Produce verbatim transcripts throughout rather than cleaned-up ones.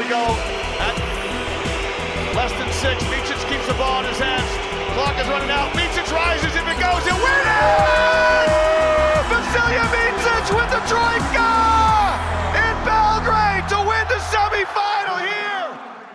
we go at less than six. Micic keeps the ball in his hands. Clock is running out. Micic rises. If it goes, it wins! Vasilija Micic with the troika in Belgrade to win the semifinal here!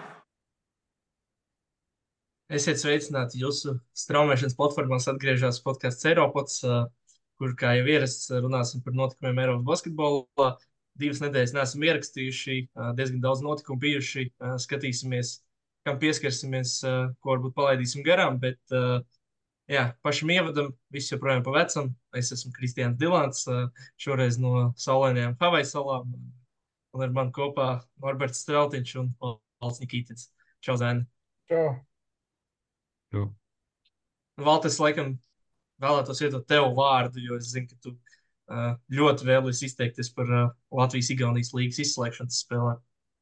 Esiet sveicināti jūsu straumēšanas platformās atgriežas podcasts Eiropods, kur, kā jau ierasts, runāsim par notikumiem Eiropas basketbolā. Divas nedēļas neesam ierakstījuši, diezgan daudz notikumu bijuši. Skatīsimies, kam pieskarsimies, ko varbūt palaidīsim garām, bet jā, pašam ievadam, viss joprojām pa vecam. Es esmu Kristians Dilants, šoreiz no saulainajām Havaju salām, un ar mani kopā Norberts Streltiņš un Valds Nikītins. Čau, Zēni! Čau! Jo. Valtis, laikam, vēlētos iedot tev vārdu, jo es zinu, ka tu uh, ļoti vēlies izteikties par uh, Latvijas-Igaunijas līgas izslēgšanas spēlēm.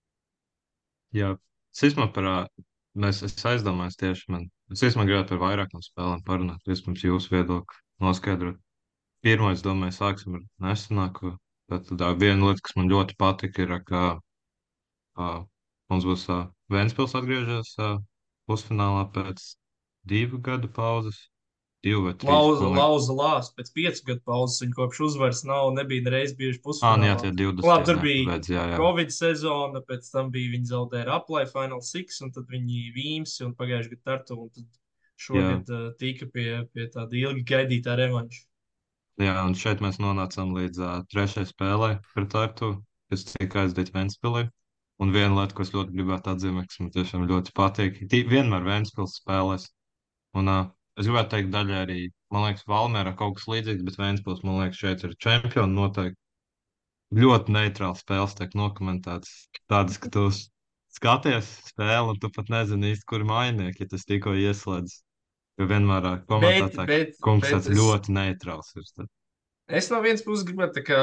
Jā, es īstenībā par, ā, mēs, es aizdomājos tieši, man, es īstenībā gribētu par vairākām spēlēm parunāt, vispirms jūsu viedokli noskaidrot. Pirmo, es domāju, sāksim ar nesenāko. Tad tā viena lieta, kas man ļoti patika, ir, ka ā, mums būs ā, Ventspils atgriežies ā, pusfinālā pēc divu gadu pauzes, divu vai trīs. Lauza, man liekas. lauza lās, pēc piecu gadu pauzes viņa kopš uzvaras nav, nebija nereiz bijuši Ā, pusfinālā. nu jā, tie divdesmit. Labi, tur jā, bija redz, jā, jā. Covid sezona, pēc tam bija viņi zaudēja Aplai Final Six, un tad viņi Vīmsi un pagājuši gadu Tartu, un tad šogad uh, tika pie, pie tāda ilgi gaidītā revanša. Jā, un šeit mēs nonācām līdz uh, trešajai spēlē pret Tartu, kas tika aizdīta Ventspilī. Un viena lieta, ko es ļoti gribētu atzīmēt, kas man tiešām ļoti patīk, tī, vienmēr Ventspils spēlēs. Un uh, es gribētu teikt daļai arī, man liekas, Valmērā kaut kas līdzīgs, bet Ventspils, man liekas, šeit ir čempioni noteikti. Ļoti neitrāls spēles tiek nokomentēts. Tādas, ka tu skaties spēli un tu pat nezini īsti, kur mainieki, ja tas tikko ieslēdz. Jo vienmēr ā, Bet, komentētāji bet, kungs bet tāds es, ļoti neitrāls ir. tad. es no vienas puses gribētu tā kā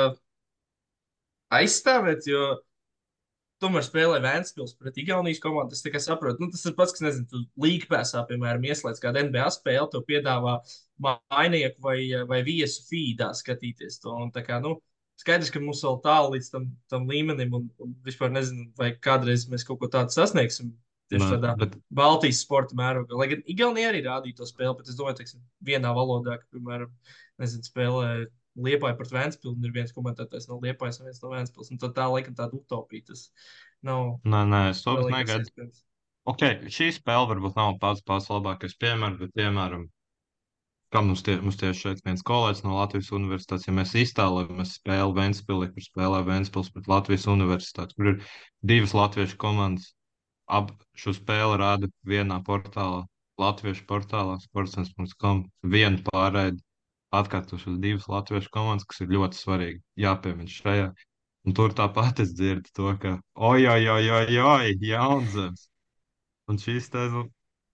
aizstāvēt, jo tomēr spēlē Ventspils pret Igaunijas komandu. Es tā kā saprotu, nu, tas ir pats, kas, nezinu, tu līgpēsā, piemēram, ieslēdz kādu N B A spēli, tev piedāvā mainieku vai, vai viesu feedā skatīties to. Un tā kā, nu, skaidrs, ka mums vēl tālu līdz tam, tam līmenim, un, un vispār nezinu, vai kādreiz mēs kaut ko tādu sasniegsim tieši Nē, tādā bet Baltijas sporta mērogā. Lai gan Igaunija arī rādīja to spēli, bet es domāju, teiksim, vienā valodā, ka, piemēram, nezinu, spēlē Liepāja pret Ventspili, un ir viens komentētājs no Liepājas un viens no Ventspils. Un tad tā, laikam, tāda utopija. Tas nav nē, nē, es to pat galīgais negaidu. iespējams. Ok, šī spēle varbūt nav pats pats labākais piemērs, bet, piemēram, kā mums, tie, mums tieši šeit viens kolēģis no Latvijas Universitātes, ja mēs iztēlojamies spēli Ventspilī, kur spēlē Ventspils pret Latvijas Universitāti, kur ir divas latviešu komandas, ap šo spēli rāda vienā portālā, latviešu portālā, sportsens punkts com, vienu pārraidi atkārto šos divas latviešu komandas, kas ir ļoti svarīgi jāpiemina šajā. Un tur tāpat es dzirdu to, ka oj, oj, oj, oj, oj, Jaunzems. Un šīs te, nu,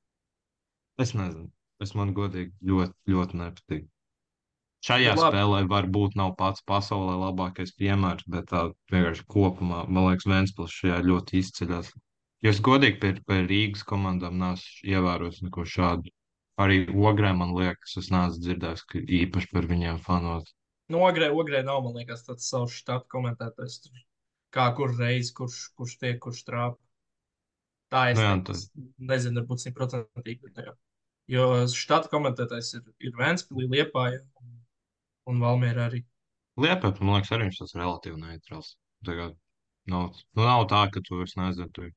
es nezinu, es man godīgi ļoti, ļoti nepatīk. Šajā Bet labi, spēlē varbūt nav pats pasaulē labākais piemērs, bet tā vienkārši kopumā, man liekas, Ventspils šajā ļoti izceļas. Jo es godīgi pie, pie Rīgas komandām neesmu ievērojis neko šādu. Arī Ogrē, man liekas, es neesmu dzirdējis, ka īpaši par viņiem fanot. no Ogrē, Ogrē nav, man liekas, tāds savs štatu komentētājs. Tur. Kā kur reiz, kurš, kurš tiek, kurš trāp. Tā es Nu jā, teiktu, tad, es nezinu, varbūt simtprocentīgi, bet jā. Jo štata komentētājs ir, ir Ventspilī, Liepāja un, un Valmiera arī. Liepāja, man liekas, arī viņš tas relatīvi neitrāls. Tagad nav, nu, nav tā, ka tu vairs nezini, tu,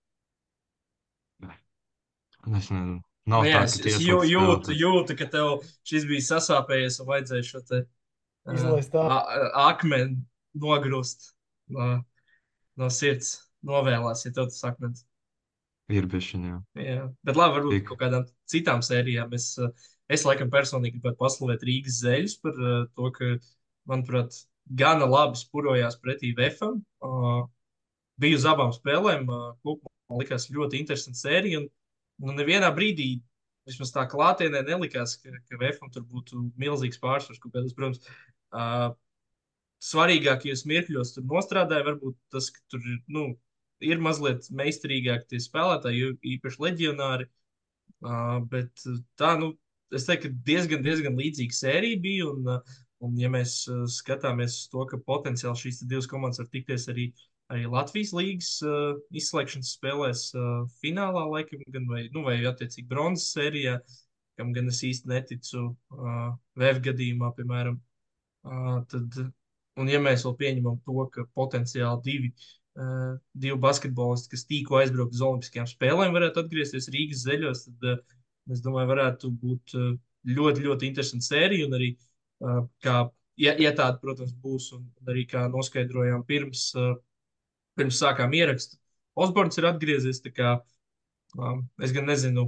es nezinu, Nu, nav jā, tā, es, ka es tie jū- slikti jūtu, spēlētāji. jūtu, ka tev šis bija sasāpējies un vajadzēja šo te uh, Izlaist tā. akmeni nogrūst no, no sirds. Novēlās, ja tev tas akmens. Ir bišķiņ, jā. Jā, bet labi, varbūt Tik. kaut kādām citām sērijām. Es, eh, es laikam personīgi gribētu paslavēt Rīgas zeļus par eh, to, ka, manuprāt, gana labi spurojās pretī Vefam. Uh, bija uz abām spēlēm. Uh, kopumā man likās ļoti interesanta sērija. Un, nu, nevienā brīdī, vismaz tā klātienē, nelikās, ka, ka Vefam tur būtu milzīgs pārsvars. Kāpēc, protams, uh, svarīgākajos mirkļos tur nostrādāja. Varbūt tas, ka tur ir, nu, ir mazliet meistarīgāk tie spēlētāji, jo īpaši leģionāri. Uh, bet uh, tā, nu, es teiktu, ka diezgan, diezgan līdzīga sērija bija. Un, uh, un ja mēs uh, skatāmies uz to, ka potenciāli šīs te divas komandas var tikties arī arī Latvijas līgas uh, izslēgšanas spēlēs uh, finālā, laikam, gan vai, nu, vai attiecīgi bronzas sērijā, kam gan es īsti neticu uh, Vēf gadījumā, piemēram. Uh, tad, un ja mēs vēl pieņemam to, ka potenciāli divi, uh, divi basketbolisti, kas tikko aizbraukt uz Olimpiskajām spēlēm, varētu atgriezties Rīgas zeļos, tad uh, es domāju, varētu būt uh, ļoti, ļoti interesanta sērija. Un arī, uh, kā, ja, ja tāda, protams, būs, un, un arī kā noskaidrojām pirms, uh, pirms sākām ierakstu, Osborns ir atgriezies. Tā kā, um, es gan nezinu,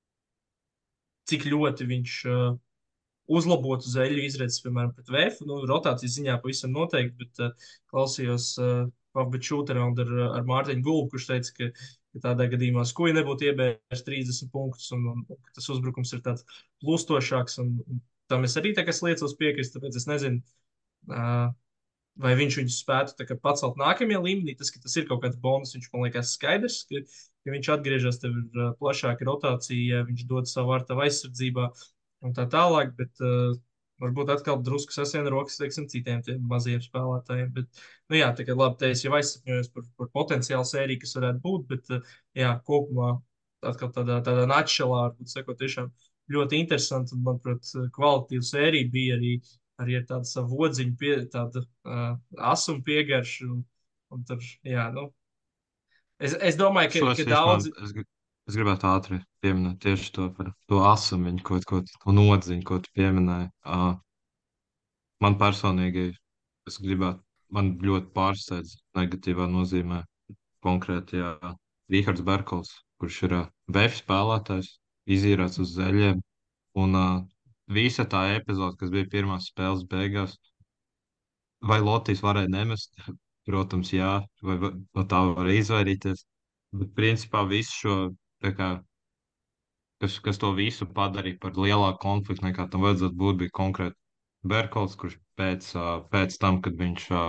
cik ļoti viņš uh, uzlabotu zeļu izredzes, piemēram, pret Vēfu. Nu, rotācijas ziņā pavisam noteikti, bet uh, klausījos uh, Pavbet šūteraundu ar, ar Mārtiņu Gulbu, kurš teica, ka, ka tādā gadījumā Skuja nebūtu iebērs trīsdesmit punktus, un, un, un ka tas uzbrukums ir tāds plūstošāks, un, un tam es arī tā kā sliecos piekrist, tāpēc es nezinu, uh, vai viņš viņus spētu tā kā pacelt nākamajā līmenī. Tas, ka tas ir kaut kāds bonus, viņš man liekas skaidrs, ka, ka viņš atgriežas, tev ir uh, plašāka rotācija, ja viņš dod savu vārtu aizsardzībā un tā tālāk, bet uh, varbūt atkal drusku sasien rokas, teiksim, citiem tiem maziem spēlētājiem. Bet, nu jā, tā kā labi, te es jau aizsapņojos par, par potenciālu sēriju, kas varētu būt, bet, uh, jā, kopumā atkal tādā, tādā natšalā, varbūt sakot, tiešām ļoti interesanti un, manuprāt, kvalitatīva sērija bija arī, arī ar tādu savu odziņu, pie, tādu uh, asumu piegaršu, un, un tur, jā, nu, es, es domāju, ka, Šo es ka īstenībā, daudzi, es, gri- es gribētu ātri pieminēt tieši to par to asumiņu, ko, ko, to nodziņu, ko tu pieminēji. Uh, man personīgi, es gribētu, man ļoti pārsteidz negatīvā nozīmē konkrēti, jā, Rīhards Berkols, kurš ir uh, Vēf spēlētājs, izīrēts uz zeļiem, un uh, visa tā epizode, kas bija pirmās spēles beigās, vai Lotīs varēja nemest? Protams, jā, vai va- no tā var izvairīties. Bet, principā, visu šo, tā kā, kas, kas to visu padarīja par lielāku konfliktu, nekā tam vajadzētu būt, bija konkrēti Berkols, kurš pēc, ā, pēc tam, kad viņš, ā,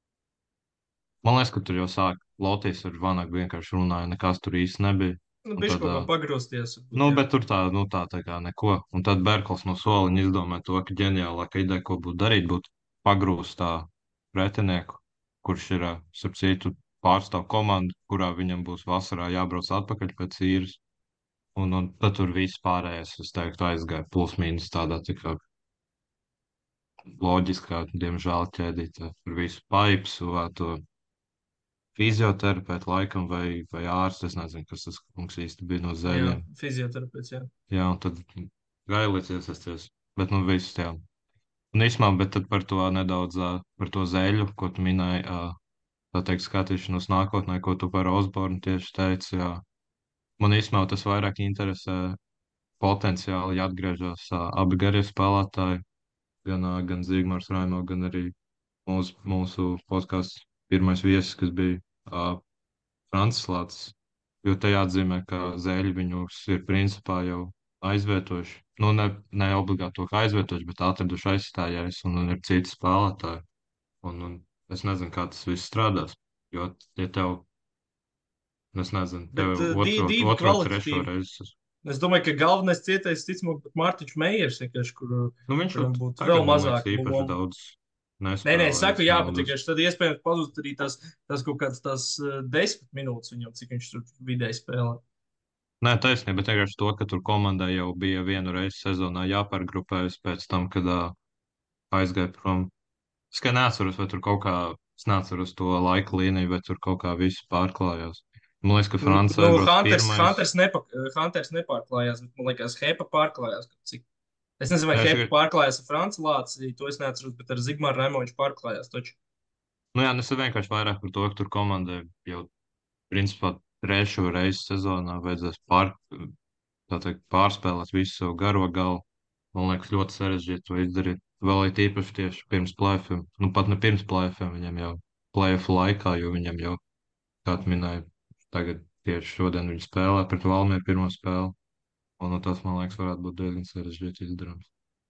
man liekas, ka tur jau sāk Lotīs ar Vanagu vienkārši runāja, nekas tur īsti nebija. nu, Un bišķi tad, kaut ā, kā pagrosties, nu, varbūt, jā. bet tur tā, nu, tā, tā kā neko. Un tad Berkls no soliņa izdomāja to, ka ģeniālākā ideja, ko būtu darīt, būtu pagrūst tā pretinieku, kurš ir, ā, starp citu, pārstāv komandu, kurā viņam būs vasarā jābrauc atpakaļ pēc īres. Un, un tad tur viss pārējais, es teiktu, aizgāja plus mīnus tādā tā kā loģiskā, diemžēl, ķēdītē. Tur visu paipsu, vai to fizioterapeitu laikam, vai, vai ārsts, es nezinu, kas tas kungs īsti bija no Jā, zēļiem. fizioterapeits, jā. Jā, un tad gailīts iesaisties. Bet, nu, viss, jā. Un īsumā, bet tad par to nedaudz, ā, par to zēļu, ko tu minēji, ā, tā teikt, skatīšanos nākotnē, ko tu par Osbornu tieši teici, jā. Man īsumā tas vairāk interesē potenciāli, ja atgriežas ā, abi garie spēlētāji, gan, ā, gan Zigmārs Raimo, gan arī mūsu, mūsu podkāsts pirmais viesis, kas bija ā, Francis Lācis. Jo te jāatzīmē, ka zēļi viņus ir principā jau aizvietojuši. Nu, ne, ne obligāti to kā aizvietojuši, bet atraduši aizstājējus, un, un ir citi spēlētāji. Un, un es nezinu, kā tas viss strādās. Jo, ja tev, es nezinu, tev Bet uh, di, otro, divi otro trešo kvalitatīvi. reizi. Es domāju, ka galvenais cietais, ticamāk, būtu Mārtiņš Meijers, vienkārši, kur, Nu, viņš jau kuram būtu tagad, vēl man liekas, mazāk īpaši loma. daudz Nē, nē, es nespēlē, saku, es jā, bet maldos. vienkārši tad iespējams pazust arī tas, tas kaut kāds tās uh, desmit minūtes viņam, cik viņš tur vidēji spēlē. Nē, taisnība, bet vienkārši to, ka tur komandai jau bija vienu reizi sezonā jāpārgrupējas pēc tam, kad ā, aizgāja prom. Es kā neatceros, vai tur kaut kā, es neatceros to laika līniju, vai tur kaut kā viss pārklājās. Man liekas, ka Nu, Francis nu, aizbrauc Hunters, pirmais. Hunters, nepa, Hunters nepārklājās, bet man liekas, Hepa pārklājās. kaut Cik. Es nezinu, vai Jā, es Hepa tikai, pārklājās ar Franci Lāci, to es neatceros, bet ar Zigmāru Raimo viņš pārklājās. Taču. nu jā, es vienkārši vairāk par to, ka tur komandai jau, principā, trešo reizi sezonā vajadzēs pār, tā teikt, pārspēlēt visu savu garo galu. Man liekas, ļoti sarežģīti to izdarīt. Vēl ir tīpaši tieši pirms plēfiem. Nu, pat ne pirms plēfiem, viņam jau plēfu laikā, jo viņam jau, kā tu minēji, tagad tieši šodien viņi spēlē pret Valmieru pirmo spēli. Un nu, tas, man liekas, varētu būt diezgan sarežģīti izdarāms.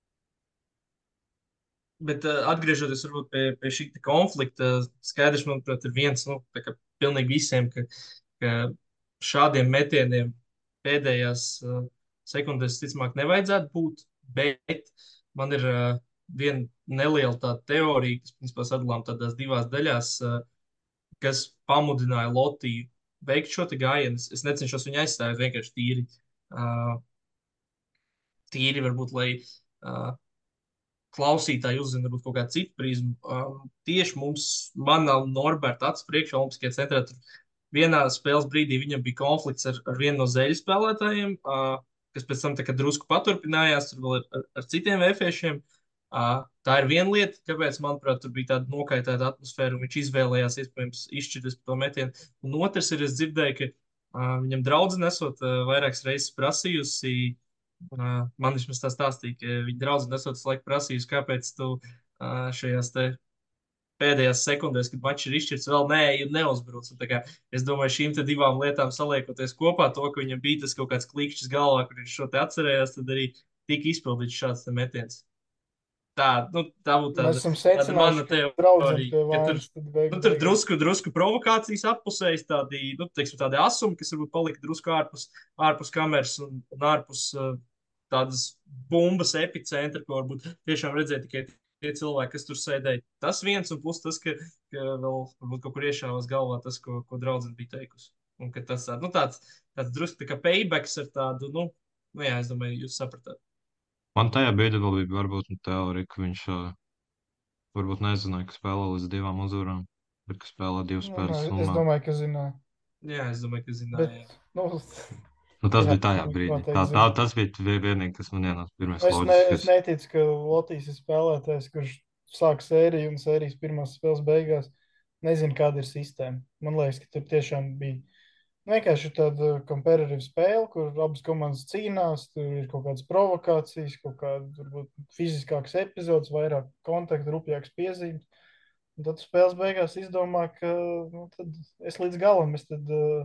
Bet uh, atgriežoties varbūt pie, pie šī te konflikta, skaidrs, manuprāt, ir viens, nu, tā kā pilnīgi visiem, ka, ka šādiem metieniem pēdējās uh, sekundēs, ticamāk, nevajadzētu būt, bet man ir uh, viena neliela tāda teorija, kas, principā, sadalām tādās divās daļās. Uh, kas pamudināja Lotiju veikt šo gājienu. Es, es necenšos viņu aizstāvēt, vienkārši tīri, uh, tīri varbūt, lai uh, klausītāji uzzina varbūt kaut kādu citu prizmu. Um, tieši mums, manā Norberta acu priekšā Olimpiskajā centrā, tur vienā spēles brīdī viņam bija konflikts ar, ar vienu no zeļu spēlētājiem, uh, kas pēc tam tā kā drusku paturpinājās tur vēl ar, ar, ar citiem vefiešiem. Uh, tā ir viena lieta, kāpēc, manuprāt, tur bija tāda nokaitēta atmosfēra, un viņš izvēlējās, iespējams, izšķirties par to metienu. Un otrs ir, es dzirdēju, ka uh, viņam draudzene esot uh, vairākas reizes prasījusi, uh, man vismaz tā stāstīja, ka viņa draudzene esot visu laiku prasījusi, kāpēc tu uh, šajās te pēdējās sekundēs, kad mačs ir izšķirts, vēl nē, un neuzbruc. Un tā kā, es domāju, šīm te divām lietām saliekoties kopā, to, ka viņam bija tas kaut kāds klikšķis galvā, kur viņš šo te atcerējās, tad arī tika izpildīts šāds te metiens. Tā, nu, tā būtu tāda, Mēs esam tāda mana secinājuši, ka draudzene teorija, pie ka tur, vainas, tad beig nu, tur beigās. drusku, drusku provokācijas appusējas, tādi, nu, teiksim, tādi asumi, kas varbūt palika drusku ārpus, ārpus kameras un, un ārpus uh, tādas bumbas epicentra, ko varbūt tiešām redzēja tikai tie cilvēki, kas tur sēdēja. Tas viens, un plus tas, ka, ka vēl varbūt kaut kur iešāvās galvā tas, ko, ko draudzene bija teikusi. Un ka tas nu, tāds, tāds drusku tā kā paybacks ar tādu, nu, nu jā, es domāju, jūs sapratāt. Man tajā brīdī vēl bija varbūt teorija, ka viņš uh, varbūt nezināja, ka spēlē līdz divām uzvarām, bet ka spēlē divas Nu, spēles nē, es summā. domāju, ka zināju. Jā, es domāju, ka zināju. Bet, nu, Nu, tas jā, bija tajā viņš brīdī. noteikti Tā, tā, zina. tas bija vienīgi, kas man ienāca pirmais Es, ne, es loģiskais. neticu, ka Lotīs ir spēlētājs, kurš sāk sēriju un sērijas pirmās spēles beigās nezinu, kāda ir sistēma. Man liekas, ka tur tiešām bija vienkārši tāda competitive spēle, kur abas komandas cīnās, tur ir kaut kādas provokācijas, kaut kāda varbūt fiziskākas epizodes, vairāk kontaktu, rupjākas piezīmes. Un tad spēles beigās izdomā, ka nu, tad es līdz galam, es tad, uh,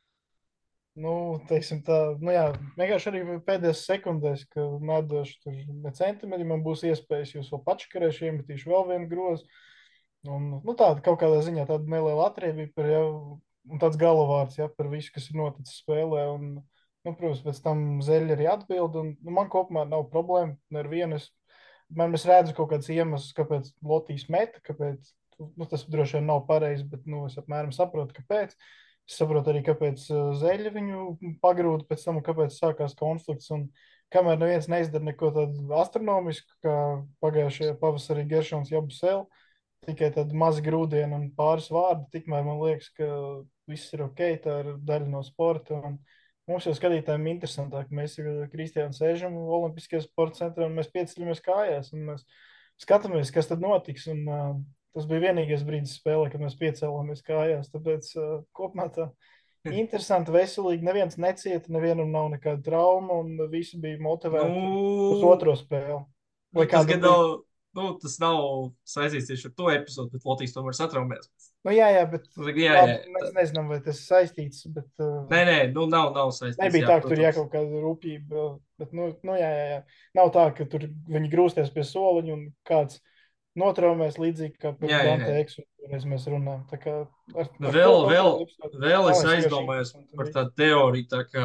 nu, teiksim tā, nu jā, vienkārši arī pēdējās sekundēs, ka nedošu tur ne centimetri, man būs iespējas jūs vēl pačakarēšu, iemetīšu vēl vienu grozu. Un, nu, tāda kaut kādā ziņā tāda neliela atriebība par jau, un tāds galavārds, ja, par visu, kas ir noticis spēlē. Un, nu, protams, pēc tam zeļi arī atbild, un nu, man kopumā nav problēma ar vienu. Es, man es redzu kaut kāds iemesls, kāpēc Lotīs meta, kāpēc, nu, tas droši vien nav pareizi, bet, nu, es apmēram saprotu, kāpēc. Es saprotu arī, kāpēc zeļi viņu pagrūda pēc tam, un kāpēc sākās konflikts. Un kamēr neviens neizdara neko tādu astronomisku, kā pagājušajā pavasarī Geršons Jabusel, tikai tādi mazi grūdieni un pāris vārdi, tikmēr man liekas, ka viss ir ok, tā ir daļa no sporta. Un mums jau skatītājiem interesantāk, mēs ar Kristiānu sēžam Olimpiskajā sporta centrā un mēs pieceļamies kājās un mēs skatāmies, kas tad notiks. Un, uh, tas bija vienīgais brīdis spēlē, kad mēs piecēlāmies kājās. Tāpēc uh, kopumā tā interesanti, veselīgi, neviens necieta, nevienam nav nekāda trauma un visi bija motivēti Nu, uz otro spēli. nu, Vai tas, kāda gan nav, nu, tas nav saistīts tieši ar to episodu, bet Lotīs tomēr satraumēs. Nu, jā, jā, bet Nu, jā, labi, jā, mēs nezinām, vai tas ir saistīts, bet uh, Nē, nē, nu, nav, nav saistīts. nebija jā, tā, ka tur protams. jākaut kāda rūpība, bet, nu, nu jā, jā, jā. Nav tā, ka tur viņi grūsties pie soliņa un kāds notraumēs līdzīgi, kā pēc Jā, jā, jā. Dante Eksu, kurreiz mēs runājam. Tā kā ar, Nu, ar vēl, to vēl, kaut kādu episodu. vēl Man es liekas, vienkārši aizdomājos interesanti par un tādu teoriju, tā kā,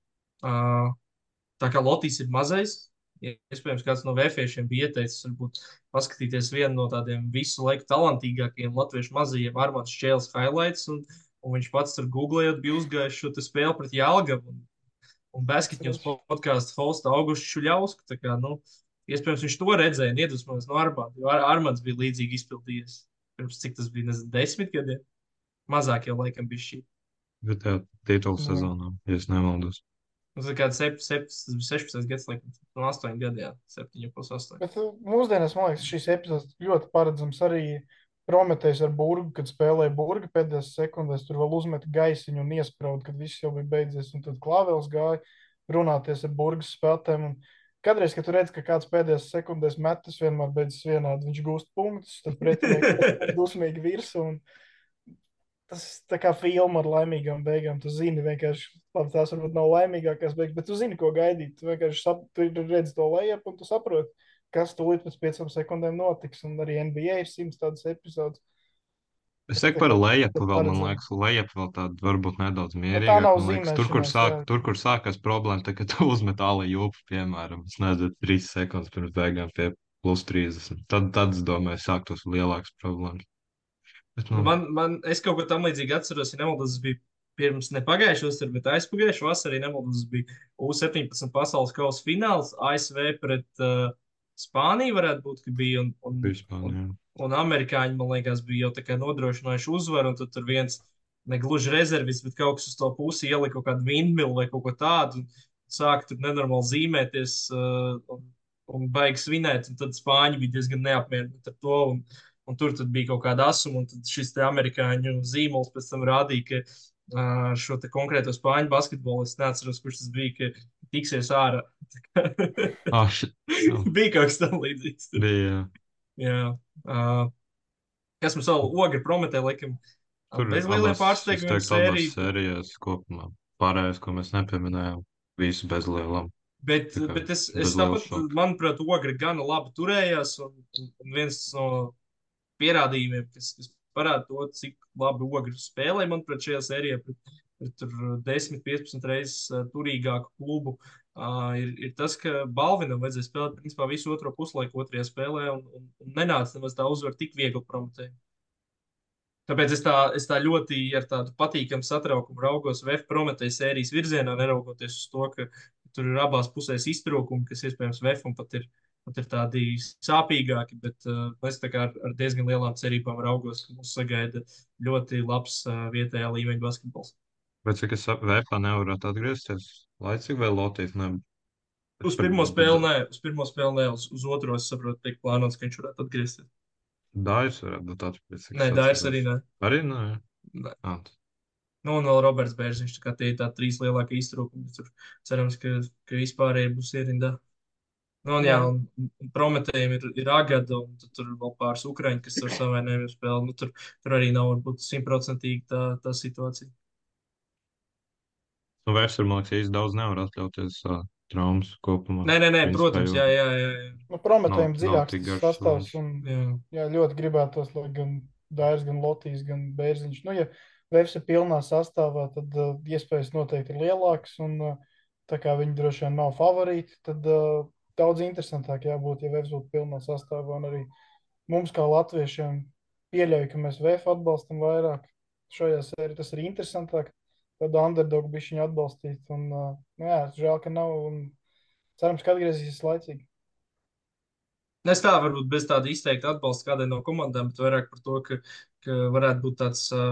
uh, tā kā Lotīs ir mazais. Iespējams, kāds no vēfiešiem bija ieteicis, varbūt paskatīties vienu no tādiem visu laiku talantīgākajiem latviešu mazajiem Armāns Čēles highlights, un, un viņš pats tur googlējot bija uzgājis šo te spēli pret Jālgavu. Un, un Basketņos podkāstu hosta Augusts Šuļausku, tā kā, nu, iespējams, viņš to redzēja un iedvesmojās no Armāna, jo Ar Armāns bija līdzīgi izpildījies. Pirms cik tas bija, nezinu, desmit gadiem? Mazāk jau laikam bija šī. Bet tā titula Jā. sezonā, ja es nemaldos. Tas ir kāds sep, sep, tas bija sešpadsmit gads, laikam, no astoņi gadi, jā, septiņi plus astoņi. Bet uh, mūsdienās, man liekas, šīs epizodes ļoti paredzams arī Prometējs ar Burgu, kad spēlēja Burga pēdējās sekundēs, tur vēl uzmeta gaisiņu un iesprauda, kad viss jau bija beidzies, un tad Klāvels gāja runāties ar Burgas spēlētājiem. Un kadreiz, kad tu redz, ka kāds pēdējās sekundēs metas vienmēr beidzas vienādi, viņš gūst punktus, tad pretinieki dusmīgi virsū. Un tas tā kā filma ar laimīgām beigām. Tu zini vienkārši, labi, tās varbūt nav laimīgākās beigas, bet tu zini, ko gaidīt. Tu vienkārši sap, tu redzi to lejup un tu saproti, kas tūlīt pēc piecām sekundēm notiks. Un arī N B A ir simts tādas epizodes. Es Tas teiktu tā par kā lejupu ļoti vēl, man paredzami. liekas, lejup vēl tāda varbūt nedaudz Nu, tā mierīgāka. nav Man liekas, tur, kur zīmēšanās, sāk, jā. tur, kur sākās problēma, tad, kad tu uzmet āli jūpu, piemēram, es nezinu, trīs sekundes pirms beigām pie plus trīsdesmit. Tad, tad es domāju, sāktos lielākas problēmas. Bet, Nu, nu, Man, man, es kaut ko tam līdzīgi atceros, ja nemaldos, tas bija pirms ne pagājušā vasarā, bet aizpagājušā vasarā, ja nemaldos, tas bija U septiņpadsmit pasaules kausa fināls, A S V pret uh, Spāniju varētu būt, ka bija, un, un, vispār, un, jā. un amerikāņi, man liekas, bija jau tā kā nodrošinājuši uzvaru, un tad tur viens negluži rezervis, bet kaut kas uz to pusi ielika kaut kādu vindmilu vai kaut ko tādu, un sāka tur nenormāli zīmēties, uh, un, un baigi svinēt, un tad Spāņi bija diezgan neapmierināti ar to, un, un tur tad bija kaut kāda asuma, un tad šis te amerikāņu zīmols pēc tam rādīja, ka uh, šo te konkrēto spāņu basketbolu, es neatceros, kurš tas bija, ka tiksies ārā. Ah, šit, oh, Bija kaut kas tam līdzīgs. Tur. bija, jā. Jā. Uh, kas mums vēl ogri prometē, laikam, uh, Tur bez lieliem abās, es pārsteigumiem teiktu, abās sēriju. sērijās kopumā. Pārējais, ko mēs nepieminējām, visu bez lielām. Bet, Tā kā bet es, es bez liela tāpat, šoka. manuprāt, ogri gana labi turējās, un, un un viens no pierādījumiem, kas, kas parāda to, cik labi ogri spēlē, manuprāt, šajā sērijā pret, pret tur desmit, piecpadsmit reizes uh, turīgāku klubu, uh, ir, ir tas, ka Balvinam vajadzēja spēlēt principā visu otro puslaiku otrajā spēlē, un, un, un nenāca nemaz tā uzvara tik viegli prometēji. Tāpēc es tā, es tā ļoti ar tādu patīkamu satraukumu raugos V F Prometēja sērijas virzienā, neraugoties uz to, ka tur ir abās pusēs iztrūkumi, kas iespējams V F un pat ir, pat ir tādi sāpīgāki, bet uh, es tā kā ar, ar diezgan lielām cerībām raugos, ka mūs sagaida ļoti labs uh, vietējā līmeņa basketbols. Bet cik es saprotu, Vēfā nevarētu atgriezties laicīgi vai Lotīs? Ne, Uz pirmo spēli nē, uz pirmo spēli nē, uz, uz otro es saprotu, tiek plānots, ka viņš varētu atgriezties. Dairs varētu būt atpakaļ. cik Nē, es Dairs atceros. arī nē. Arī nē. Nē. Ah, t- Nu, un vēl Roberts Bērziņš, tā kā tie ir tā trīs lielākie iztrūkumi. Tur cerams, ka, ka vispārējie būs ierindā. Nu, un jā, Jā. un, un Prometējiem ir, ir Agada, un tad tur ir vēl pāris Ukraiņi, kas ar savainējumiem spēlē. Nu, tur, tur arī nav varbūt simtprocentīgi tā, tā situācija. Nu, Vēfs ir, man liekas, īsti daudz nevar atļauties uh, traumas kopumā. Nē, nē, nē, Viņa protams, spēja jā, jā, jā. jā. Nu, Prometējiem nav, nav dziļāks tik tas garš sastāvs, sezonas. un jā. jā, ļoti gribētos, lai gan Dairs, gan Lotīs, gan Bērziņš. Nu, ja Vēfs ir pilnā sastāvā, tad uh, iespējas noteikti ir lielākas, un uh, tā kā viņi droši vien nav favorīti, tad uh, daudz interesantāk jābūt, ja Vēfs būtu pilnā sastāvā, un arī mums kā latviešiem pieļauj, ka mēs Vēfu atbalstam vairāk. Šajā sērijā tas ir interesantāk, tad underdogu bišķiņu atbalstīt, un uh, nu, jā, žēl, ka nav, un cerams, ka atgriezīsies laicīgi. Es tā varbūt bez tāda izteikta atbalsta kādai no komandām, bet vairāk par to, ka, ka varētu būt tāds uh,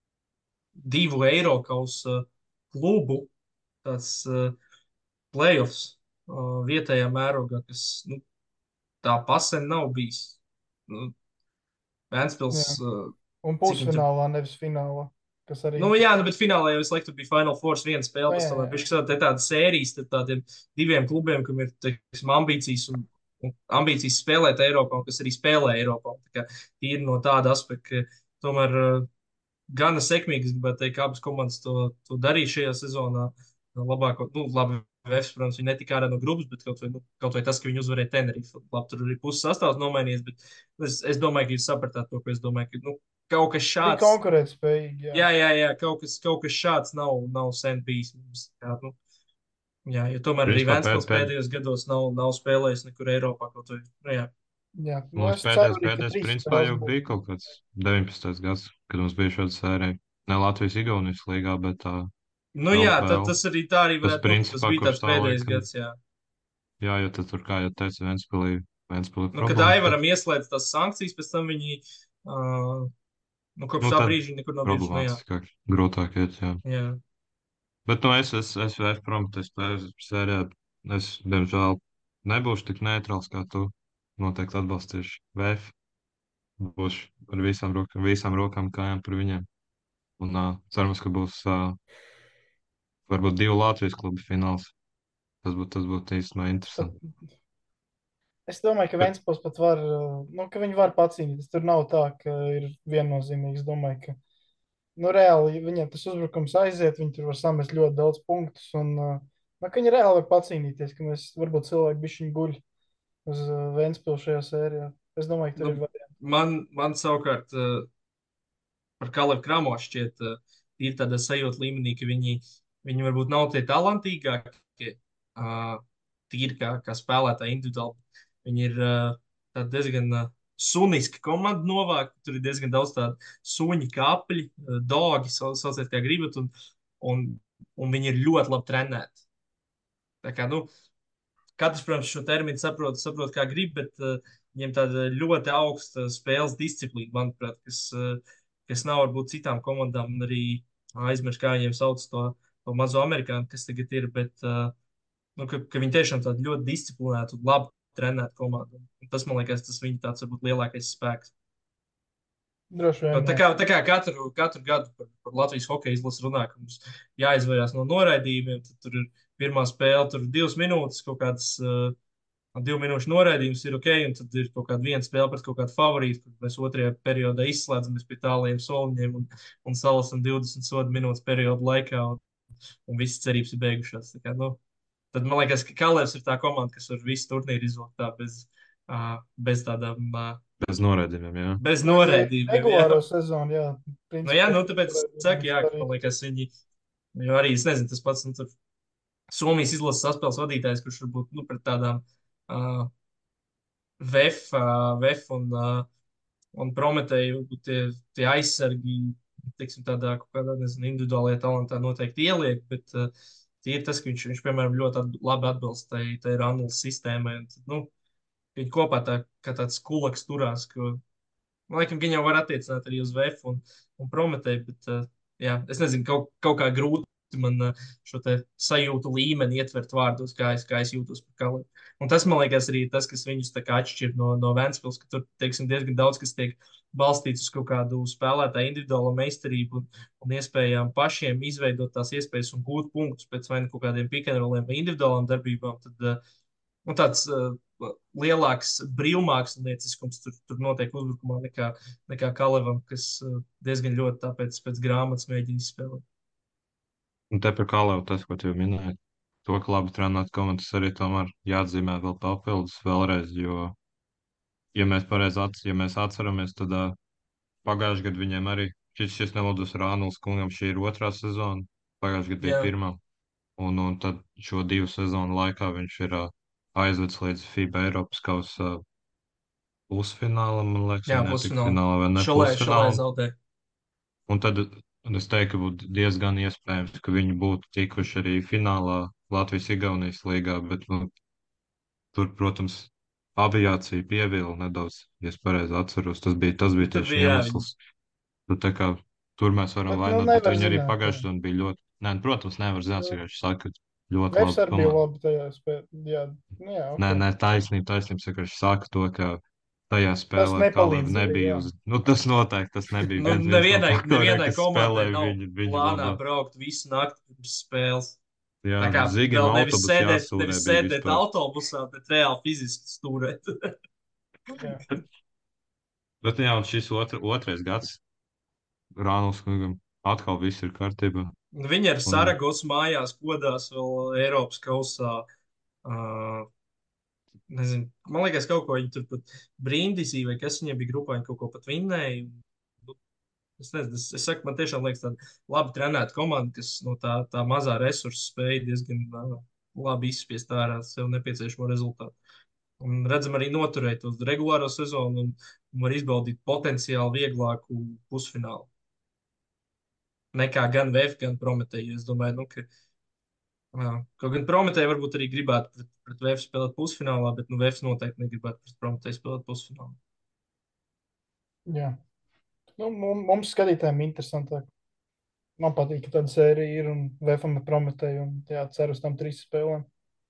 divu eiro kausa uh, klubu, tāds uh, playoffs uh, vietējā mērogā, kas nu, tā pasen nav bijis. Nu, Vēnspils, Jā. uh, Un cik viņi tur. pusfinālā, nevis finālā, kas arī Nu, jā, nu, bet finālā jau visu laiku tur bija Final Four viena spēle. Nu, Tas jā, tomēr jā. bija te tāda sērijas, tad tādiem diviem klubiem, kam ir teiksim, ambīcijas un, un ambīcijas spēlēt Eiropā, un kas arī spēlē Eiropā. Tā kā tīri no tāda aspekta, ka tomēr uh, gana sekmīgi, es gribētu teikt, ka abas komandas to, to darīja šajā sezonā. Labāko, nu, labi, Vēfs, protams, viņi netika ārā no grupas, bet kaut vai, nu, kaut vai tas, ka viņi uzvarēja Tenerife. Labi, tur arī puses sastāvs nomainījies, bet es, es domāju, ka jūs sapratāt to, ko es domāju, ka nu, kaut kas bija šāds. konkurētspējīgi. Jā. Jā, jā, jā, kaut kas, kaut kas šāds nav, nav sen bijis mums. Jā, nu, jā, jo tomēr arī Principā Vēnspils pēd- pēd- pēdējos gados nav, nav spēlējis nekur Eiropā. Kaut vai, nu, jā. Jā. Nu, Mums es ceru pēdējais, arī, ka pēdējais trīs principā jau spēles būs. bija kaut kāds deviņpadsmitais gads, kad mums bija šāda sērija. Ne Latvijas-Igaunijas līgā, bet tā Nu, jā, tad L P L. tas arī tā arī Tas varētu būt. Tas principā bija kopš tāds tā pēdējais laika. gads, jā. Jā, jo tad tur, kā jau teicu, Ventspilī, Ventspilī Nu, kad problēmas. Aivaram ieslēdz tās sankcijas, pēc tam viņi, uh, nu, kopš Nu, tā tad brīža viņi nekur nav bijuši. Nu, jā. Problemātiskāk, grūtāk iet, jā. Jā. Bet, nu, es, es, es vēršu prom, tas sērijā, es, diemžēl, nebūšu tik neitrāls kā tu. Noteikti atbalstīšu V F. Būšu ar visām rokām, visām rokām kājām par viņiem. Un uh, cerams, ka būs uh, varbūt divu Latvijas klubu fināls. Tas būtu, tas būtu īstenībā Pat, interesanti. es domāju, ka Bet, Ventspils pat var, uh, nu, ka viņi var pacīnīties. Tur nav tā, ka ir viennozīmīgi. Es domāju, ka nu, reāli viņiem tas uzbrukums aiziet, viņi tur var samest ļoti daudz punktus. Un, uh, nu, ka viņi reāli var pacīnīties, ka mēs varbūt cilvēki bišķiņ guļ uz uh, Ventspilu šajā sērijā. Es domāju, ka tur Nu, ir varianti. man, man savukārt uh, par Kalevu Kramo šķiet, uh, ir tāda sajūta līmenī, ka viņi, viņi varbūt nav tie talantīgākie, uh, tīri kā, kā spēlētāji individuāli. Viņi ir uh, tādi diezgan uh, suniska komanda novākta. Tur ir diezgan daudz tādu suņu kapļu, dogi, sau- sauciet kā gribat, un, un, un viņi ir ļoti labi trenēti. Tā kā, nu, katrs, protams, šo terminu saprot, saprot kā grib, bet uh, viņiem tāda ļoti augsta spēles disciplīna, manuprāt, kas, uh, kas nav varbūt citām komandām, un arī aizmirst, kā viņiem sauc to, to mazo amerikāņu, kas tagad ir, bet uh, nu, ka, ka viņi tiešām tādi ļoti disciplinēti un labi trenēti komandu. Un tas, man liekas, tas viņa tāds varbūt lielākais spēks. Droši vien. Tā Jā. kā, tā kā katru, katru gadu par, par Latvijas hokeja izlasi runā, ka mums jāizvairās no noraidījumiem, tad tur ir pirmā spēle, tur ir divas minūtes, kaut kāds uh, divu minūšu noraidījums ir ok, un tad ir kaut kāda viena spēle pret kaut kādu favorītu, kur mēs otrajā periodā izslēdzamies pie tāliem soliņiem un, un salasam divdesmit sodu minūtes periodu laikā, un, un visas cerības ir beigušās. Tā kā, nu, tad man liekas, ka Kalevs ir tā komanda, kas var visu turnīru izvilkt tā bez, uh, bez tādām, uh, Bez noraidījumiem, jā. bez noraidījumiem. jā. Regulāro sezonu, jā. Nu, jā, nu, tāpēc es saku, jā, ka, arī. man liekas, viņi, jo arī, es nezinu, tas pats, nu, tur Somijas izlases saspēles vadītājs, kurš varbūt, nu, pret tādām uh, VEF, uh, VEF un, uh, un Prometēju, varbūt tie, tie aizsargi, teiksim, tādā kaut kādā, nezinu, individuālajā talantā noteikti ieliek, bet uh, tie ir tas, ka viņš, viņš piemēram, ļoti atb labi atbilst tai, tai Ranul's sistēmai, un, tad, nu, viņi kopā tā, kā tāds kulaks turās, ka, man liekas, viņi jau var attiecināt arī uz VEF un, un Prometēju, bet, uh, jā, es nezinu, kaut, kaut kā grūti man uh, šo te sajūtu līmeni ietvert vārdos, kā es, kā es jūtos par Kalevu. Un tas, man liekas, arī tas, kas viņus tā kā atšķir no, no Ventspils, ka tur, teiksim, diezgan daudz, kas tiek balstīts uz kaut kādu spēlētāju individuālo meistarību un, un iespējām pašiem izveidot tās iespējas un gūt punktus pēc vai nu kaut kādiem pikanroliem vai individuālām darbībām, tad uh, nu, tāds uh, lielāks brīvmākslinieciskums tur, tur notiek uzbrukumā nekā, nekā Kalevam, kas uh, diezgan ļoti tāpēc pēc grāmatas mēģina izspēlēt. Un te par Kalevu tas, ko tu jau minēji, to, ka labi trenēt komandas arī tomēr jāatzīmē vēl papildus vēlreiz, jo, ja mēs pareizi ats, ja mēs atceramies, tad uh, pagājušajā gadā viņiem arī, šis, šis nelodos Rānuls kungam, šī ir otrā sezona, pagājušajā gadā bija Jā. pirmā, un, un tad šo divu sezonu laikā viņš ir uh, aizvedis līdz FIBA Eiropas kausa uh, pusfinālam, man liekas, Jā, vai ne tik pusfinālā. finālā, vai ne Šalē, šalē pusfinālam. zaudē. Un tad un es teiktu, ka būtu diezgan iespējams, ka viņi būtu tikuši arī finālā Latvijas-Igaunijas līgā, bet nu, tur, protams, aviācija pievila nedaudz, ja es pareizi atceros. Tas bija, tas bija Tur tieši bija, jā, iemesls. Nu, tā kā tur mēs varam Bet, nu, vainot, bet nevar viņi arī zināt, pagājušajā jā. gadā bija ļoti, nē, nu, protams, nevar zināt, ka viņš saka, ka ļoti Vefs labi arī bija komanda. labi tajā spēlē. Jā, nu, jā, Nē, ok. nē, taisnība, taisnība, saka, viņš saka to, ka tajā Tas spēlē Kaleva nepalīdzēja, nebija jā. uz, nu, tas noteikti, tas nebija Nu, viens, viens no nevienai, faktoriem, nevienai kas komandai spēlēja nav viņu, viņu plānā labāk. braukt visu nakti pirms spēles. Jā, Tā kā Zigim vēl nevis autobusu sēdēt, jāsūrē nevis bija sēdēt vispār. autobusā, bet reāli fiziski stūrēt. Jā. Bet jā, un šis otra, otrais gads Rānuls kungam atkal viss ir kārtībā. Viņi ar Un Saragos mājās kodās vēl Eiropas kausā. Uh, nezinu, man liekas, kaut ko viņi tur pat brīndisī, vai kas viņiem bija grupā, viņi kaut ko pat vinnēja. Nu, Es nezinu, es, es saku, man tiešām liekas tāda labi trenēta komanda, kas no tā, tā mazā resursa spēja diezgan uh, labi izspiest ārā sev nepieciešamo rezultātu. Un redzam arī noturēt uz regulāro sezonu un, un var izbaudīt potenciāli vieglāku pusfinālu. Nekā gan V F, gan Prometēju. Es domāju, nu, ka jā, kaut gan Prometēju varbūt arī gribētu pret, pret V F spēlēt pusfinālā, bet nu, V F noteikti negribētu pret Prometēju spēlēt pusfinālā. Jā. Nu, mum- mums skatītājiem interesantāk. Man patīk, ka tāda sērija ir un Vefam ir Prometēja un jā, ceru uz tam trīs spēlēm.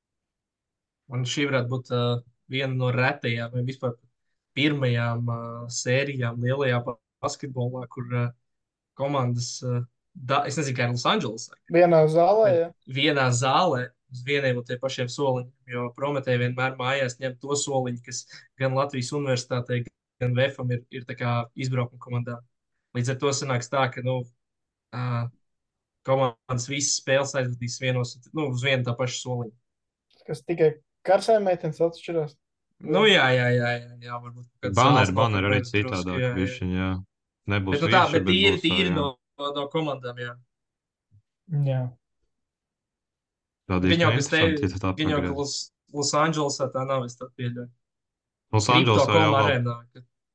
Un šī varētu būt uh, viena no retajām vai vispār pirmajām uh, sērijām lielajā basketbolā, kur uh, komandas, uh, da, es nezinu, kā ir Losandželosā, Vienā zālē, jā. bet vienā zālē uz vieniem un tie pašiem soliņiem, jo Prometēja vienmēr mājās ņem to soliņu, kas gan Latvijas universitātei, gan V F-am ir, ir tā kā izbraukuma komandā. Līdz ar to sanāks tā, ka, nu, uh, komandas visas spēles aizvadīs vienos, nu, uz vienu tā pašu soliņu. Kas tikai karsē meitenes atšķirās. Nu, jā, jā, jā, jā, jā varbūt kaut kāds Banner, zāles banner arī noformējums drusku, citādāk jā, jā. višķiņ, jā. Nebūs Bet, nu tā, vīši, bet bet tīri, būs, tīri jā, no, no, no komandām, jā. Jā. tāda Gan jau, īsti kas te, interesanti, ja tu tā gan jau, ka pagriez. Los, Losandželosā tā nav, es tā pieļauju. Losandželosā jau Crypto.com vēl, arēnā, ka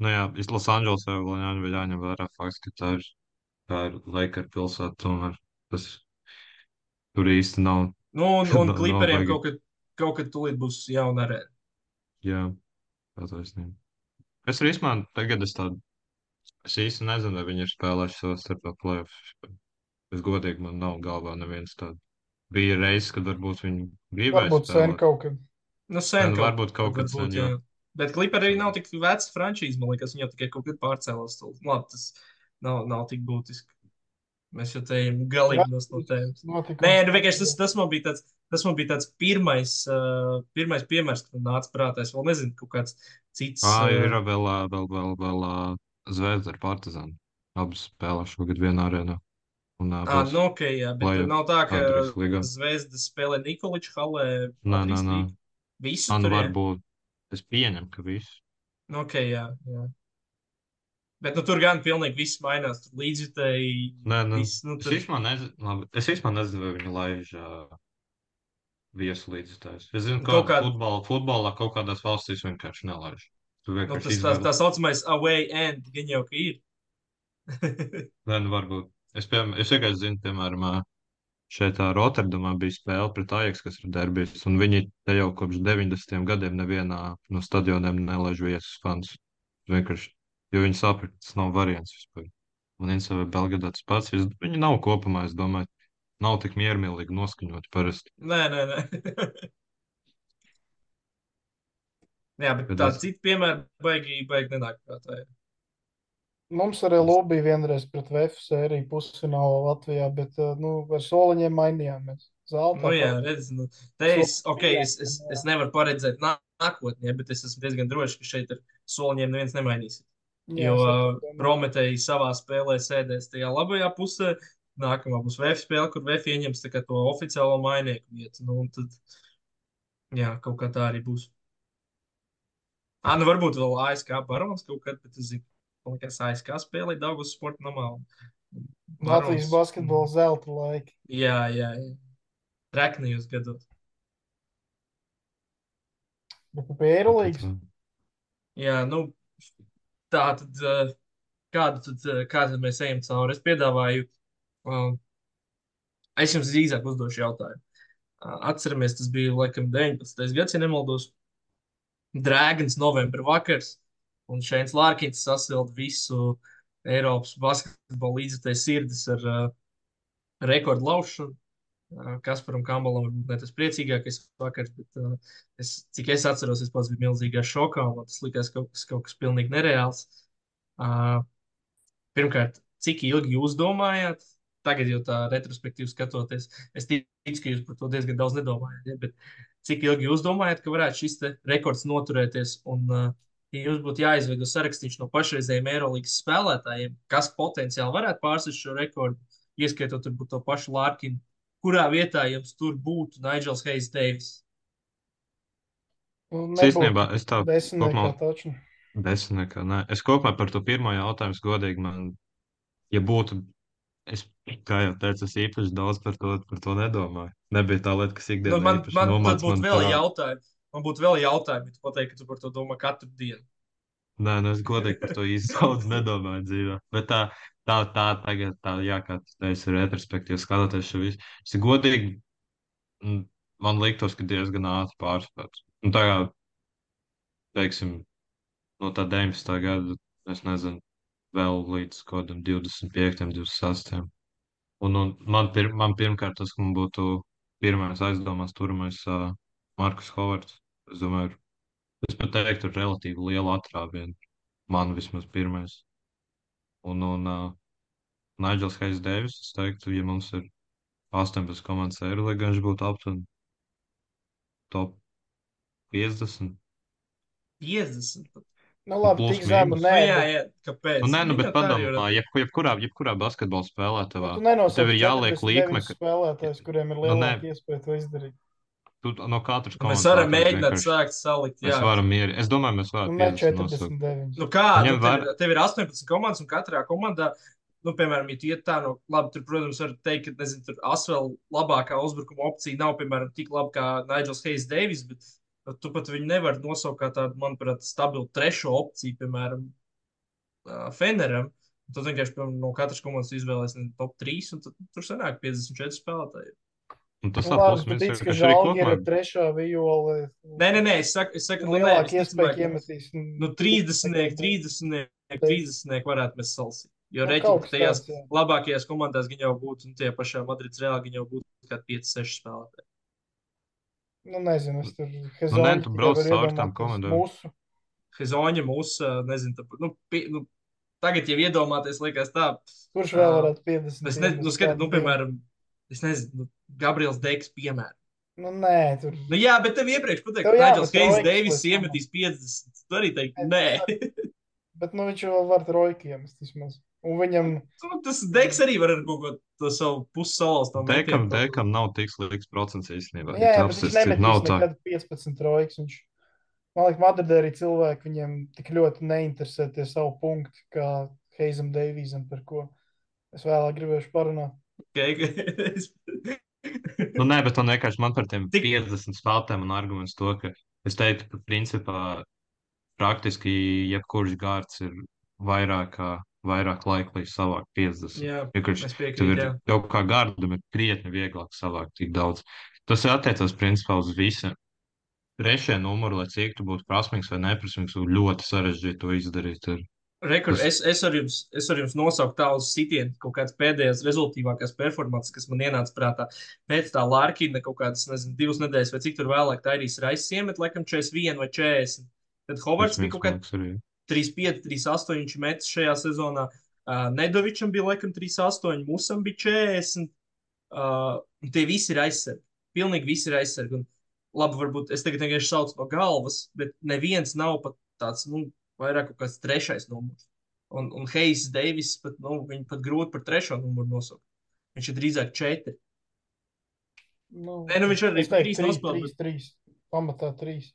Nu jā, Losandželosā vēl jāņem, jāņem vērā fakts, ka tā ir, tā ir Laker pilsēta, tomēr tas tur īsti nav, Nu, un, un nav, nav kliperiem baigi. kaut kad, kaut kad tūlīt būs jauna arēna. Jā, tā taisnība. Es arī īstenībā tagad es tādu, es īsti nezinu, vai viņi ir spēlējuši savā starpā playoffs. Es godīgi man nav galvā neviens tāds. Bija reizes, kad varbūt viņi gribēja Varbūt sen spēlēt. kaut kad. Nu, sen Sen kaut, varbūt kaut kad varbūt, sen, jā. jā. Bet kliperi arī nav tik vecs frančīze, man liekas, viņi jau tikai kaut kad pārcēlās. Labi, tas nav, nav tik būtiski. Mēs jau te ejam galīgi no tēmas. Notikums. Nē, nu vienkārši tas, tas man bija tāds, tas man bija tāds pirmais, uh, pirmais piemērs, kad man nāca prātā. Es vēl nezinu, kaut kāds cits. Ā, ir Uh, vēl, ā, vēl, vēl, vēl ā, Zvezda ar Partizānu. Abas spēlē šogad vienā arēnā. Un ā, ah, būs nu, ok, jā, bet play-off nav tā, ka Andrijas līgā. Zvezda spēlē Nikoliča halē Nē, nē, Latvijas nē. Rīgā. Visu Man tur, jā? varbūt, es pieņemu, ka viss. Nu, ok, jā, jā. Bet nu, tur gan pilnīgi viss mainās. Tur līdzjutēji Nē, nu, viss. Nu, es tur... īstenībā nezinu, labi, es īstenībā nezinu, vai viņi laiž uh, viesu līdzstājus. Es zinu, Kaut ka kā- futbola, futbolā kaut kādās valstīs vienkārši nelaiž. Tu Nu, vienkārši tas tā, izvēli. tā saucamais away end, gan jau ka ir. Nē, nu varbūt. Es, piemēram, es vienkārši zinu, piemēram, ā, šeit ā, Rotterdamā bija spēle pret Ajax, kas ir derbijs, un viņi te jau kopš deviņdesmitiem gadiem nevienā no stadioniem nelaiž viesus fans. Vienkārši, jo viņi saprata, tas nav variants vispār. Un Insa vai Belgradā tas pats, es- viņi nav kopumā, es domāju, nav tik miermīlīgi noskaņot parasti. Nē, nē, nē. Jā, bet Bet tādi es- citi piemēri baigi, baigi nenāk prātā. jā. Mums arī lobby vienreiz pret V F sēriju pusfinālā Latvijā, bet uh, nu, ar soliņiem mainījāmies. Zelta. Nu, jā, redz, nu, te es, ok, es, es, es nevaru paredzēt nā- nākotnē, bet es esmu diezgan drošs, ka šeit ar soliņiem neviens nemainīs. Jo uh, Prometēji savā spēlē sēdēs tajā labajā pusē, nākamā būs V F spēle, kur V F ieņems tā kā to oficiālo mainieku vietu. Nu, un tad, jā, kaut kā tā arī būs. Ā, nu varbūt vēl A S K Barons kaut kad, bet es zinu, man liekas, A S K spēlē Daugavas sporta namā. un Latvijas Barons- basketbola zelta laiki. Jā, jā, jā. Treknījus gados. Bet tu pie Eirolīgas? Jā, nu, tā tad, uh, kādu tad, uh, kā tad mēs ejam cauri? Es piedāvāju, uh, es jums drīzāk uzdošu jautājumu. Uh, atceramies, tas bija laikam deviņpadsmitais gads, ja nemaldos. Dragons novembra vakars, un Šeins Lārkins sasilda visu Eiropas basketbola līdzekļu sirdis ar uh, rekordu laušanu. Uh, Kasparam Kambalam varbūt ne tas priecīgākais vakars, bet uh, es, cik es atceros, es pats biju milzīgā šokā, un man tas likās kaut kas, kaut kas pilnīgi nereāls. Uh, Pirmkārt, cik ilgi jūs domājāt? Tagad jau tā retrospektīvi skatoties, es ticu, ka jūs par to diezgan daudz nedomājat. Ja? Bet cik ilgi jūs domājat, ka varētu šis te rekords noturēties? Un, uh, ja jums būtu jāizveido sarakstīts no pašreizējiem Eirolandes spēlētājiem, kas potenciāli varētu pārsist šo rekordu, ieskaitot varbūt to pašu Lārkinu, kurā vietā jums tur būtu Nigels Hayes Davis? Nu, Es īstenībā, es tā Desmitniekā kopumā, taču. desmitniekā, nē. Es kopumā par to pirmo jautājumu, es godīgi man, ja būtu, es, kā jau teicu, es īpaši daudz par to, par to nedomāju. Nebija tā lieta, kas Nu, ikdienā man īpaši man tad nomāca būtu man vēl prātu. jautājumi. Man būtu vēl jautājumi, bet tu pateiksi, ka tu par to domā katru dienu. Nē, nu es godīgi par to īsti daudz nedomāju dzīvē. Bet tā, tā, tā tagad, tā, jā, kā tu teici, retrospektīvi skatoties šo visu. Es godīgi, mm, man liktos, ka diezgan ātri pārspēts. Un tā kā, teiksim, no tā deviņpadsmitā gada, es nezinu, vēl līdz kaut kādam divdesmit piektajam, divdesmit sestajam. Un, un man, pir, man pirmkārt tas, ka man būtu pirmais aizdomās turamais uh, Markus Hovards. Es domāju, es pat teiktu, ir relatīvi liela atrāviena. Man vismaz pirmais. Un, un uh, Nigels Hayes Davis, es teiktu, ja mums ir astoņpadsmit komandas Eirolandā, viņš būtu aptuveni top piecdesmit. piecdesmit. Nu, labi, Plus tik zemu mīnus. nē. Nu, jā, bet- jā, kāpēc? Nu, nē, nu, Viņa bet tā arī padomā, var- jeb, jebkurā, jebkurā basketbola spēlētavā, Nu, tu tev nenosauc ir jāliek līkme, četrdesmit deviņus ka spēlētājus, kuriem ir Nu, nē. lielāka iespēja to izdarīt. tu no katras Nu, Mēs komandas varam sākot mēģināt vienkārši- sākt salikt. Mēs Jā. varam mierīgi. Es domāju, mēs Nu, varam ne piecdesmit nosaukt. četrdesmit deviņus. Nu, kā? Ņem Nu, tev, vērā- ir- tev ir astoņpadsmit komandas, un katrā komandā, nu, piemēram, ja tu iet tā, no, labi, tur, protams, var teikt, ka, nezinu, tur Asvēl labākā uzbrukuma opcija nav, piemēram, tik laba kā Nigels Hayes Davis, bet nu, tu pat viņu nevari nosaukt kā tādu, manuprāt, stabilu trešo opciju, piemēram, uh, Feneram. Tad vienkārši piemēram, no katras komandas izvēlēs ne, top trīs, un tad, tur sanāk piecdesmit četri spēlētāji. Un tas Nu, tā labi, plus tu mīnus tici, ka vienkārši arī Žalgi ir kopumā. trešā viola. Nē, nē, nē, es saku, es saku nu, nē, es Lielāka iespēja ticamāk, iemetīs. nu, trīsdesmit, trīsdesmit, trīsdesmit varētu mēs salsīt. Jo Nu, reķini, kaut ka kas tajās tāds, jā. labākajās komandās viņi jau būtu, un tie pašā Madrids Reāli viņi jau būtu kā pieci seši spēlētāji. Nu, nezinu, es tur Nu, nē, Hezonju tu tikai brauc varu cauri tām iedomāties. komandām. Mūsu. Hezoņa mūsu, nezinu, tā, nu, pi, nu, tagad jau iedomāties, liekas tā. Kurš vēl ā, varētu piecdesmit? Es ne, iemest nu, skat, kādu nu, dienu? piemēram, es nezinu, nu, Gabriels Deiks, piemēram. Nu, nē, tur. Nu, jā, bet tev iepriekš pateikt, Tev ka jāmet Nigels Heijs trojkas, Deivis lai iemetīs piecdesmit. Tu arī teikt, nē. Bet nu, viņš jau var trojku iemest vismaz. Un viņam, Nu, tas Deiks arī var ar kaut ko to savu pussalas no Dekam, metienu. dekam nav tik slikts procents īstenībā. jā, Ja jā, tu bet viņš apsties, cik nemetīs nav tā. nekad piecpadsmit trojkas. Viņš, man liekas, Madridē arī cilvēki viņiem tik ļoti neinteresē tie savu punktu, kā Heizam Deivīzam, par ko es vēlāk gribēšu parunāt. Okay, okay. Nu, nē, bet man vienkārši man par tiem Tik- piecdesmit spēlētājiem un arguments to, ka es teiktu, ka principā praktiski jebkurš gārds ir vairāk, kā- vairāk laika, lai savākt piecdesmit. Jā, Vienkārši es tev piekrītu, ir jā. kaut kā gārdam ir krietni vieglāk savākt tik daudz. Tas attiecas principā uz visiem. Trešie numuri, lai cik tu būtu prasmīgs vai neprasmīgs, ir ļoti sarežģīti to izdarīt. Ir. Rekur, Tas- es, es, ar jums, es ar jums nosaucu tā uz sitienu kaut kādas pēdējās rezultātīvākās performances, kas man ienāca prātā. Pēc tā Lārkina kaut kādas, nezinu, divas nedēļas vai cik tur vēlāk tā arī Raisas iemet, laikam četrdesmit viens vai četrdesmit. Tad Hovards bija kaut kāds trīsdesmit pieci, trīsdesmit astoņi viņš metis šajā sezonā. Uh, Nedovičam bija laikam trīsdesmit astoņi, Musam bija četrdesmit. Uh, un tie visi ir aizsargi. Pilnīgi visi ir aizsargi. Un, labi, varbūt es tagad vienkārši saucu no galvas, bet neviens nav pat tāds, nu, vairāk kaut kāds trešais numurs. Un, un Heijs Deivis pat, nu, viņu pat grūti par trešo numuru nosaukt. Viņš ir drīzāk četri. Nu, Nē, nu viņš arī es teiktu, trīs trīs, nospēlē, trīs, trīs. Pamatā trīs.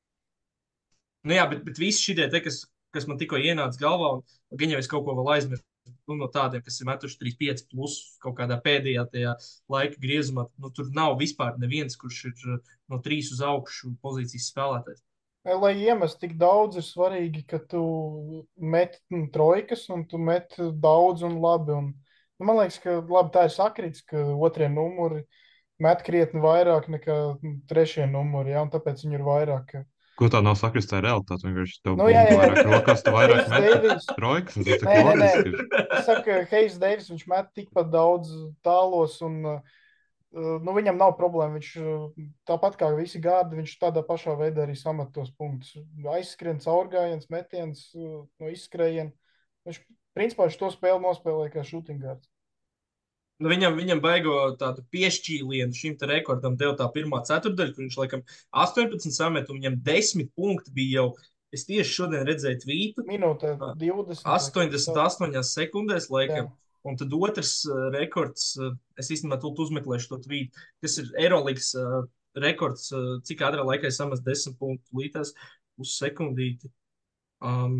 Nu jā, bet, bet visi šie te, kas, kas man tikko ienāca galvā, un gan jau es kaut ko vēl aizmirsu, nu, no tādiem, kas ir metuši trīs pieci plus kaut kādā pēdējā tajā laika griezumā, nu, tur nav vispār neviens, kurš ir uh, no trīs uz augšu pozīcijas spēlētājs. Lai iemestu tik daudz, ir svarīgi, ka tu met nu, trojkas un tu met daudz un labi. Un, nu, man liekas, ka labi, tā ir sakrits, ka otrie numuri met krietni vairāk nekā nu, trešie numuri, ja, un tāpēc viņi ir vairāk. Ko tā nav sakris, tā ir realitāte. Vienkārši tev Nu, būtu jā, jā, jā. vairāk rokās, tu vairāk Heijs met Deivis. trojkas. un Tas Nē, nē, nē. loģiski ir. Es saku, ka Heijs Deivis, viņš met tikpat daudz tālos un uh, nu, viņam nav problēma. Viņš uh, tāpat kā visi gārdi, viņš tādā pašā veidā arī samet tos punktus. Aizskrien, caurgājiens, metiens uh, no izskrējiena. Viņš, principā, viņš to spēli nospēlē kā shooting guards. Nu, viņam, viņam baigo tādu piešķīlienu šim te rekordam deva tā pirmā ceturdaļa, kur viņš laikam astoņpadsmit samet, un viņam desmit punkti bija jau, es tieši šodien redzēju tvītu, Minūtē Ah, divdesmit. astoņdesmit astoņās sekundēs, laikam. Jā. Un tad otrs uh, rekords, uh, es īstenībā tūlīt uzmeklēšu to tvītu, kas ir Eirolandes uh, rekords, uh, cik ātrā laikā ir samest desmit punktu lītās uz sekundīti. Um,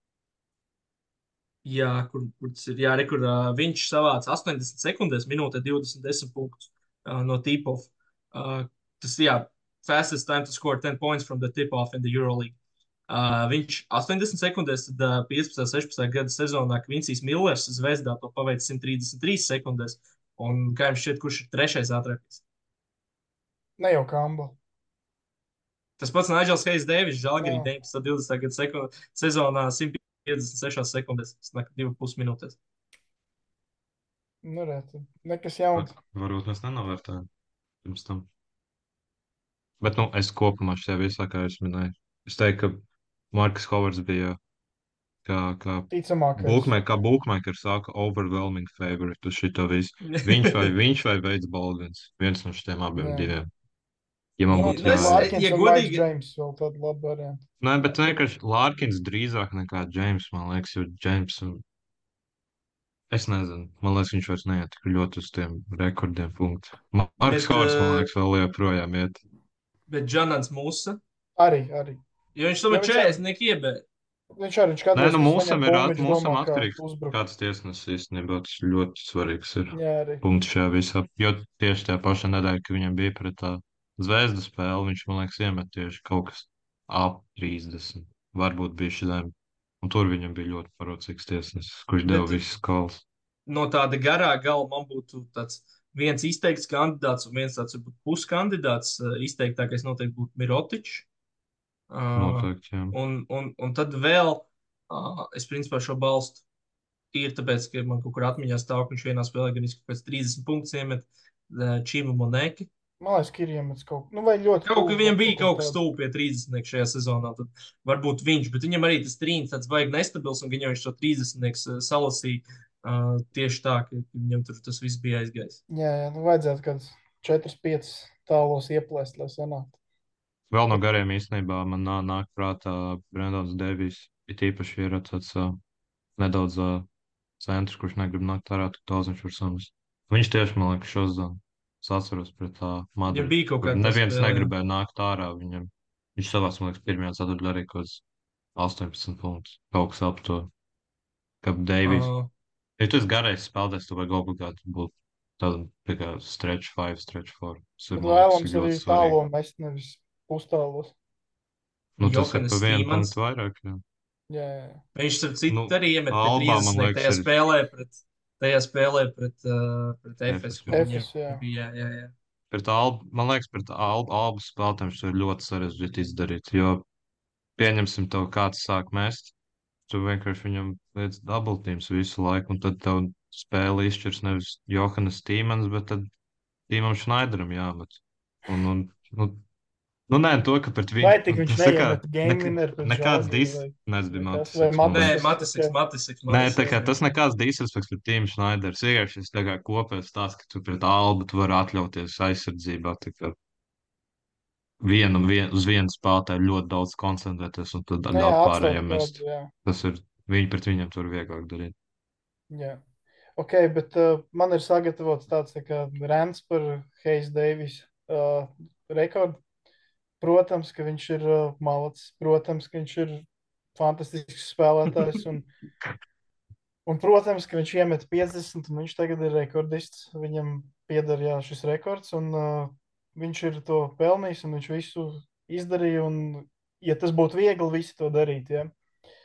jā, kur, kur tas ir, jā, re, kur uh, viņš savāca astoņdesmit sekundēs, minūtē divdesmit desmit punktus uh, no tip-off. Uh, tas, jā, fastest time to score ten points from the tip-off in the Euroleague. Uh, viņš astoņdesmit sekundēs, tad uh, piecpadsmit, sešpadsmit gada sezonā Kvinsijs Millers Zvezdā to paveic simt trīsdesmit trīs sekundēs. Un kā jums šķiet, kurš ir trešais ātrākais? Ne jau Kamba. Tas pats Nigels Heijs Deivis, Žalgirī Jā. deviņpadsmit divdesmit gada sekund, sezonā simt piecdesmit sešās sekundēs, tas nāk divi pus minūtēs. Nu, rēt, nekas jauns. Varbūt mēs nenovērtējam pirms tam. Bet, nu, es kopumā šajā visā, kā es minēju, es teiktu, ka Markus Hovards bija kā, kā Ticamākais. bookmaker, kā bookmaker saka, overwhelming favorite uz šito visu. Viņš vai viņš vai Veids Baldvins. Viens no šiem abiem Jā. diviem. Ja man Nu, būtu Nu, es- jāvēl. Lārkins ja un godīgi- Maiks Džeims vēl tādu labu variantu. Nē, bet vienkārši Lārkins drīzāk nekā Džeims, man liekas, jo Džeims, es nezinu, man liekas, viņš vairs neiet tik ļoti uz tiem rekordiem punktu. Marks Bet, Hovards, man eh, liekas, vēl joprojām iet. Bet Džanans Musa, Arī, arī. jo viņš Ja tomēr viņš četrdesmit iebēja. Viņš arī viņš Nē, kādreiz, nu, kad mūsam saņem ir bumbu, at- viņš mūsam domā, kā atkarīgs. uzbrukt. Kāds tiesnesis īstenībā tas ļoti svarīgs ir Jā, arī. punkts šajā visā. Jo tieši tajā pašā nedēļā, kad viņam bija pret tā zvezdu spēli, viņš, man liekas, iemet tieši kaut kas ap trīsdesmit. Varbūt bija šī zem Un tur viņam bija ļoti parocīgs tiesnesis, kurš deva Bet visas kolas. no tāda garā gala man būtu tāds viens izteikts kandidāts un viens tāds varbūt puskandidāts. Uh, Izteiktākais noteikti būtu Mirotičs. Uh, Noteikti, jā. un, un, un tad vēl uh, es principā šo balstu ir tāpēc, ka man kaut kur atmiņā stāv, ka viņš vienā spēlē gan izskatās pēc trīsdesmit punktus iemet uh, Čīmu Moneki. Man liekas, ka ir iemets kaut ko, nu, vai ļoti Kaut kā tuvu viņam vai bija kaut kas tādu. tuvu pie trīsdesmit šajā sezonā. Tad varbūt viņš, bet viņam arī tas trīnis tāds vajag nestabils, un viņam viņš to trīsdesmit salasīja uh, tieši tā, ka viņam tur tas viss bija aizgājis. Jā, jā, nu vajadzētu kāds četri pieci tālos ieplēst, lai sanāktu. Vēl no gariem īstenībā man nā, nāk prātā Brendons Devijs. It īpaši ir tāds uh, nedaudz uh, centrs, kurš negrib nākt ārā, tik daudz viņš var samest. Viņš tieši, man liekas, šo zonu. Es atceros pret uh, Viņam Madridu, bija kaut kur kāda tā neviens spēle. negribēja nākt ārā. Viņam, viņš savās, man liekas, pirmajā ceturtajā arī kaut kāds astoņpadsmit punktus. Kaut kas ap to, kā Devijs. Uh, Ja tu esi garais spēlētājs, tu vajag obligāti būt tādam tā kā stretch five, stretch four. Tas ir, Bet man liekas, vēlams ir arī ļoti svarīgi. tālo mest, nevis pustālos. Nu, tas ir Johannes pa vienu Stīmans. punktu vairāk. Jā. Jā, jā, jā. Viņš ar citu Nu, arī iemet pie Albā, man trīsdesmit. liekas, Tajā ir spēlē pret, tajā spēlē pret, uh, pret Efes, Efes, kur jā. viņam Efes, jā. bija. Jā, jā, jā. Pret Albu, man liekas, pret Albu, Albu spēlētājiem šis ir ļoti sarežģīti izdarīt, jo pieņemsim tev kāds sāk mest, tu vienkārši viņam liec dubultīms visu laiku, un tad tev spēle izšķirs nevis Johannes Tīmans, bet tad Tīmam Šnaideram jāmet. Un, un, nu, nu, nē, to, ka pret viņu. Vai tik viņš tas tā kā neiemet game nek- winner pret Nekāds Žalgiri dis, vai- nezinu, vai kas, Matis. vai man Nē, Matis? liekas. Matisiks, ok. Matisiks, Nē, tā Matisiks. kā tas nekāds disrespekts pret Tīmu Šnaideru. Vienkārši tas tā kā kopējs tās, ka tu pret Albu tu vari atļauties aizsardzībā. Tā kā vienam, vien, uz vienu spēlētāju ļoti daudz koncentrēties un tad Nu jā, ļaut atstāt pārējiem mest. kādu, jā. Tas ir viņi pret viņiem tur vieglāk darīt. Jā. Ok, bet uh, man ir sagatavots tāds tā kā rants par Hayes Davis uh, rekordu. Protams, ka viņš ir uh, malacis. Protams, ka viņš ir fantastisks spēlētājs. Un, un, protams, ka viņš iemet piecdesmit, un viņš tagad ir rekordists. Viņam pieder jā, šis rekords, un uh, viņš ir to pelnījis, un viņš visu izdarīja. Un, ja tas būtu viegli, visi to darītu. Ja?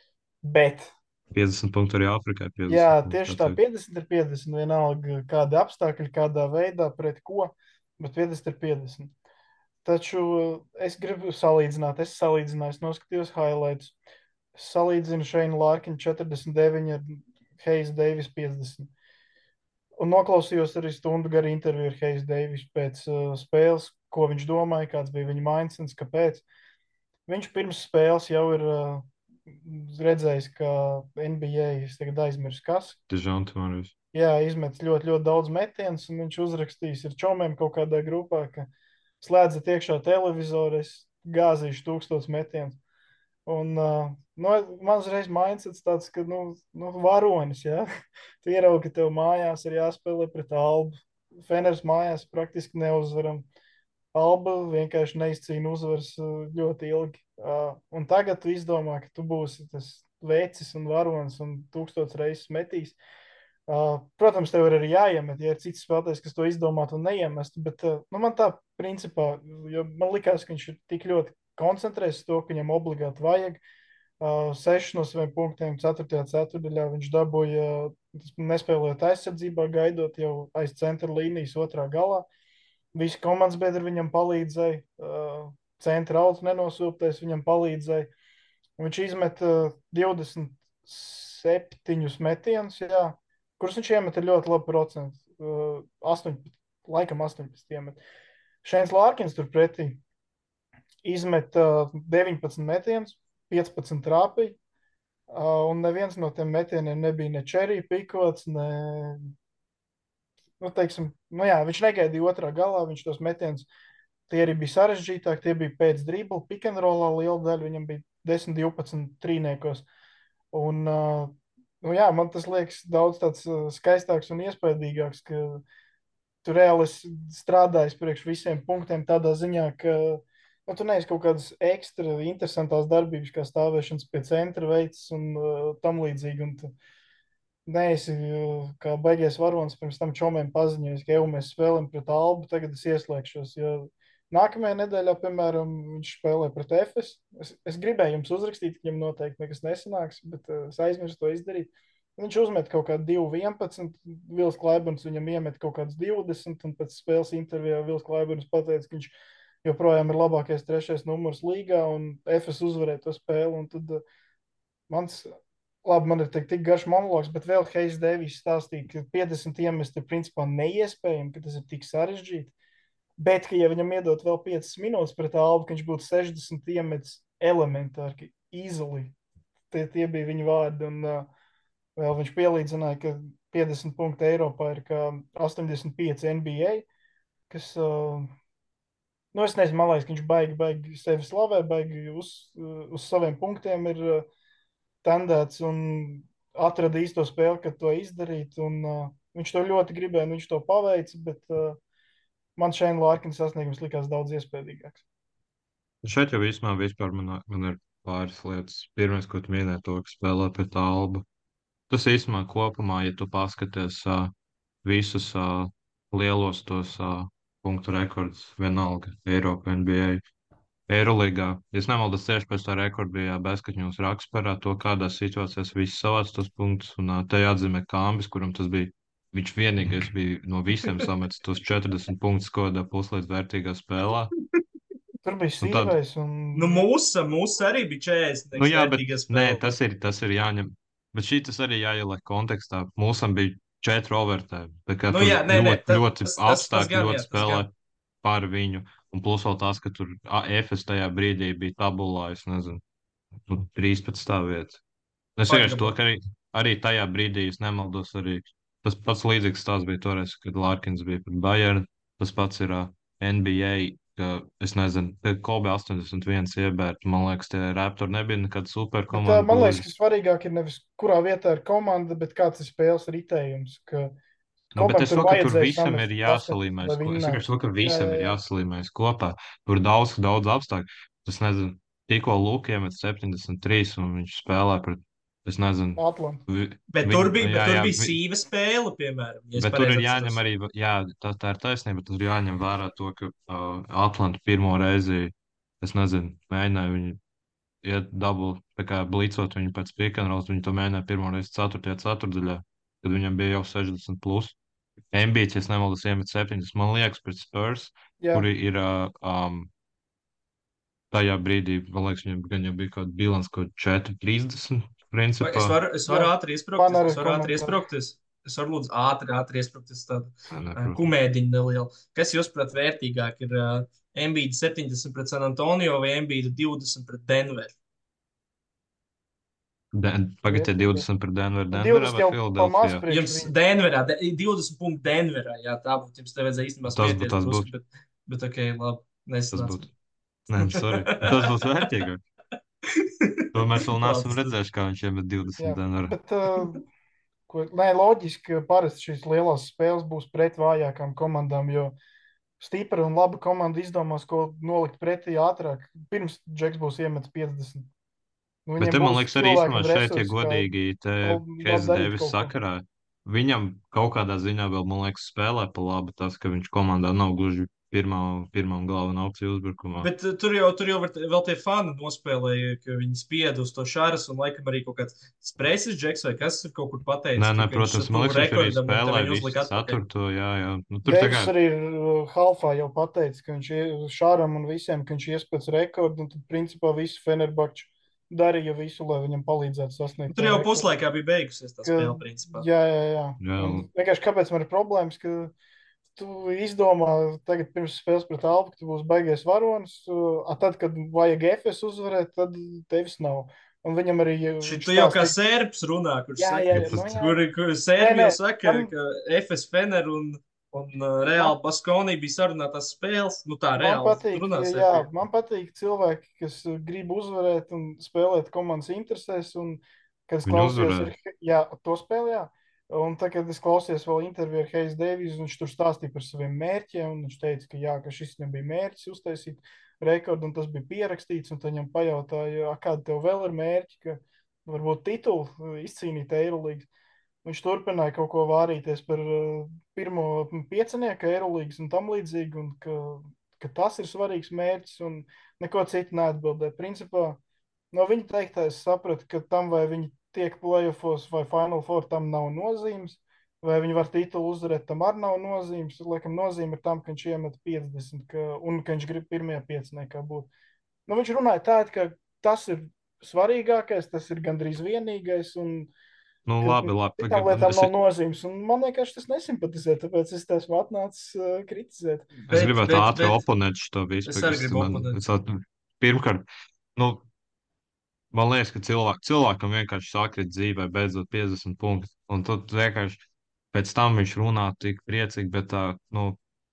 Bet piecdesmit punktu arī Āfrikai. jā, tieši tā, piecdesmit ir piecdesmit. Vienalga, kāda apstākļa, kādā veidā, pret ko, bet piecdesmit ir piecdesmit. Taču es gribu salīdzināt, es salīdzināju, es noskatījos highlights. Es salīdzinu Šeinu Lārkinu četrdesmit deviņi ar Hayes Davis piecdesmit. Un noklausījos arī stundu garu interviju ar Hayes Davis pēc uh, spēles, ko viņš domāja, kāds bija viņa mindsets, kāpēc. Viņš pirms spēles jau ir uh, redzējis, ka N B A, es tagad aizmirsu, kas. Dižanti Marijs. Jā, izmetis ļoti, ļoti daudz metienus, un viņš uzrakstījis ar čomiem kaut kādā grupā, ka slēdzat iekšā televizoru, es gāzīšu tūkstotis metienus. Un uh, nu, man uzreiz mindsets tāds, ka, nu, nu varonis, jā. Tu ieraugi, ka tev mājās ir jāspēlē pret Albu. Feners mājās praktiski neuzvaram. Alba vienkārši neizcīna uzvaras uh, ļoti ilgi. Uh, un tagad tu izdomā, ka tu būsi tas vecis un varonis un tūkstots reizes metīs. Uh, protams, tev ir arī jāiemet, ja ir cits spēlētājs, kas to izdomātu un neiemestu, bet uh, nu, man tā principā, jo man likās, ka viņš ir tik ļoti koncentrēs to, ka viņam obligāti vajag. Uh, sešus no saviem punktiem ceturtajā ceturdaļā viņš dabūja, uh, nespēlējot aizsardzībā, gaidot jau aiz centra līnijas otrā galā. Visi komandas biedri viņam palīdzēja, uh, centra autu nenosūptais viņam palīdzēja. Un viņš izmet uh, divdesmit septiņus metienus, jā, kurus viņš iemet ar ļoti labu procentu. Uh, astoņpadsmit, laikam astoņpadsmit iemet. Šeins Lārkins turpretī izmet uh, deviņpadsmit metienus, piecpadsmit trāpīja, uh, un neviens no tiem metieniem nebija ne cherry pikots, ne, nu, teiksim, nu jā, viņš negaidīja otrā galā, viņš tos metienus, tie arī bija sarežģītāk, tie bija pēc dribla, pick and rollā liela daļa, viņam bija desmit divpadsmit trīniekos. Un, uh, nu jā, man tas liekas daudz tāds uh, skaistāks un iespaidīgāks, ka tu reāli esi strādājis priekš visiem punktiem tādā ziņā, ka nu, tu neesi kaut kādas ekstra interesantās darbības, kā stāvēšanas pie centra veids un uh, tam līdzīgi. Un tu neesi uh, kā baigies varonis pirms tam čomiem paziņojis, ka jau mēs spēlēm pret Albu, tagad es ieslēgšos, jo Nākamajā nedēļā, piemēram, viņš spēlē pret Efes. Es, es gribēju jums uzrakstīt, ka viņam noteikti nekas nesanāks, bet uh, es aizmirsu to izdarīt. Viņš uzmet kaut kādu divu vienpadsmit, Vils Klaibans viņam iemet kaut kādus divdesmit, un pēc spēles intervijā Vils Klaibans pateica, ka viņš joprojām ir labākais trešais numurs līgā, un Efes uzvarēja to spēli. Un tad uh, mans, labi, man ir tik, tik garš monologs, bet vēl Heis Deivis stāstīja, ka piecdesmit iemest ir principā neiespējami, ka tas ir tik sarežģīti. Bet, ka ja viņam iedot vēl piecas minūtes pret Albu, ka viņš būtu sešdesmit iemetis elementāri, easily. Tie, tie bija viņa vārdi. Un uh, vēl viņš pielīdzināja, ka piecdesmit punkti Eiropā ir kā astoņdesmit pieci N B A, kas, uh, nu es nezinu, man liekas, ka viņš baigi, baigi sevi slavē, baigi uz, uh, uz saviem punktiem ir uh, tendēts un atrada īsto spēli, kad to izdarīt. Un uh, viņš to ļoti gribēja, un viņš to paveica, bet uh, man Šeina Lārkina sasniegums likās daudz iespējīgāks. Šeit jau vismā vispār man, man ir pāris lietas. Pirmais, ko tu minēji, to, ka spēlē pret Albu. Tas īstenībā kopumā, ja tu paskaties uh, visus uh, lielos tos uh, punktu rekordus, vienalga Eiropa, N B A, Eirolīgā, ja es nemaldos, tieši pēc tā rekorda bija Beskatņūs raksts par uh, to, kādās situācijās visi savāc tos punktus, un uh, te jāatzīmē Kambis, kuram tas bija, viņš vienīgais bija no visiem sametis tos četrdesmit punktus, ko da puslīdz vērtīgā spēlē. Tur bija Un tad- sīvais un... Nu, mūsu, mūsu arī bija četrdesmit. Nu, jā, bet nē, tas ir, tas ir jāņem. Bet šī tas arī jāieliek kontekstā. Mūsam bija četri overtime. Tā kā Nu, tur jā, nē, nē, ļoti, tas- ļoti tas- tas- tas apstākļi gan, ļoti jā, tas spēlē gan. par viņu. Un plus vēl tas, ka tur A F S tajā brīdī bija tabulā, es nezinu, nu, trīspadsmitā vieta. Es vienkārši to, ka arī, arī tajā brīdī, es nemaldos, arī tas pats līdzīgs tās bija toreiz, kad Lārkins bija pret Bayern. Tas pats ir uh, N B A, ka es nezinu, kad Kobe astoņdesmit viens iebērt, man liekas, tie Raptori nebija nekāda super Bet, uh, komanda. man liekas, ka svarīgāk ir nevis kurā vietā ir komanda, bet kāds ir spēles ritējums. Ka Nu, bet komandai es tur to, ka tur vajadzēja visam samest ir basketu, jāsalīmēs. lai ko- viņi Es nāk. vienkārši to, ka Jā, visam jā, ir jā. jāsalīmēs kopā. Tur ir daudz, daudz apstākļu. Es nezinu, tikko Luka iemet septiņdesmit trīs un viņš spēlē pret, es nezinu, Atlanta. vi, Bet viņu- tur bija, bet jā, tur jā, bija vi- sīva spēle, piemēram. Ja es Bet tur ir pareizi jāņem atceros. arī, jā, tā, tā ir taisnība, bet tur ir jāņem vērā to, ka uh, Atlanta pirmo reizi, es nezinu, mēģināja viņu iet dabūt, tā kā blicot viņu pēc pikanrols, viņi to mēģināja pirmo reizi ceturtajā ceturdaļā, kad viņam bija jau sešdesmit plus. Embiids, ja es nemaldos, iemet septiņdesmit, man liekas, pret Spurs, Jā, kuri ir uh, um, tajā brīdī, man liekas, viņam gan jau bija kaut kāda bilans, kaut četri trīsdesmit, Vai principā. Es varu, es varu Jā. ātri iesprūkt, Man arī es varu ātri komentāri. iesprūkt. Es varu lūdzu ātri, ātri iesprūkt tādu Nē, nē, uh, protams. kumēdiņu nelielu. Kas jūs prāt vērtīgāk ir uh, Embiida septiņdesmit pret San Antonio vai Embiida divdesmit pret Denveru? Den- Pagaidiet, Vērtīgāk. divdesmit pret Denveru, Denverā divdesmit vai jau pa maz Filadelfijā? priekš Jums viņa. Denverā, de, divdesmit punkti Denverā, jā, tā būtu. Jums te vajadzēja īstenībā Tas būtu- smieties tas drusku, būtu. bet, bet ok, labi, Tas nesanāca. būtu. Nē, nu, sorry. Tas būs vērtīgāk. To mēs vēl neesam Labi. redzējuši, kā viņš iemet Jā, divdesmit Denverā. bet, uh, ko, nē, loģiski, ka parasti šīs lielās spēles būs pret vājākām komandām, jo stipra un laba komanda izdomās, ko nolikt pretī ātrāk. Pirms Džeks būs iemetis piecdesmit. Nu, Bet viņiem te man būs liekas, arī cilvēki īstenībā un šeit, ja resursi, kā godīgi, te vēl- vēl Keizs darīt Deivis kaut ko. sakarā, viņam kaut kādā ziņā vēl, man liekas, spēlē pa labi tas, ka viņš komandā nav gluži pirmā, pirmā un galvenā opcija uzbrukumā. Bet uh, tur jau, tur jau var, vēl tie fani nospēlēja, ka viņi spieda uz to šāras un laikam arī kaut kāds spresis džeks vai kas ir kaut kur pateicis. Nē, nē, ka viņš protams, tuvu man liekas, viņš arī rekordam, un tad spēlē viņi visu uzlika atpakaļ. ceturto, jā, jā. Nu, tur tā Deivis kā, arī uh, Halfā jau pateica, ka viņš ir šāram un visiem, ka viņš ies pēc rekorda, un tad principā visu Fenerbahču darīja visu, lai viņam palīdzētu sasniegt. Tur to jau rekordu. puslaikā bija beigusies tā Ka- spēle, principā. Jā, jā, jā. Jā. Un vienkārši kāpēc man ir problēmas, ka tu izdomā tagad pirms spēles pret Albu, ka tu būsi baigies varonis, uh, a tad, kad vajag Efes uzvarēt, tad tevis nav. Un viņam arī... uh, Šī viņš tu jau kā stāsta- serbs runā, kur, Jā, saka, jā, Jā, jā, tas- nu, jā. kur, kur serbi Nē, jau nē, saka, man- ka F S Fener un, un uh, Reāli Baskonī bija sarunātās spēles. Nu tā, Man Reāli patīk, runā jā, serbi. man patīk cilvēki, kas uh, grib uzvarēt un spēlēt komandas interesēs. Un, kad es Viņi klausījos, uzvarēja. ir, jā, to spēlē, jā. Un tad, kad es klausījos vēl interviju ar Heisu Deivisu, viņš tur stāstīja par saviem mērķiem. Un viņš teica, ka, jā, ka šis viņam bija mērķis uztaisīt rekordu, un tas bija pierakstīts. Un tad viņam pajautāja, "A, kādi tev vēl ir mērķi, ka varbūt titulu uh, izcīnīt Eirolīgas. Viņš turpināja kaut ko vārīties par uh, pirmo piecinieku Eirolīgas un tam līdzīgi. Un ka ka tas ir svarīgs mērķis un neko citu neatbildē. Principā no viņa teiktā es sapratu, ka tam, vai viņi tiek playoffos vai Final Four, tam nav nozīmes. Vai viņi var titulu uzvarēt, tam arī nav nozīmes. Laikam nozīme ir tam, ka viņš iemet piecdesmit ka, un ka viņš grib pirmajā pieciniekā būt. Nu, viņš runāja tā, ka tas ir svarīgākais, tas ir gandrīz vienīgais. Un, Nu, labi, labi. Citām Tagad, lietām es, nav nozīmes. Un man vienkārši tas nesimpatizē, tāpēc es esmu atnācis uh, kritizēt. es Bet- gribētu bet- ātri bet- oponēt šo visu. Es arī kas gribu man- oponēt. es at- Pirmkārt, nu, man liekas, ka cilvēk, cilvēkam vienkārši sakrit dzīvē beidzot piecdesmit punkti. Un tad vienkārši pēc tam viņš runā tik priecīgi, bet tā, nu,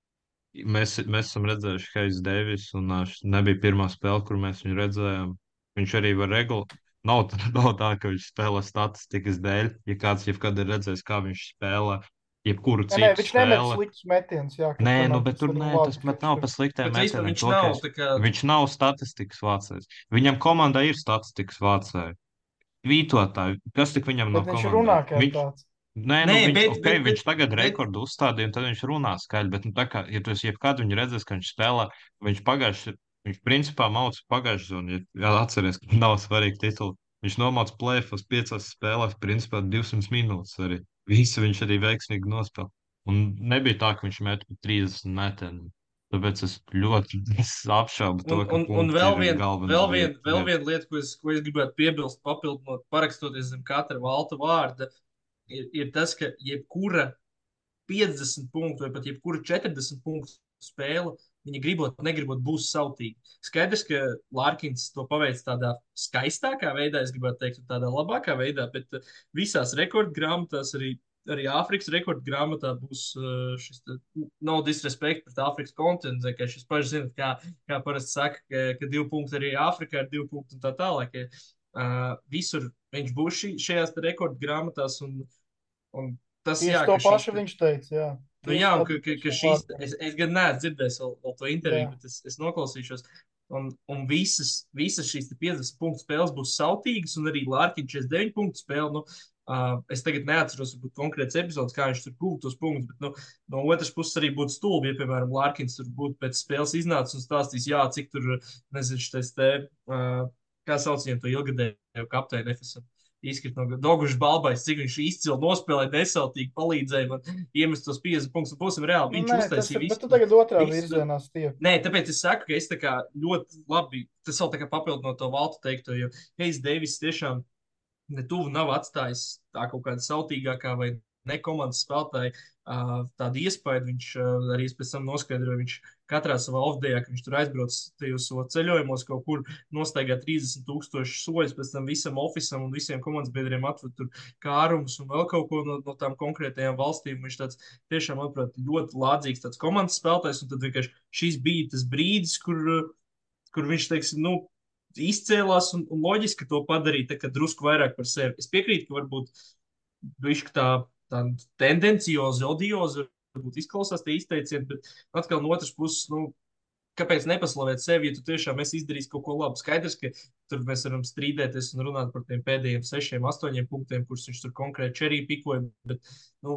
mēs, mēs esam redzējuši Heis Deivis, un ā, šis nebija pirmā spēle, kur mēs viņu redzējām. Viņš arī var regulēt. Nav, tā- nav tā, ka viņš spēlē statistikas dēļ. Ja kāds jebkad ir redzējis, kā viņš spēlē, jebkuru Nē, citu nē, viņš nemet spēli. sliktus metienus. Jā, ka Nē, nu, panāk, bet tas tur ir nē, labi, tas ka pat viņš nav tur- par sliktiem Bet vispār metieniem. viņš To, ka nav es- tā kā. Viņš nav statistikas vācējs. Viņam komandā ir statistikas vācēji. Vītotāji, kas tik viņam no Bet viņš komandas? runā kā tāds. Nē, Nē, nu, viņš, bet- okay, bet- viņš tagad bet- rekordu uzstādīja, un tad viņš runā skaļi. Bet, nu, tā kā, ja tu esi jebkad viņu redzējis, ka viņš spēlē, viņš pagājuši, viņš principā mauca pagājušajā zonā, ja jā, atceries, ka nav svarīgi tituli. Viņš nomauca plēfos piecās spēlēs, principā divsimt minūtes arī. Visu viņš arī veiksmīgi nospēlēja. Un nebija tā, ka viņš met pa trīsdesmit metienu. Tāpēc es ļoti es apšaubu to, Un, ka un, un punkti vēl ir viena galvenā vēl vien, lieta. vēl Jā. vien lieta, ko es, ko es gribētu piebilst, papildinot, parakstoties zem katra valta vārda, ir, ir tas, ka jebkura piecdesmit punktu vai pat jebkura četrdesmit punktu spēle, viņa gribot, negribot, būs sautīga. Skaidrs, ka Lārkins to paveic tādā skaistākā veidā, es gribētu teikt, un tādā labākā veidā, bet uh, visās rekordgrāmatās, arī, arī Āfrikas rekordgrāmatā būs uh, šis, te, no disrespect pret Āfrikas kontinentu, ka šis paši zinat, kā, kā parasti saka, ka, ka divi punkti arī Āfrikā ir divi punkti un tā tālāk. Ka, uh, visur viņš būs šī, šajās te rekordgrāmatās, un, un tas, Tieši jā, to ka šīs pašu te- viņš teica. Jā, Nu, Tieši jā, un tādu ka, ka, ka pašu šīs, vārdu. es, es gan neesmu dzirdējis vēl, vēl to interviju, Jā. bet es, es noklausīšos. Un, un visas, visas šīs te piecdesmit punktu spēles būs sautīgas, un arī Lārkins četrdesmit deviņu punktu spēle. Nu, uh, es tagad neatceros varbūt konkrēts epizodes, kā viņš tur gūta tos punktus, bet nu, no otras puses arī būtu stulbi, ja, piemēram, Lārkins tur būtu pēc spēles iznācis un stāstījis, jā, cik tur, nezinu, šis te, uh, kā sauc viņam to ilgadēju kapteini F S M. Izkrīt no Dogušas balbais, cik viņš izcili nospēlēja, nesautīgi palīdzēja man iemest tos piecdesmit punktus. Un būsim reāli, Nu, viņš nē, tas uztaisīja ir, visu. bet tu tagad otrā visu- virzienā stiep. Nē, tāpēc es saku, ka es tā kā ļoti labi, tas vēl tā kā papildinot to Valtu teikto, jo Heis Deivis tiešām ne tuvu nav atstājis tā kaut kāda sautīgākā vai ne komandas spēlētāja uh, tādu iespēju. Viņš uh, arī pēc tam noskaidroja, viņš katrā savā off-dayā, ka viņš tur aizbrauc tajos savos ceļojumos kaut kur nostaigā trīsdesmit tūkstoši soļus, pēc tam visam ofisam un visiem komandas biedriem atved tur kārumus un vēl kaut ko no, no tām konkrētajām valstīm. Viņš tāds tiešām, manuprāt, ļoti lādzīgs tāds komandas spēlētājs, un tad vienkārši šis bija tas brīdis, kur, uh, kur viņš, teiksim, nu, izcēlās un, un loģiski to padarīt, tā kā drusku vairāk par sevi. Es piekrītu, ka varbūt bišķi tā, tā tendenciozi, odiozi varbūt izklausās tie izteicieni, bet atkal no otras puses, nu, kāpēc nepaslavēt sevi, ja tu tiešām esi izdarījis kaut ko labu? Skaidrs, ka tur mēs varam strīdēties un runāt par tiem pēdējiem sešiem, astoņiem punktiem, kurus viņš tur konkrēti čerī pikoja, bet, nu,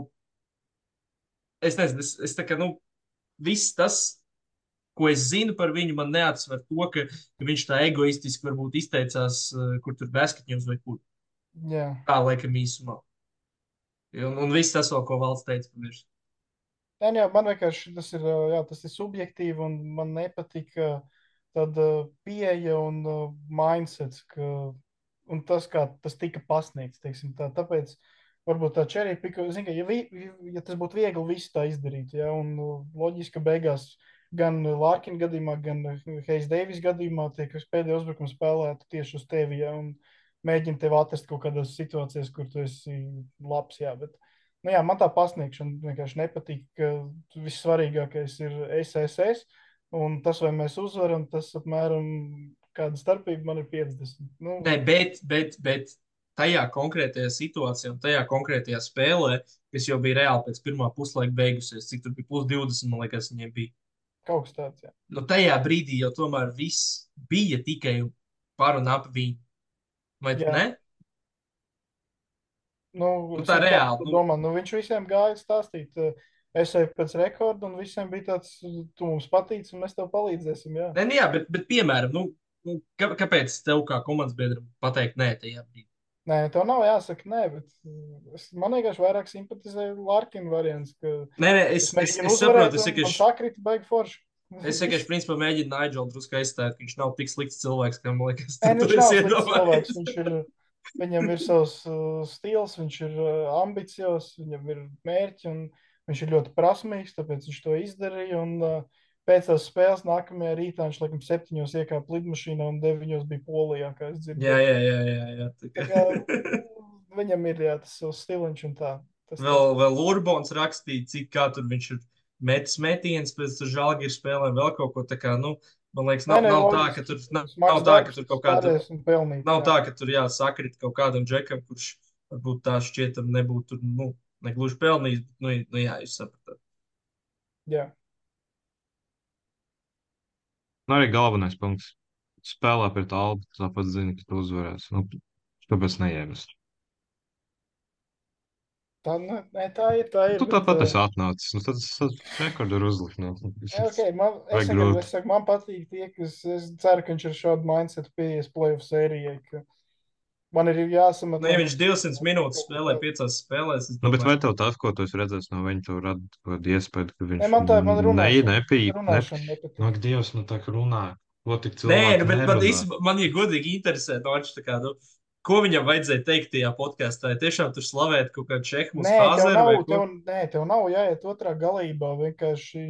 es nezinu, es, es tā kā, nu, viss tas, ko es zinu par viņu, man neatsver to, ka, ka viņš tā egoistiski varbūt izteicās, uh, kur tur basketņos vai kur. Jā. Tā laikam īsumā. Un, un viss tas vēl, ko valsts teica pavirši. Nē, jā, man vienkārši tas ir, jā, tas ir subjektīvi, un man nepatika tāda pieeja un uh, mindsets, ka, un tas, kā tas tika pasniegts, teiksim tā. Tāpēc varbūt tā cherry pick, zin, ka, ja, vi, ja tas būtu viegli visu tā izdarīt, ja, un uh, loģiski, ka beigās gan Lārkina gadījumā, gan Heis Deivis gadījumā tie, kas pēdējo uzbrukumu spēlētu tieši uz tevi, ja, un mēģina tevi atrast kaut kādās situācijās, kur tu esi labs, jā, bet nu jā, man tā pasniegšana vienkārši nepatīk, ka vissvarīgākais ir S S S, un tas, vai mēs uzvaram, tas apmēram kāda starpība man ir piecdesmit. Nu, Nē, bet, bet, bet tajā konkrētajā situācijā un tajā konkrētajā spēlē, kas jau bija reāli pēc pirmā puslaika beigusies, cik tur bija plus divdesmit, man liekas, viņiem bija. kaut kas tāds, jā. Nu, tajā brīdī jau tomēr viss bija tikai par un ap viņu. Vai tu Jā. ne? Nu, Nu, es tā vienkārši reāli, nu. Domā, nu, viņš visiem gāja stāstīt. Es eju pēc rekorda, un visiem bija tāds, tu mums patīc, un mēs tev palīdzēsim. Jā, Nē, nu jā, bet, bet piemēram, nu, nu, kā, kāpēc tev kā komandas biedram pateikt nē tajā brīdī? nē, tev nav jāsaka nē, bet uh, es, man vienkārši vairāk simpatizēju Larkina variants, ka Nē, nē, es, es es, mēģinu es saprotu, uzvarēt, es un man vienkārši, sakrita baigi forši. es vienkārši principā mēģinu Nigelu drusku aizstāt, ka viņš nav tik slikts cilvēks, kā man liekas, Nē, tu, nu, tu viņš nav esi slikts cilvēks. iedomājies. Viņš ir, viņam ir savs uh, stils, viņš ir uh, ambiciozs, viņam ir mērķi, un viņš ir ļoti prasmīgs, tāpēc viņš to izdarīja. Un, uh, pēc tās spēles nākamajā rītā viņš laikam septiņos iekāpa lidmašīnā un deviņos bija Polijā, kā es Jā, dzirdēju. jā, jā, jā, jā. Tā Tā kā... kā, viņam ir jā, tas savs stiliņš un tā. Tas Vēl, tas. vēl Urbāns rakstīja, cik kā tur viņš ir metis metiens pēc Žalgiris spēlēm, vēl kaut ko tā kā, nu, man liekas, Nē, nav, nē, nav tā, ka loģiski. tur, nav, Smags nav tā, ka darbs, tur kaut kāda, spēlēs un pelnīt. nav Jā. tā, ka tur jāsakrit kaut kādam džekam, kurš varbūt tā šķietam nebūtu, nu, negluži pelnījis, bet, nu, nu jā, jūs sapratāt. Jā. Nu, arī galvenais punkts. Spēlē pret Albu, tāpat zini, ka tu uzvarēsi. Nu, tāpēc neiemest. Tā, nē, nē, tā ir, tā ir. Tu Bet, tāpat uh, esi atnācis. Nu, tad tas rekordu ir uzlikt. Nu, jā, okay, man, vai es, vienkārši, grūti. es saku, man patīk tie, kas es ceru, ka viņš ir šādu mindset pieies playoff sērijai, ka man ir jāsamat. Nu, ja viņš divsimt minūtes spēlē piecās spēlēs, es Nu, bet domāju, vai tev tas, ko tu esi redzējis no viņa, tev rada kaut kādu iespēju, ka Ne, viņš man tā, man ne, runāšana, nepīp, ne, runāšana nepatīk. nu, ak, Dievs, nu tā kā runā, ko tik nē, cilvēki nu, bet man, nerunā. īstenībā- man ja godīgi interesē, no atš, tā kā, nu, ko viņam vajadzēja teikt tajā podkāstā? Ja tiešām tur slavēt kaut kādu Čehmus Nē, tev Hāzeru nav, vai ko? tev, nē, tev nav jāiet otrā galībā. Vienkārši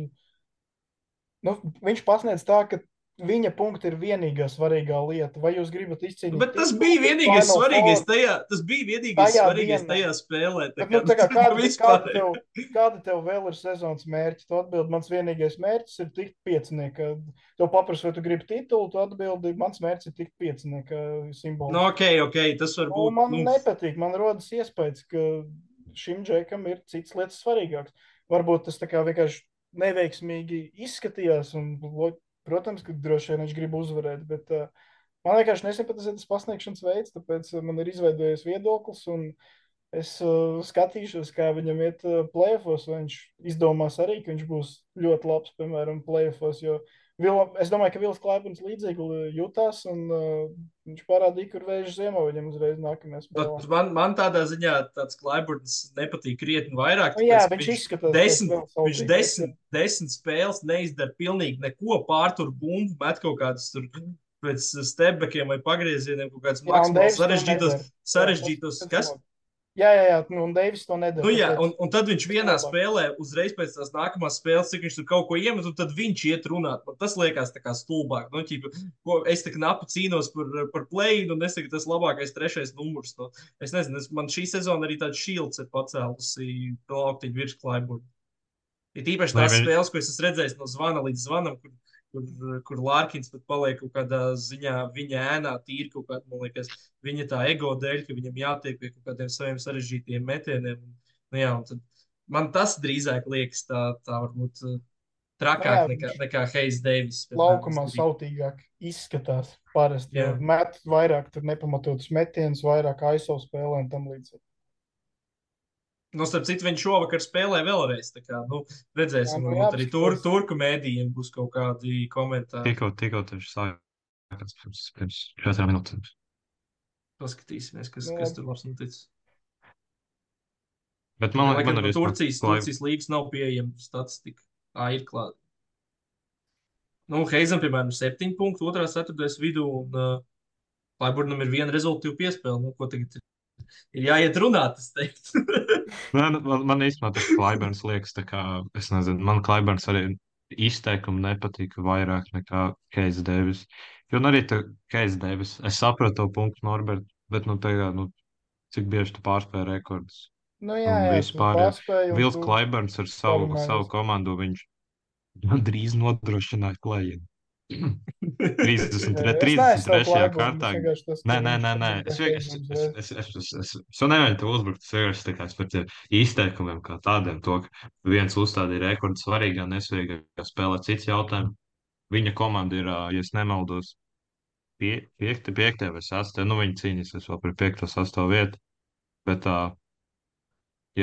nu, viņš pasniedz tā, ka viņa punkti ir vienīgā svarīgā lieta. Vai jūs gribat izcīnīt? Bet tas titulu, bija vienīgais Final svarīgais Four? tajā, tas bija vienīgais Tajā svarīgais dienā. tajā spēlē. Tā Bet, kā, nu, tā kā, kāda, vispār. kāda, tev, kāda tev vēl ir sezonas mērķi? Tu atbildi, mans vienīgais mērķis ir tikt pieciniekā. Tev paprasa, vai tu gribi titulu, tu atbildi, mans mērķis ir tikt pieciniekā simboliski. Nu, ok, ok, tas var Nu, būt. man Nu, nepatīk. Man rodas iespējas, ka šim džekam ir citas lietas svarīgākas. Varbūt tas tā kā vienkārši neveiksmīgi izskatījās. Un, lo- protams, ka droši vien viņš grib uzvarēt, bet uh, man vienkārši nesimpatizē tas pasniegšanas veids, tāpēc uh, man ir izveidojies viedoklis. Un es uh, skatīšos, kā viņam iet uh, playoffs, vai viņš izdomās arī, ka viņš būs ļoti labs, piemēram, playoffs. Jo Vila, es domāju, ka Vils Klaiburns līdzīgi jutās, un uh, viņš parādīja, kur vēža ziemā viņam uzreiz nākamajā spēlē. bet man, man tādā ziņā tāds Klaiburns nepatīk krietni vairāk. Nu, jā, tāpēc, ka viņš izskatās desmit, tāds vēl viņš sautīgāks, desmit, desmit spēles neizdara pilnīgi neko, pārtur bumbu, met kaut kādus tur pēc stepbekiem vai pagriezieniem, kaut kādas Jā, un maksimāli Deivis to sarežģītos, nedara. sarežģītos, Jā, kas? Jā, jā, jā, nu, un Deivis to nedara. Nu, jā, tāpēc- un, un tad viņš vienā labāk. spēlē, uzreiz pēc tās nākamās spēles, cik viņš tur kaut ko iemet, un tad viņš iet runāt. Man tas liekas tā kā stulbāk. Nu, ķipa, ko, es tā kā napu cīnos par, par play, un es saku, tas labākais trešais numurs. Nu, es nezinu, es, man šī sezona arī tāds šīlds ir pacēlusi plauktiņu virs Klaiburna. Ir tīpaši Nē, tās viņš- spēles, ko es esmu redzējis no zvana līdz zvanam, kur, kur, kur Lārkins pat paliek kaut kādā ziņā viņa ēnā tīri kaut kādā, man liekas, viņa tā ego dēļ, ka viņam jātiek pie kaut kādiem saviem sarežģītiem metieniem. Nu, jā, un tad man tas drīzāk liekas tā, tā varbūt uh, trakāk Jā, nekā, viņš nekā Heis Deivis. laukumā sautīgāk izskatās parasti. Jā. Jo met vairāk tur nepamatotus metienus, vairāk aizsavu spēlē un tam līdzīgi. Nu, starp citu, viņš šovakar spēlē vēlreiz. Tā kā, nu, redzēsim, Jā, nu, varbūt arī tur, jāapskatās. turku mēdījiem būs kaut kādi komentāri. Tikko, tikko tas sākās pirms, pirms četrām minūtēm. Paskatīsimies, kas, Nu, kas tur labs noticis. Bet man, Lai man gan arī no Turcijas, Klai- Turcijas līgas nav pieejama statistika. Ā, ir klāta. Nu, Heizam, piemēram, septiņi punkti, otrā ceturtais vidū, un uh, Klaiburnam ir viena rezultātu piespēle. Nu, ko tagad ir? Ir jāiet runāt, es teiktu. Nē, nu, man, man īstenībā tas Klaiburns liekas, tā kā, es nezinu, man Klaiburns arī izteikumi nepatika vairāk nekā Keits Devis. Jo un arī tā Keits Devis, es sapratu to punktu, Norbert, bet, nu, tagad, nu, cik bieži tu pārspēj rekordus. Nu, jā, Un jā, tu vispār, pārspēji. un Vils tu- Klaiburns ar savu, parunājies. savu komandu, viņš gandrīz nodrošināja klējienu. trīsdesmit Jā, es trešajā neesmu tev kārtā. Klaiburns, vienkārši tas, ka Nē, nē, viņš nē, nē. patīk Es kā vienkārši, Heizem es, uzreiz. es, es, es, es, es to nevaru te uzbrukt. Es vienkārši tā kā es par tiem izteikumiem kā tādiem, to, ka viens uzstādīja rekordu svarīgā, nesvarīgā spēlē. Cits jautājums. Viņa komanda ir, ā, ja es nemaldos, pie, piekta, piektajā vai sastajā. Nu, viņi cīnīsies vēl par piekto, sasto vietu. Bet, tā, jā,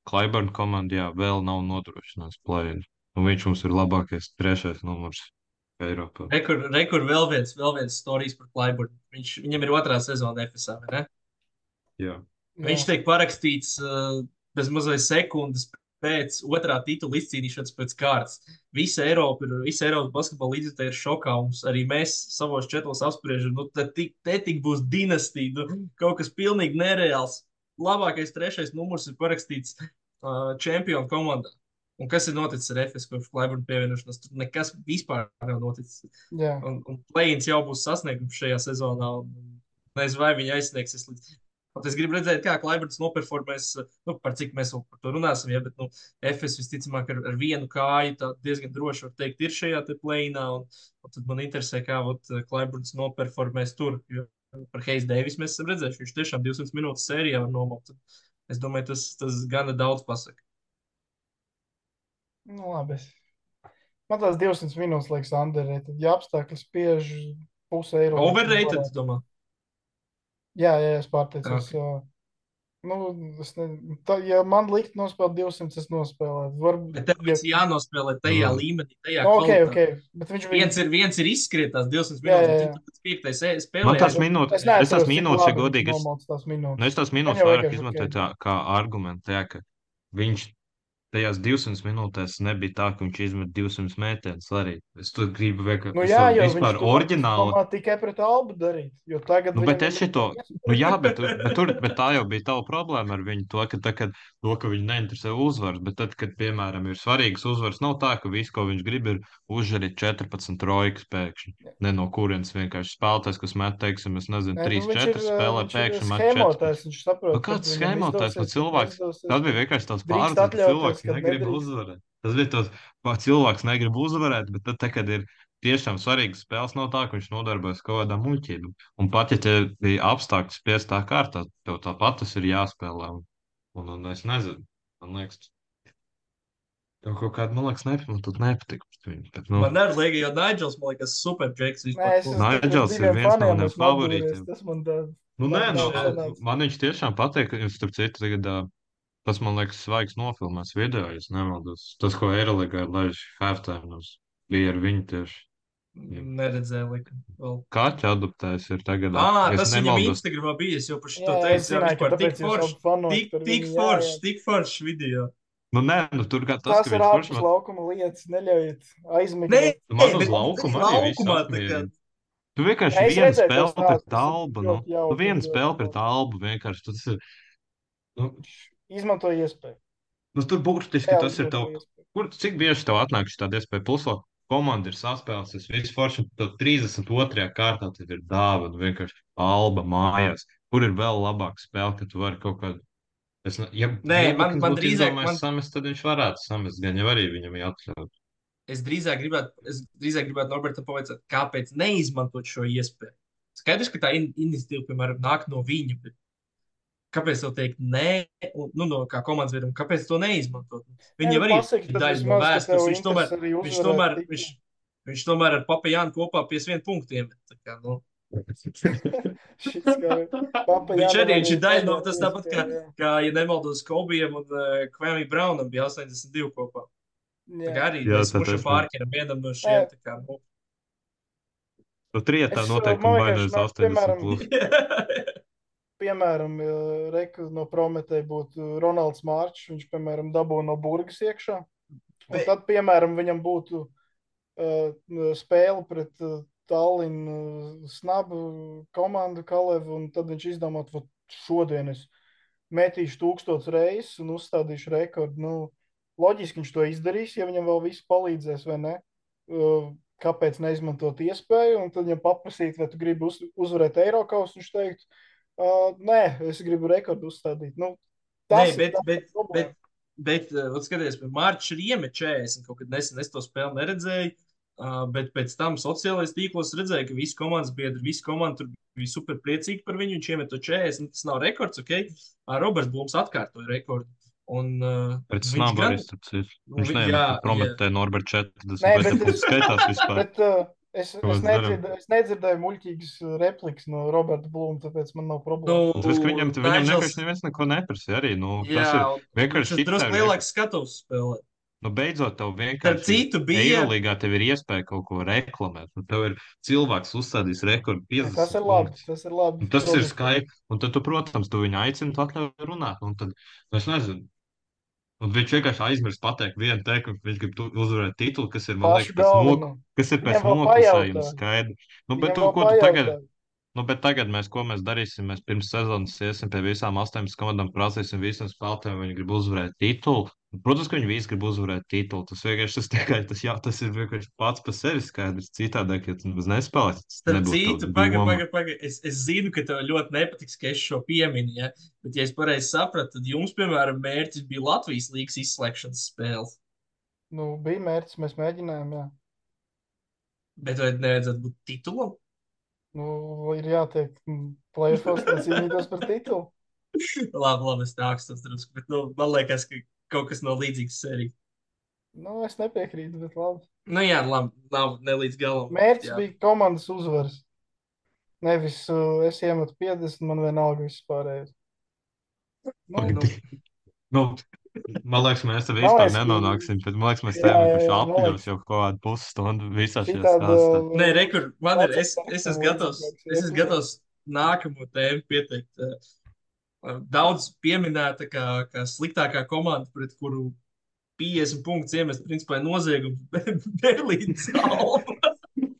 Klaiburna komanda, jā, vēl nav nodrošinājusi play-in. Un viņš mums ir labākais trešais numurs Eiropā. Rekur, rekur vēl viens, vēl viens stāstījis par Klaiburnu. Viņš, viņam ir otrā sezona F S A, vai ne? Jā. Viņš tiek parakstīts uh, bez mazliet sekundes pēc otrā titula izcīnīšanas pēc kārtas. Visa Eiropa, ir, visa Eiropas basketbola līdzekļi ir šokā. Mums arī mēs savos četros apspriežam, nu, te, te, te tik būs dinastija, nu, kaut kas pilnīgi nereāls. Labākais trešais numurs ir parakstīts uh, čempionu komandā. Un kas ir noticis ar F S kopš Klaiburna pievienošanās? Tur nekas vispār nav noticis. Jā. Un, un play-ins jau būs sasniegums šajā sezonā. Un nezinu, vai viņi aizsniegsies līdz. Un es gribu redzēt, kā Klaiburns noperformēs, nu, par cik mēs vēl par to runāsim, ja, bet, nu, F S visticamāk ar, ar vienu kāju tā diezgan droši var teikt ir šajā te play-inā, un, un tad man interesē, kā ot, Klaiburns noperformēs tur, jo par Hayes Davis mēs esam redzējuši, viņš tiešām divsimt minūtes sērijā var nomokt. Es domāju, tas, tas gana daudz pasaka. Nu, labi. Man tās divsimt minūtes liekas underrated. Ja apstākļi spiež puse eiro. Overrated, tu domā? Jā, jā, es pārteicos. Okay. Okay. Nu, es ne, tā, ja man likt nospēlēt divsimt, es nospēlētu. Varbūt, bet tev viss ja... jānospēlē tajā mm. līmenī, tajā no, okay, kvalitātē. Okay. Bet viņš bija... Viens ir, viens ir izskrietās divsimt jā, minūtes, jā, jā. bet tas piektais spēlē. Man tās minūtes, es, es tās minūtes, ja godīgi, es, tās minūtes. nu, es tās minūtes vairāk izmantoju okay. tā, kā argumentu, tā, ka viņš tajās divsimt minūtēs nebija tā, ka viņš izmet divsimt mētēnus arī. Es tur gribu vienkārši nu, jā, jo vispār oriģināli. Viņš tikai pret Albu darīt, jo tagad nu, bet es šito, nu jā, bet, bet, tur, bet tā jau bija tava problēma ar viņu, to, ka, tā, kad, to, ka viņi neinteresē uzvaras, bet tad, kad, piemēram, ir svarīgas uzvaras, nav tā, ka viss, ko viņš grib, ir uzžarīt četrpadsmit trojkas pēkšņi. Ne no kurienes vienkārši spēlētājs, kas met, teiksim, es nezinu, trīs četras spēlē pēkšņi met četras. Viņš saprot, nu, kāds schēmotājs, nu cilvēks, tas bija vienkārši tās pāris, cilvēks negrib uzvarēt. Tas bija tas, ka cilvēks negrib uzvarēt, bet tad, te, kad ir tiešām svarīgas spēles, nav tā, ka viņš nodarbojas kaut kādā muļķībā. Un pat, ja tev bija apstākļi spiestā kārtā, tev tāpat tas ir jāspēlē. Un, un, un es nezinu, man liekas, tev kaut kāda, man liekas, nepamatot nepatika. Bet, nu, man arī liekas, jo Nigels, man liekas, super džeks. Nigels ir viens no maniem favorītiem. Tas man tā... Nu, nē, nu, man viņš tiešām patīk, ka jums tur citu tagad... Tas, man liekas, svaigs nofilmēts video, ja nemaldos. Tas, ko Eiroligā ir laiži halftime, bija ar viņu tieši. Neredzēju, laikam. Vēl. Kāķi adaptējas ir tagad. Ā, tas nemaldos... viņam Instagramā bija, es jau par šito teicu. Jā, jā, par tik forši, tik, tik forši, tik forši video. Nu, nē, nu, tur kā tas, tas ka viņš forši... Tas ir ārpus laukuma lietas, neļaujiet aizmigt. Nē, man uz laukumu arī viss apmierina. Tu vienkārši vienu spēli pret Albu, nu. Tu vienu spēli pret Albu vienkārši, tas ir... Nu, izmantoja iespēju. Nu, tur burtiski tas ir tev, kur, cik bieži tev atnāk šī tāda iespēja, plus vēl komanda ir saspēles, tas viss forši, tev trīsdesmit otrajā kārtā tad ir dāvana, vienkārši Alba mājās, kur ir vēl labāka spēle, ka tu vari kaut kādu, es, ja Nē, man, man drīzāk, man... samest, tad viņš varētu samest, gan jau arī viņam jāatļaut. Es drīzāk gribētu, es drīzāk gribētu Norberta pavaicāt, kāpēc neizmantot šo iespēju. Skaidrs, ka tā in iniciatīva, piemēram, nāk no viņa, bet kāpēc tev teikt nē, un, nu, no kā komandas veidam, kāpēc to neizmantot? Viņi jau arī ir daļa no vēstures, viņš tomēr, viņš tomēr, viņš, viņš tomēr ar Papajānu kopā piecdesmit vienu punktu iemet. Tā kā, nu. viņš arī, viņš ir daļa no, tas tāpat kā, kā, ja nemaldos, Kobijam un uh, Kwame Brownam bija astoņdesmit divi kopā. Jā. Tā kā arī mēs mušam pārķeram vienam no šiem, tā kā, nu. Tu trietā noteikumi baidēs astoņdesmit plus. Piemēram, reku no Prometēja būtu Ronalds Mārčs, viņš, piemēram, dabū no Burgas iekšā. Un tad, piemēram, viņam būtu uh, spēle pret uh, Tallinu uh, snabu komandu Kalevu, un tad viņš izdomāt, ka šodien es metīšu tūkstots reizes un uzstādīšu rekordu. Nu, loģiski viņš to izdarīs, ja viņam vēl viss palīdzēs, vai ne? Uh, kāpēc neizmantot iespēju, un tad viņam paprasīt, vai tu gribi uz, uzvarēt Eirokausu, viņš teikt, Uh, nē, es gribu rekordu uzstādīt. Nu, tas nē, bet, ir bet, bet, bet, bet, skaties, Mārčs ir iemet četrdesmit, kaut kad nesen es to spēli neredzēju, uh, bet pēc tam sociālais tīklos redzēju, ka visi komandas biedri, visi komandi tur bija super priecīgi par viņu, viņš iemet to četrdesmit, tas nav rekords, ok? Uh, Roberts Blums atkārtoja rekordu. Un, uh, pret snabu arī, gan... viņš neiemet Prometēja Norbert četrdesmit, nē, bet tas skaitās vispār. Bet, uh, Es, Ko es, mēs darām? nedzirdēju, es nedzirdēju muļķīgas replikas no Roberta Blūma, tāpēc man nav Nu, problēma. Un tas, ka viņam, viņam Nigels, vienkārši neviens neko neprasa arī. Nu, jā, tas ir un, un viņš vienkārši ir drusku šitādi. lielāks skatuves spēlē. Nu, beidzot, tev Starp vienkārši citu, bija. Eirolīgā tev ir iespēja kaut ko reklamēt. Nu, tev ir cilvēks uzstādījis rekordu Ja, tas ir piecdesmit labi, punktus. tas ir labi. Un tas ir produktīvi. skaidrs. Un tad, tu, protams, tu viņu aicini, tu atļauj runāt. Un tad, nu, es nezinu, un viņš vienkārši aizmirst pateikt vienu teikumu, ka viņš grib tu- uzvarēt titulu, kas ir, man Pašu liekas, pēc, nok galveno. kas ir pēc Viņam vēl noklusējuma pajautā. skaidrs. Nu, bet Viņam tu, vēl ko tu tagad? pajautā. Nu, bet tagad mēs, ko mēs darīsim? Mēs pirms sezonas iesim pie visām astoņām komandām, prasīsim visiem spēlētājiem, viņi grib uzvarēt titulu. Protams, ka viņi visi grib uzvarēt titulu. Tas vienkārši tas, tikai, tas, jā, tas ir vienkārši pats par sevi skaidrs. Citādi, ja tu nemaz nespēlē, tas Starp nebūtu citu, tava pagaidi, doma. pagaidi, pagaidi. Es, es zinu, ka tev ļoti nepatiks, ka es šo pieminu, ja? Bet, ja es pareizi sapratu, tad jums, piemēram, mērķis bija Latvijas līgas izslēgšanas spēles. Nu, bija mērķis, mēs mēģinājām, jā. Bet vai nevajadzētu būt titulam? Nu, ir jātiek plēsoņos, lai cīnītos par titulu. Labi, labi, es nāku tas drusku, bet nu, man liekas, ka kaut kas no līdzīgas sērijas. Nu, es nepiekrītu, bet labi. Nu jā, labi, nav ne līdz galam. Mērķis jā. bija komandas uzvaras. Nevis uh, es iemetu piecdesmit, man vienalga viss pārējais. Nu, Nu, Nu, man liekas, mēs tam Man vispār liekas, ka- nenonāksim. Bet man liekas, mēs Jā, sēžam jā, pašā jā, man apļos liekas. jau kaut kādu pusstundu visā šajā šitāda, stāstā. nē, rekur, man ir, es, Vācijas es esmu parkam gatavs, līdzīgāks es esmu ietvers. gatavs nākamo tēmu pieteikt. Uh, Daudz pieminēta kā, kā sliktākā komanda, pret kuru piecdesmit punktus iemest, principā ir noziegums, bet Berlīnas Alba.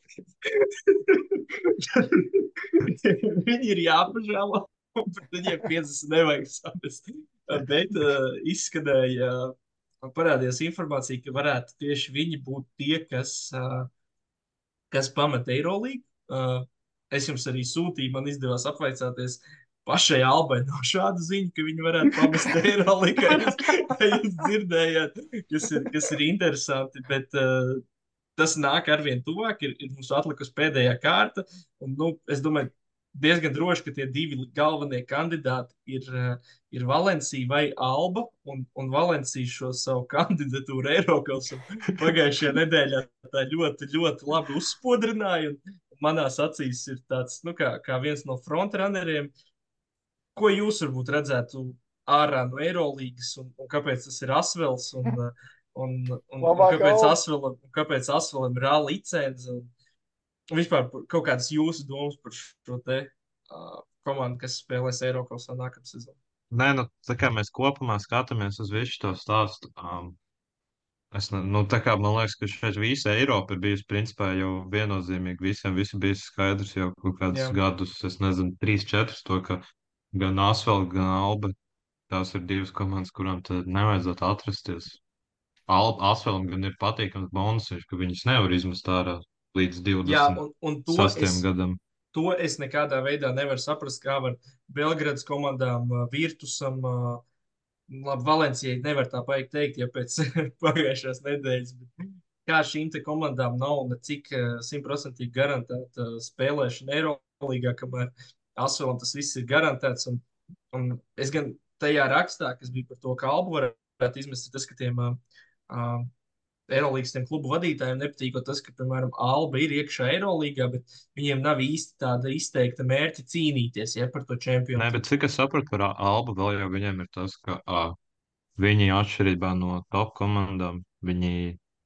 Viņi ir jāpažēlo, un pret viņiem piecdesmit nevajag samest. Bet uh, izskanēja, uh, parādījās informācija, ka varētu tieši viņi būt tie, kas, uh, kas pamet Eirolīgu. Uh, es jums arī sūtīju, man izdevās apvaicāties pašai Albai no šāda ziņa, ka viņi varētu pamest Eirolīgu. Ja jūs, ja jūs dzirdējāt, kas ir, kas ir interesanti, bet uh, tas nāk arvien tuvāk, ir, ir mums atlikusi pēdējā kārta. Un, nu, es domāju, diezgan droši, ka tie divi galvenie kandidāti ir, uh, ir Valencija vai Alba. Un, un Valencija šo savu kandidatūru Eiropas pagājušajā nedēļā tā ļoti, ļoti labi uzspodrināja. Un, un manās acīs ir tāds, nu, kā, kā viens no frontrunneriem. Ko jūs varbūt redzētu ārā no Eirolīgas un, un kāpēc tas ir Asvels un, un, un, un, Labākā kāpēc Alba. Asvelam, un kāpēc Asvelam ir A licence un, un vispār par- kaut kādas jūsu domas par šo te uh, komandu, kas spēlēs Eiropasā nākamā sezonā? Nē, nu, tā kā mēs kopumā skatāmies uz visu to stāstu. Um, es, ne- nu, tā kā man liekas, ka šeit visa Eiropa ir bijusi principā jau viennozīmīgi. Visiem viss bija skaidrs jau kaut kādus Jā. gadus, es nezinu, trīs, četrus, to, ka gan Asfalt, gan Alba, tās ir divas komandas, kurām tad nevajadzētu atrasties. Al Asfelam gan ir patīkams bonus, ka viņus nevar izmest ārā līdz Jā, divdesmit un, un to, sastajam es, gadam. to es nekādā veidā nevaru saprast, kā var Belgradas komandām, uh, Virtusam, uh, labi, Valencijai nevar tā baigi teikt, ja pēc pagājušās nedēļas, bet kā šīm te komandām nav necik uh, simtprocentīgi garantēta uh, spēlēšana Eirolīgā, kamēr Asvelam tas viss ir garantēts. Un, un es gan tajā rakstā, kas bija par to, ka Albu varētu izmest, ir tas, ka tiem uh, uh, Eirolīgas tiem klubu vadītājiem nepatīk tas, ka, piemēram, Alba ir iekšā Eirolīgā, bet viņiem nav īsti tāda izteikta mērķa cīnīties, ja, par to čempionu. Nē, bet cik es saprotu par Al- Albu, vēl jau viņiem ir tas, ka ā, viņi atšķirībā no top komandām, viņi,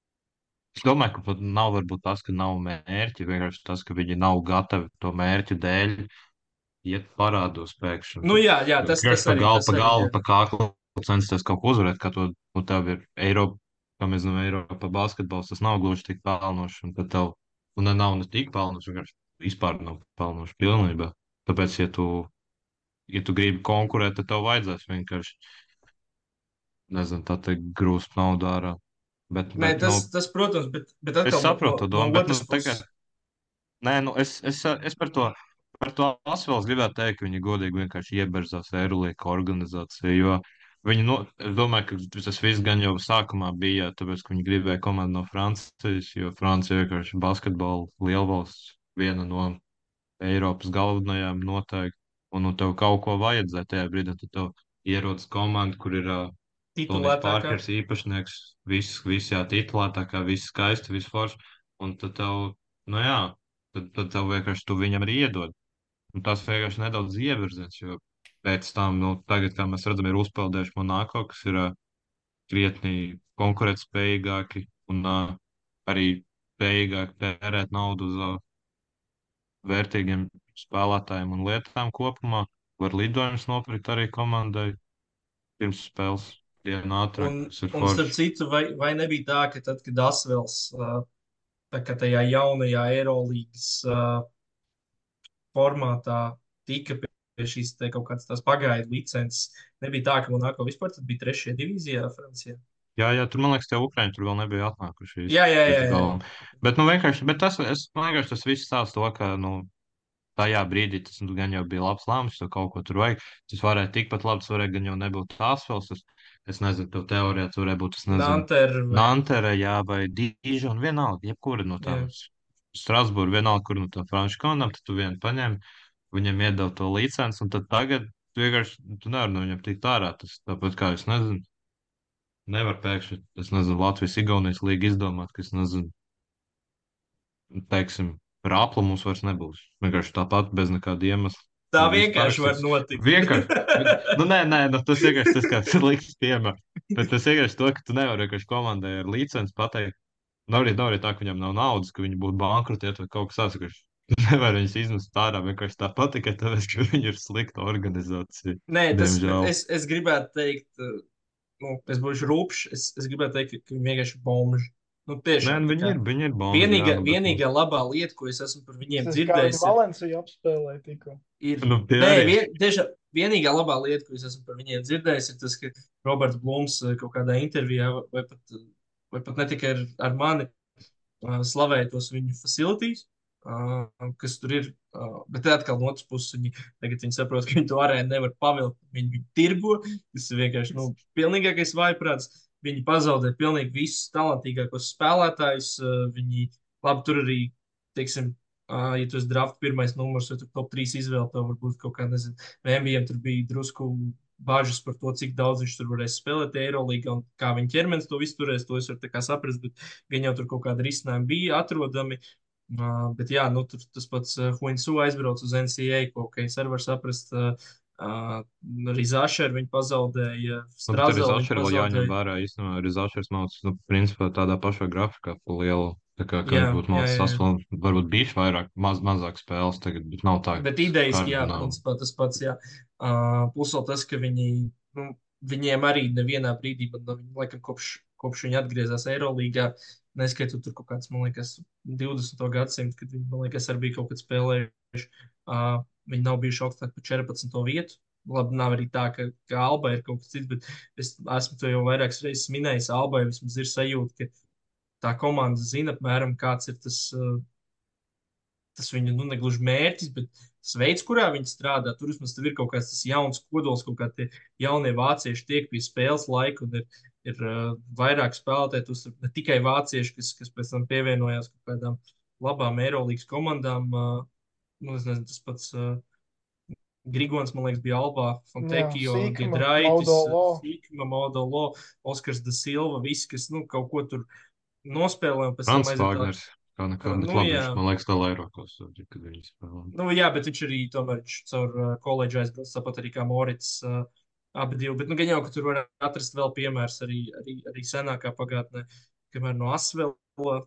es domāju, ka pat nav varbūt tas, ka nav mērķi, vienkārši tas, ka viņi nav gatavi to mērķu dēļ iet parādos pēkšņi. Nu jā, jā, tas, Vienkārši tas pa arī, galvu, tas pa arī, galvu, jā. pa kāklu censties kaut ko uzvarēt, kā to, nu, tev ir Eiropa, kā mēs zinām, Eiropa basketbols, tas nav gluži tik pelnoši, un tad tev, un ne nav ne tik pelnoši, vienkārši vispār nav pelnoši pilnībā. Tāpēc, ja tu, ja tu gribi konkurēt, tad tev vajadzēs vienkārši, nezinu, tā teikt, grūst naudu ārā. Bet, Nē, bet, tas, nu, tas, protams, bet, bet es atkal no, no, saprotu to no domu, bet, nu, otras puses. tagad, nē, nu, es, es, es par to, par to Asvēls gribētu teikt, ka viņi godīgi vienkārši ieberzās Eirolīka organizācija, jo viņi, no, es domāju, ka tas viss gan jau sākumā bija, tāpēc, ka viņi gribēja komandu no Francijas, jo Francija vienkārši basketbola lielvalsts, viena no Eiropas galvenajām noteikti, un nu tev kaut ko vajadzēja tajā brīdī, tad tev ierodas komanda, kur ir uh, Tonijs Titulētākā. Pārkers īpašnieks, viss, viss jā, titulētākā, viss skaisti, viss forši, un tad tev Nu jā, tad, tad tev vienkārši tu viņam arī iedod. Un tas vienkārši nedaudz ievirziens, jo pēc tam, nu, tagad, kā mēs redzam, ir uzpeldējuši Monako, kas ir uh, krietni konkurētspējīgāki un uh, arī spējīgāki tērēt naudu uz uh, vērtīgiem spēlētājiem un lietām kopumā. Var lidojumus nopirkt arī komandai pirms spēles dienu ātrāk, Un, kas ir un starp forši. citu, vai, vai nebija tā, ka tad, kad Asvels uh, tā kā tajā jaunajā Eirolīgas uh, formātā tika pie pie šīs te kaut kādas tās pagaidu licences, nebija tā, ka Monako vispār tad bija trešajā divīzijā Francijā? Jā, jā, tur man liekas, tie Ukrāņi tur vēl nebija atnākuši Jā, īsti jā, jā, līdz jā. galam. Bet, nu, vienkārši, bet tas, es, man vienkārši tas viss stāsta to, ka, nu, tajā brīdī tas nu, gan jau bija labs lēmums, jo kaut ko tur vajag. Tas varēja tikpat labi, tas varēja gan jau nebūt tās vēl. Tas, es nezinu, tev teorijā tur varēja būt, es nezinu, Nanter vai... Nantere, jā, vai Dīža, un vienalga, jebkura no tām Jā. Strasbūra, vienalga, kur no tām franču komandām, tad tu vienu paņem, viņam iedod to licenci, un tad tagad tu vienkārši, tu nevari no viņam tikt ārā. Tas tāpat kā es nezinu, nevar pēkšņi, es nezinu, Latvijas Igaunijas līga izdomāt, ka es nezinu, teiksim, rāpla mums vairs nebūs. Vienkārši tāpat bez nekāda iemesla. Tā Tur viss vienkārši var parakstīts. notikt. Vienkārši. Nu, nē, nē, nu, tas vienkārši tas kāds slikts piemērs. Bet tas vienkārši to, ka tu nevari vienkārši komandai ar licenci pateikt. Nav arī, nav arī tā, ka viņam nav naudas, ka viņi būtu bankrotēti vai kaut kas tāds. Vienkārši nevar viņus izmest ārā vienkārši tāpat tikai tāpēc, ka viņi ir slikta organizācija. Nē, tas, Diemžēl. es, es gribētu teikt, uh, nu, es būšu rūpšs, es, es gribētu teikt, ka viņi vienkārši ir bomži. Nu, Nē, tiešām, nu, tā viņi kā ir, viņi ir bombi. vienīgā, jā, nu, bet, nu, vienīgā labā lieta, ko es esmu par viņiem Tas kā dzirdējis, viņi Valenciju apspēlēja tikko. ir, Nu, tie nē, arī. vien, tiešām, vienīgā labā lieta, ko es esmu par viņiem dzirdējis, ir tas, ka Roberts Blūms uh, kaut kādā intervijā vai pat, uh, vai pat ne tikai ar, ar mani uh, slavēja tos viņu facilities, uh, kas tur ir. Uh, bet tad atkal no otras puses viņi tagad viņi saprot, ka viņi to arēnu nevar pavilkt. Viņi viņu tirgo, tas ir vienkārši nu, pilnīgākais vājprāts. Viņi pazaudē pilnīgi visus talantīgākos spēlētājus. Uh, viņi labi tur arī, teiksim, uh, ja tu esi draft pirmais numurs vai tu top trīs izvēle, tev varbūt kaut kā, nezinu, no N B A tur bija drusku bažas par to, cik daudz viņš tur varēs spēlēt Eirolīgā un kā viņa ķermenis to visu turēs, to es varu tā kā saprast, bet gan jau tur kaut kāda risinājuma bija atrodami. Uh, bet jā, nu, tur tas pats uh, Huinsu aizbrauc uz N C A A, ko okay, es arī varu saprast. Uh, uh, arī Zašers viņu pazaudēja, Nu, bet arī Strazeli viņu Zašers vēl jāņem pazaudēja. vērā. Īstenībā arī Zašers mācās, nu, principā tādā pašā grafikā pa lielu. Tā kā, kā Jā, viņš būtu jā, mācījis, jā. tas vēl varbūt bišķi vairāk, maz, mazāk spēles tagad, bet nav tā, ka Bet idejiski, jā, kardināli. principā tas pats, jā. Uh, plus vēl tas, ka viņi, nu, viņiem arī nevienā brīdī, bet, nu, viņi, laikam, kopš, kopš viņi atgriezās Eirolīgā, neskaitot tur kaut kāds, man liekas, divdesmito gadsimtu, kad viņi, man liekas, arī bija kaut kad spēlējuši. Uh, viņi nav bijuši augstāk par četrpadsmito vietu. Labi, nav arī tā, ka, ka Alba ir kaut kas cits, bet es esmu to jau vairākas reizes minējis. Albai vismaz ir sajūta, ka tā komanda zina apmēram, kāds ir tas, uh, tas viņu, nu, negluži mērķis, bet tas veids, kurā viņi strādā. Tur vismaz tur ir kaut kāds tas jauns kodols, kaut kā tie jaunie vācieši tiek pie spēles laika, un ir, ir uh, vairāk spēlētāji, tur ne tikai vācieši, kas, kas pēc tam pievienojās kaut kādām labām Eirolīgas komandām. Uh, nu, es nezinu, tas pats uh, Grigons, man liekas, bija Albā, Fontekio, Sīkma, Giedraitis, Maudolo. Sīkma, Maudolo, Oskars da Silva, visi, kas, nu, kaut ko tur nospēlē, un pēc Frants tam aiziet tā. Vāgners, kā nekā, bet Nu, labi, jā. viņš, man liekas, vēl Eirokos, kad viņi spēlē. Nu, jā, bet viņš arī tomēr viņš caur uh, koledžu aizbrauc, tāpat arī kā Morits. Uh, abi divi. Bet, nu, gan jau, ka tur var atrast vēl piemērs arī, arī, arī senākā pagātnē, kamēr no Asvela.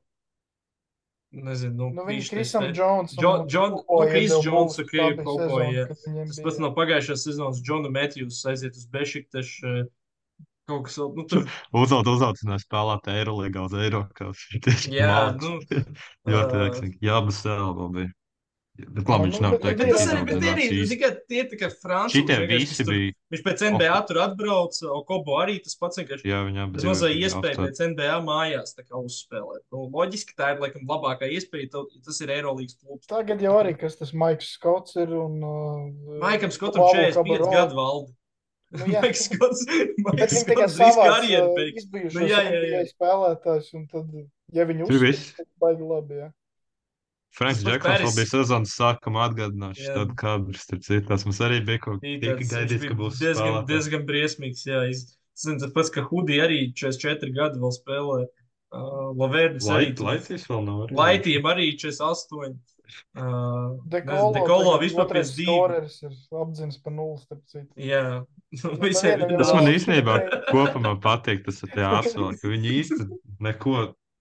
Nezinu, nu, Nu, viņi viņš Krisam te- Džonsam Jo, un John, nu, Kukoja Chris iedeva Jones, būstu. ok, Tā bija Kukoja, sezona, jā. kad viņiem Tas bija. pats no pagājušās sezonas. Džona Matthews aiziet uz Bešiktašu. Kaut kas vēl, nu, tur, Uzaugt, uzaucināt spēlēt Eirolīgā uz Eirokos. Tieši jā, malks. nu, Ļoti uh, veiksmīgi. Jā, bet Selva bija. Bet Nu, labi, viņš nu, nav bet- teikt, bet ir tas ka arī, bet tie arī, izaudzināts nu, īsti. tikai tie tikai francūži. Šitie vienkārši, visi kas tur- bija, Viņš pēc N B A tur atbrauca, Okobo arī tas pats vienkārši. jā, viņi abi Tas divi mazliet bija iespēja apstāti. pēc N B A mājās tā kā uzspēlēt. Nu, loģiski, tā ir laikam labākā iespēja, to- tas ir Eirolīgas klubs. Tagad jau arī, kas tas Maiks Skots ir un... Uh, Maikam Skotam Pāvu četrdesmit pieci Kabaro. gadu valdi. Nu, jā. Maiks Skots, Bet Maiks viņi tikai Skots drīz savāc karjeru uh, beigts. izbijušos Nu, jā, jā, N B A jā. spēlētājs, un tad, ja viņi Tur uzspēlē, viss. tad baigi labi, jā. Franks Tas pats Džeksons vēl Paris. bija sezonas sākumā atgādināšu Jā. tādu kadru, starp citu. Tas mums arī bija kaut Bija tika tāds- gaidīts, viņš ka bija būs diezgan, spēlētājs. diezgan briesmīgs. Jā, es zinu, tas pats, ka Hudī arī četrdesmit četri gadi vēl spēlē. Uh, Lavernis arī Lait, tur. Laitīs vēl nav. arī. Laitiem arī četrdesmit astoņi. Uh, nezinu, Dekolo, Dekolo tagad vispār otrais piecdesmit divi. skoreris ir apdzins pa nulli, starp citu. Jā, Nu, visiem nevienam ir jau Tas man nav daudz. īstenībā šeit. kopumā patīk, tas ir tie asfali, ka viņi īsti neko.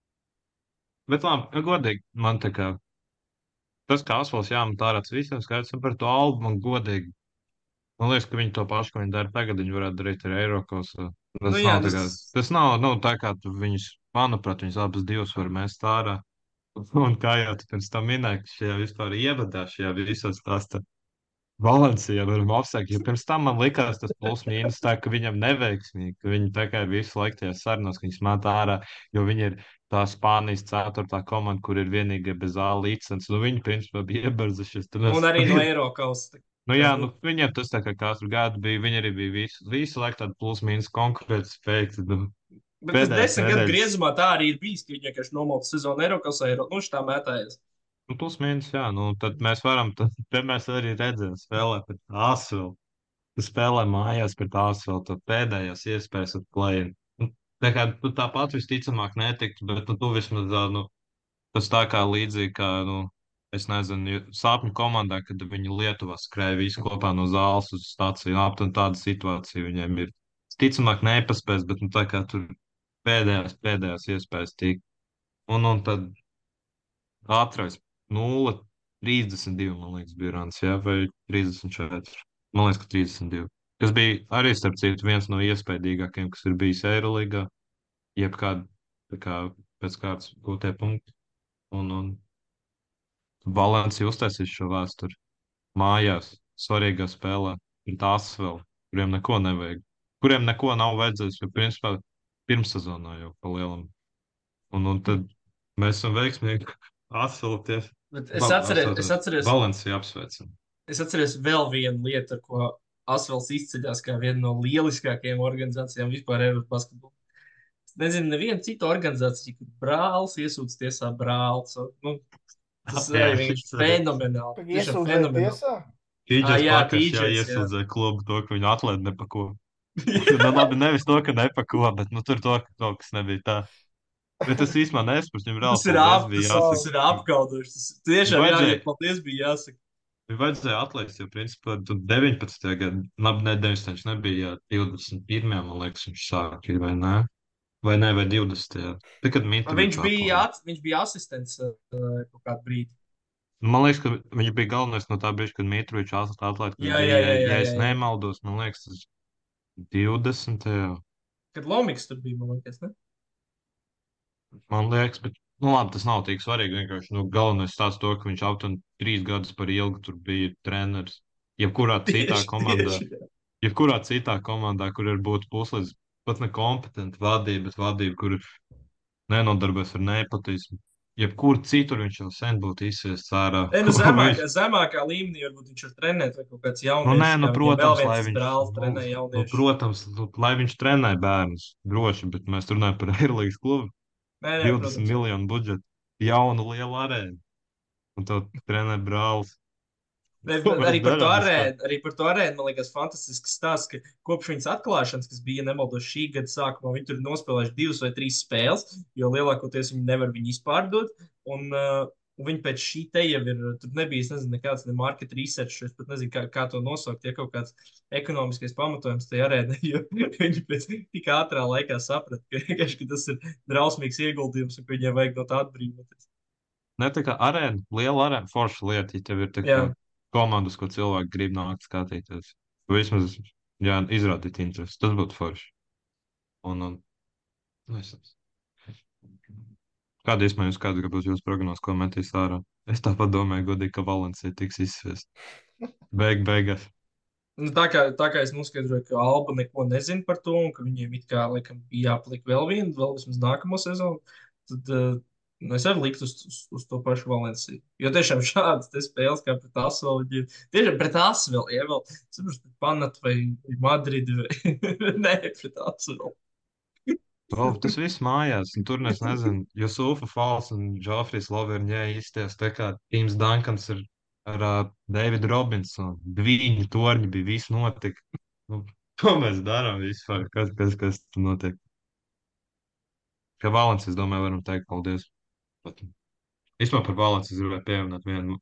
Bet labi, nu, godīgi, man tā kā tas, kā asfals jāmet ārā, tas visiem skaidrs, un par to albu man godīgi. Man liekas, ka viņi to pašu, ko viņi dara tagad, viņi varētu darīt ar Eirokos. Tas Nu, jā, nav tā kā, tas, tas nav, nu, tā kā tu viņus, manuprāt, viņus abas divas var mest ārā. Un kā jau tu pirms tam minēji, ka šajā vispār ievadā, šajā visā stāstā Valencija varam apsvērt, jo pirms tam man likās tas plus mīnus tā, ka viņam neveiksmīgi, ka viņi tā kā ir visu laiku tajās sarunās, ka viņas met ārā, jo viņi ir tā Spānijas ceturtā komanda, kur ir vienīgie bez A licences. Nu, viņi, principā, bija iebarzušies. Tad mēs- un arī no Eiropas. Nu, jā, nu, viņiem tas tā kā katru gadu bija, viņi arī bija visu, visu laiku tādu plus mīnus konkurētas spēju. Nu, Bet tas pēdējās desmit gadu nedēļas- griezumā tā arī ir bijis, ka viņi vienkārši nomalta sezonu Eiropas, Eiro, nu, šitā mētājas. Nu, plus mīnus, jā, nu, tad mēs varam, tad, te mēs arī redzam, spēlē pret Āsvelu. Tu spēlē mājās pret Āsvelu, tad pēdējās iespējas ar play. Tā kā tu tāpat visticamāk netiktu, bet nu, tu vismaz, ā, nu, tas tā kā līdzīgi, kā, nu, es nezinu, ju- sapņu komandā, kad viņi Lietuvā skrēja visi kopā no zāles uz stāciju, aptuveni tāda situācija viņiem ir. Ticamāk nepaspēs, bet, nu, tā kā tur pēdējās, pēdējās iespējas tik. Un, un tad ātrais nulle trīsdesmit divi, man liekas, bija rāns, jā, vai trīsdesmit četri. Man liekas, ka trīsdesmit divi. Kas bija arī, starp citu, viens no iespējīgākajiem, kas ir bijis Eirolīgā, jebkāda, tā kā pēc kārtas gūtie punkti. Un, un Valencija uztaisīs šo vēsturi mājās, svarīgā spēlē, ir tās vēl, kuriem neko nevajag, kuriem neko nav vajadzējis, jo, principā, pirmssezonā jau pa lielam. Un, un tad mēs esam veiksmīgi atcelties. Bet es atceros, es atceros, Valencija apsveicam. es atceros vēl vienu lietu, ar ko Asvels izceļas kā viena no lieliskākajām organizācijām vispār Eiropas basketbolā. Es nezinu, nevienu citu organizāciju, kur brālis iesūdz tiesā brālis. Nu, tas Jā, arī vienkārši šis- fenomenāli. Pag Tiešām iesūdzēt fenomenāli. tiesā? Tīģis Ah, jā, pakaļ, jā, Tīģis, jā. iesūdzēja klubu to, ka viņu atlaid nepako. Nu, labi, nevis to, ka nepako, bet nu, tur to, ka kaut kas nebija tā. Bet tas īstenībā nespēs, viņam reāli Tas ir, paldies ap, bija tas, tas jāsaka. ir apkaudoši. Tas tiešām Vajadzēja- jāiet, paldies, bija jāsaka. Viņam vajadzēja atlaist, jo, principā, tu deviņpadsmitajā gadā, labi, ne deviņpadsmitajā, viņš nebija, jā, divdesmit pirmajā, man liekas, viņš sāk, vai ne? Vai ne, vai divdesmitajā. Tad, kad Mita Viņš bija, atlaida. at, viņš bija asistents uh, kaut kādu brīdi. Man liekas, ka viņš bija galvenais no tā brīža, kad Mitrovičs atlaid, kad Jā, bija, jā, jā, jā, ja es jā, jā. nemaldos, man liekas, tas divdesmitajā. Kad Lomiks tur bija, man liekas, ne? Man liekas, bet, nu labi, tas nav tik svarīgi. Vienkārši, nu, galvenais tāds to, ka viņš aptuveni trīs gadus par ilgu tur bija treneris. Jebkurā citā Tieši, komandā, tieši, jā. jebkurā citā komandā, kur ir būt puslīdz pat nekompetenta vadība, bet vadība, kur nenodarbojas ar nepotismu. Jebkur citur viņš jau sen būtu izsviests ārā. E, nu, Ko zemākā, viņš- zemākā līmenī varbūt viņš ir trenēt vai kaut kāds Nu, jaunietis. nē, nu, kā viņiem protams, vēl lai viens viņš, brālis trenē nu, nu, jauniešu. protams, nu, lai viņš trenē bērnus, droši, bet mēs runājam par Eirolandes klubu. Nē, nē, divdesmit protams. miljonu budžetu, jaunu lielu arēnu. Un to trenē brālis. Ne, Ko mēs arī, par to darām vispār? arēnu, arī par to arēnu, man liekas, fantastisks stāsts, ka kopš viņas atklāšanas, kas bija nemaldos šī gada sākumā, viņi tur ir nospēlējuši divas vai trīs spēles, jo lielākoties viņi nevar viņu izpārdot. Un, uh, un viņi pēc šī te jau ir, tur nebija, es nezinu, nekāds ne market research, es pat nezinu, kā, kā to nosaukt, ja kaut kāds ekonomiskais pamatojums tajā arēnā, jo viņi pēc tik ātrā laikā saprata, ka, vienkārši, ka tas ir drausmīgs ieguldījums un ka viņiem vajag no tā atbrīvoties. Ne tā kā arēna, liela arēna, forša lieta, ja tev ir tā kā Jā. komandas, ko cilvēki grib nākt skatīties. Vismaz, jā, izrādīt interesi. Tas būtu forši. Un, un, nu, es Kāda iespēja jūs kādu būs jūsu prognozes, ko metīs ārā? Es tāpat domāju, godīgi, ka Valencija tiks izsviest. Beig, beigās. Nu, tā, kā, tā kā es noskaidroju, ka Alba neko nezina par to, un ka viņiem it kā laikam bija jāpaliek vēl viena, vēl vismaz nākamo sezonu, tad uh, nu, es arī liktu uz, uz, uz to pašu Valenciju. Jo tiešām šādas te spēles kā pret Asvelu, viņiem- tiešām pret Asvelu, ja vēl, saprotu, pret Panatu vai, vai Madridi, vai nē, pret Asvelu. Oh, tas viss mājās, un tur es nezinu, jo Sūfa Fals un Džofrijs Loverņē izties tā kā Tims Dankans ar, ar uh, Davidu Robinsonu. Viņi torņi bija, viss notika. Nu, ko mēs darām vispār? Kas, kas, kas tur notiek? Ka Valens, es domāju, varam teikt paldies. Bet, vispār par Valens es gribēju pieminēt vienu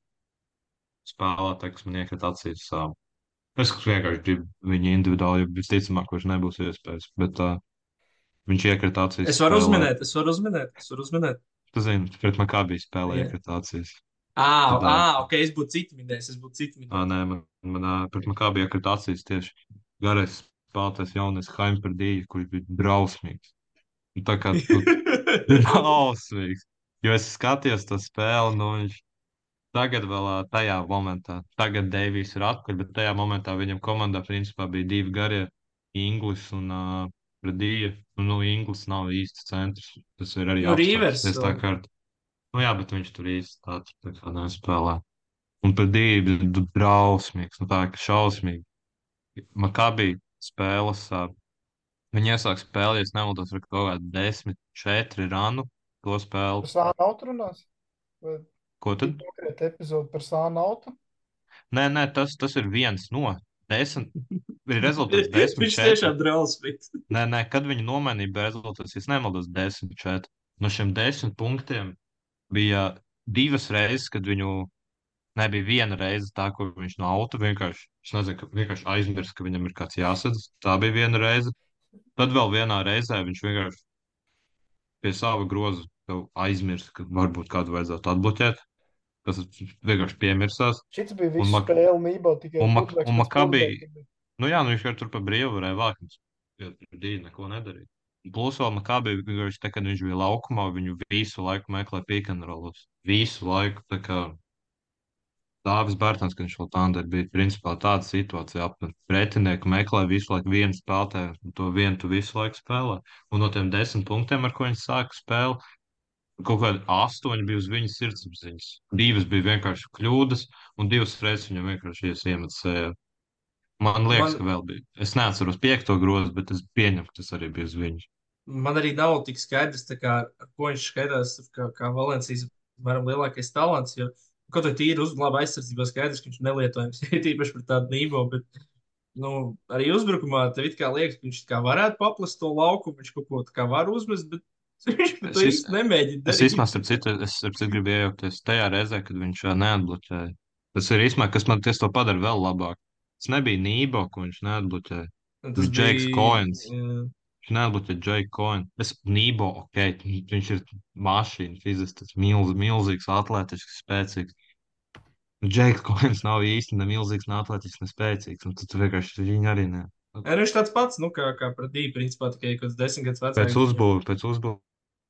spēlētāju, kas man iekrita acīs. Uh, es vienkārši gribu viņu individuāli, jo visticamāk, viņš nebūs iespējas. Bet uh, viņš iekrita acīs Es varu spēlē. uzminēt, es varu uzminēt, es varu uzminēt. Tu zini, pret Makabī spēlē Jā. iekrita acīs. Ā, Tad, ā, uh, ok, es būtu citu minējis, es būtu citu ā, minējis. nē, man, man uh, pret Makabī iekrita acīs tieši garais spēlētājs jaunais Haimperdīja, kurš bija drausmīgs. Un tā kā tu drausmīgs. Jo es skatījos to spēli, nu viņš tagad vēl ā, tajā momentā, tagad Deivijs ir atpakaļ, bet tajā momentā viņam komandā principā bija divi garie Inglis un uh, Predīja. Nu, Inglis nav īsti centrs, tas ir arī Nu, apstākļs. Rīvers. Es tā kā, nu jā, bet viņš tur īsti tāds tā kā nespēlē. Un Predīja bija du- drausmīgs, nu tā kā šausmīgi. Makabī spēles, ā, viņi iesāk spēli, ja es nemaldos, ar kaut kādu desmit četri ranu to Par spēli. sānu autu runās? Vai Ko tad? tik konkrēti epizodi par sānu autu? Nē, nē, tas, tas ir viens no desmit. Ir rezultāts desmit Viņš četri. tiešām drausmīgs. Nē, nē, kad viņi nomainīja bija rezultāts, ja es nemaldos, desmit četri. No šiem desmit punktiem bija divas reizes, kad viņu nebija viena reize tā, ko viņš no auta vienkārši, es nezinu, ka vienkārši aizmirst, ka viņam ir kāds jāsadz. Tā bija viena reize. Tad vēl vienā reizē viņš vienkārši pie sava groza tev aizmirst, ka varbūt kādu vajadzētu atbloķēt. Tas vienkārši piemirsās. Šis bija Un visu Mak- spēli mībā, tikai un Mak- putbeks un pēc Makabī- putbeka bija. Nu jā, nu viņš jau tur pa brīvu varēja vākt. Jo tur dīļi neko nedarīja. Plus vēl Makabī, viņš te, kad viņš bija laukumā, viņu visu laiku meklē pikanrolos. Visu laiku, tā kā Dāvis Bērtans, kad viņš vēl tādā bija, principā tāda situācija apmēram. Pretinieku meklē visu laiku vienu spēlētāju, un to vienu tu visu laiku spēlē. Un no tiem desmit punktiem, ar ko viņš sāka spēli, kaut kādi astoņi bija uz viņas sirdsapziņas. Divas bija vienkārši kļūdas, un divas reizes viņam vienkārši iemet sējā. Man liekas, Man- ka vēl bija. Es neatceros piekto grozu, bet es pieņemu, ka tas arī bija uz viņu. Man arī nav tik skaidrs, tā kā, ar ko viņš skaitās, kā, kā Valencijas varam lielākais talants. Jo kaut kā tīri uz labu aizsardzībā skaidrs, ka viņš nelietojams ir īpaši par tādu nīvo. Bet nu, arī uzbrukumā tev it kā liekas, ka viņš tā kā varētu paplast to lauku, viņš kaut ko tā kā var uzmest, bet viņš pat to Es iz- īsti nemēģina Es darīt. īstenībā, starp citu, es starp citu gribēju iejaukties tajā reizē, kad viņš ā, neatbloķēja. Tas ir īstenībā, kas man tieši to padara vēl labāk. Tas nebija Nībo, ko viņš neatbloķēja. Un Tas Džeiks Coins. jā. Viņš neatbloķēja Džeiku Coinu. Es Nībo, ok, viņš ir mašīna, fiziski, milz, milzīgs, atletisks, spēcīgs. Džeiks Coins nav īsti ne milzīgs, ne atletisks, ne spēcīgs. Un tu vienkārši viņu arī ne. Nē, nu, viņš tāds pats, nu, kā, kā Pradīja, principā tikai kaut kāds desmit gadus vecāks. Pēc uzbūves, pēc uzbūves.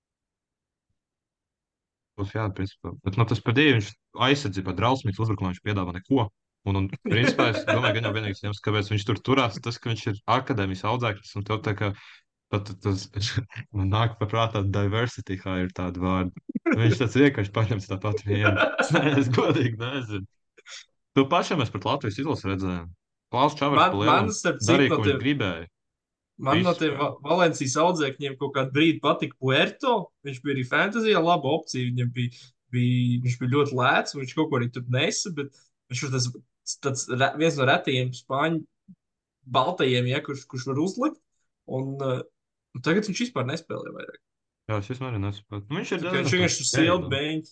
Jā, principā. Bet no tas padīja, viņš aizsardzībā drausmīgs uzbrukumā, viņš piedāvā neko. Un, un principā, es domāju, ka viņam vienīgais iemesls, kāpēc viņš tur turās, tas, ka viņš ir akadēmijas audzēknis, un tev tā kā pat tas, man nāk paprātā diversity, kā ir tāda vārda. Viņš tāds vienkārši paņems tāpat vienu. Nē, es godīgi nezinu. Tu pašam es pat Latvijas izlasu redzēju. Klaus Čavars Man- pa lielam man, starp citu, darīja, no ko viņš tiem- gribēja. Man no Viss tiem spēlē. Va- Valencijas audzēkņiem kaut kādu brīdi patika Puerto. Viņš bija arī fantāzijā laba opcija. Viņam bija, bija, viņš bija ļoti lēts, un viņš kaut ko arī tur nesa, bet viņš ir tas, tāds re- viens no retajiem spāņu baltajiem, ja, kurš, kurš var uzlikt. Un, uh, un tagad viņš vispār nespēlē vairāk. Jā, es vispār nesaprotu. Nu, Viņš ir Tikai Viņš diezgan vienkārši tāds silda ērģelis. beņķis.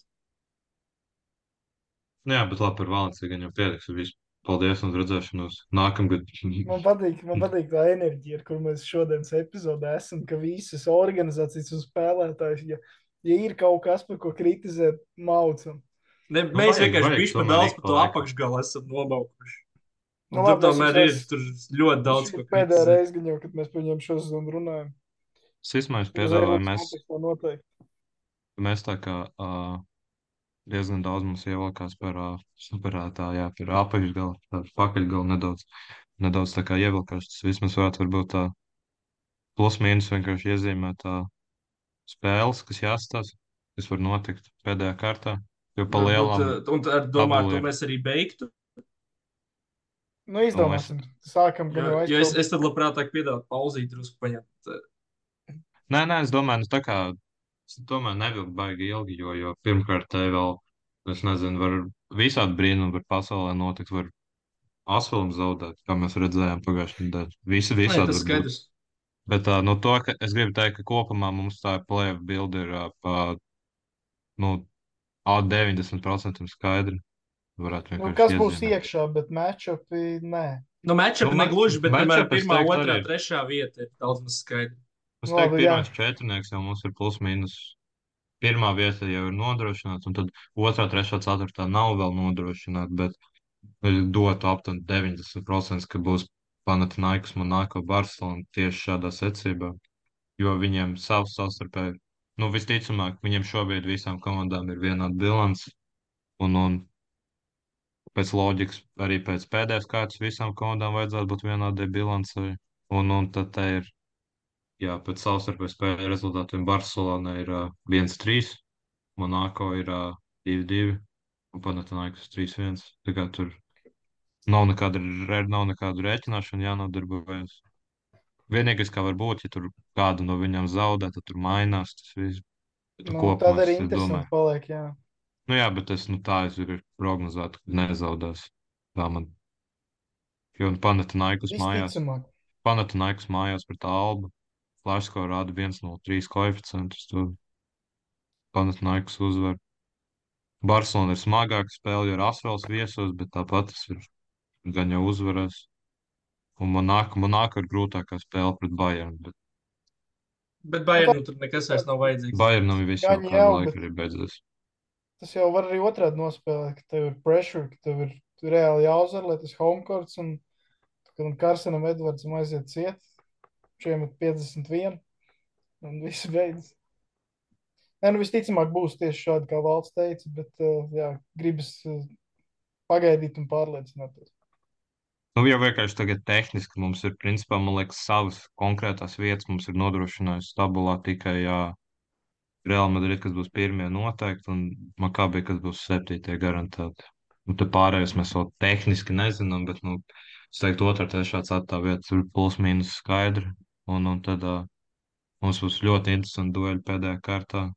Jā, bet labi par Valenciju gan jau pietiks. Visu. Paldies un uz redzēšanos nākamgad. Man patīk, man patīk tā enerģija, ar kur mēs šodienas epizodē esam, ka visas organizācijas un spēlētājs, ja, ja ir kaut kas, par ko kritizēt, maucam. Ne, Nu, mēs vajag- vienkārši vajag bišķi par tomēr daudz ik par pa to laikam. apakšgalu esam nobaukuši. Nu, Un labi, tur es tomēr jums ir es- tur ļoti daudz, Šī ko ir pēdējā kritizēt. reize, gan jau, kad mēs par viņiem šo sezonu runājam. Es izmaiņas Uz piedāvāju, Eiropas mēs, kontekstā noteikti. mēs tā kā uh, diezgan daudz mums ievilkās par uh, superētā, jā, par apakšgalu, par pakaļgalu nedaudz, nedaudz tā kā ievilkās. Tas vismaz varētu varbūt tā plus mīnus vienkārši iezīmēt tā spēles, kas jāstāsta, kas var notikt pēdējā kārtā. Jo pa Varbūt, lielam uh, Un ar domāju, tabula to ir- mēs arī beigtu. Nu, izdomāsim. Sākam, gan jau Jo, jo es, aizpildīt. es tad labprātāk piedāvātu pauzīt, drusku paņemt. Nē, nē, es domāju, nu tā kā es tomēr nevilku baigi ilgi, jo, jo pirmkārt te vēl, es nezinu, var visādi brīnumi var pasaulē notikt, var asfaltam zaudēt, kā mēs redzējām pagājušajā nedēļā. Visi Nē, visādi tas var būt. skaidrs. Bet uh, no to, ka es gribu teikt, ka kopumā mums tā plēva bilde ir uh, pa, nu, deviņdesmit procenti skaidri. Varētu Nu, vienkārši kas būs iezīmēt. iekšā, bet matchupi nē. Nu, matchup Nu, ma- negluži, bet, piemēram, matchup, es pirmā, teiktu, otrā, arī ir. trešā vieta ir daudz maz skaidra. Es Nu, teiktu, labi, jā. pirmais četrnieks jau mums ir plus mīnus. Pirmā vieta jau ir nodrošināta, un tad otrā, trešā, ceturtā nav vēl nodrošināta, bet dotu aptuveni deviņdesmit procenti, ka būs Panathinaikos, Monako, Barcelona tieši šādā secībā, jo viņiem savs savstarpēji, nu, visticamāk, viņiem šobrīd visām komandām ir vienāda bilance, un, un pēc loģikas arī pēc pēdējās kārtas visām komandām vajadzētu būt vienādai bilancei, un, un tad te ir, jā, pēc savstarpēji spēļu rezultātiem Barcelona ir uh, viens trīs, Monako ir uh, divi divi, un Panathinaikos trīs viens, tā kā tur nav nekāda, re- nav nekāda rēķināšana jānodarbojas. Vienīgais, kā var būt, ja tur kādu no viņiem zaudē, tad tur mainās tas viss. Bet Nu, kopumā tad arī es interesanti domāju, paliek, jā. nu jā, bet es, nu tā es vienkārši prognozētu, ka nezaudēs. Tā man, jo Panathinaikos mājās, Visticamāk. Panathinaikos mājās pret Albu, Flashscore rāda viens no trīs koeficientus, tur Panathinaikos uzvar. Barcelona ir smagāka spēle, jo ir Asvels viesos, bet tāpat tas ir gan jau uzvarēs. Un Monako, Monako ir grūtākā spēle pret Bayernu, bet Bet Nu, tā, Bayernam tur nekas vairs nav vajadzīgs. Bayernam ir viss jau Gaņi kādu jau, laiku bet arī beidzies. tas jau var arī otrādi nospēlēt, ka tev ir pressure, ka tev ir reāli jāuzvar, lai tas homecourts, un kad Karsenam Edvardsam aiziet ciet, šiem ir piecdesmit viens, un viss beidzas. Nē, nu visticamāk būs tieši šādi, kā Valds teica, bet, uh, jā, gribas uh, pagaidīt un pārliecināties. Nu, jau vienkārši tagad tehniski mums ir, principā, man liekas, savas konkrētās vietas mums ir nodrošinājusi tabulā tikai jā, Real Madrid, kas būs pirmie noteikti, un Maccabi, kas būs septītie garantēti. Nu, te pārējais mēs vēl tehniski nezinām, bet, nu, es teiktu, otrā, trešā, ceturtā vieta tur plus mīnus skaidri, un, un tad uh, mums būs ļoti interesanti dueļi pēdējā kārtā.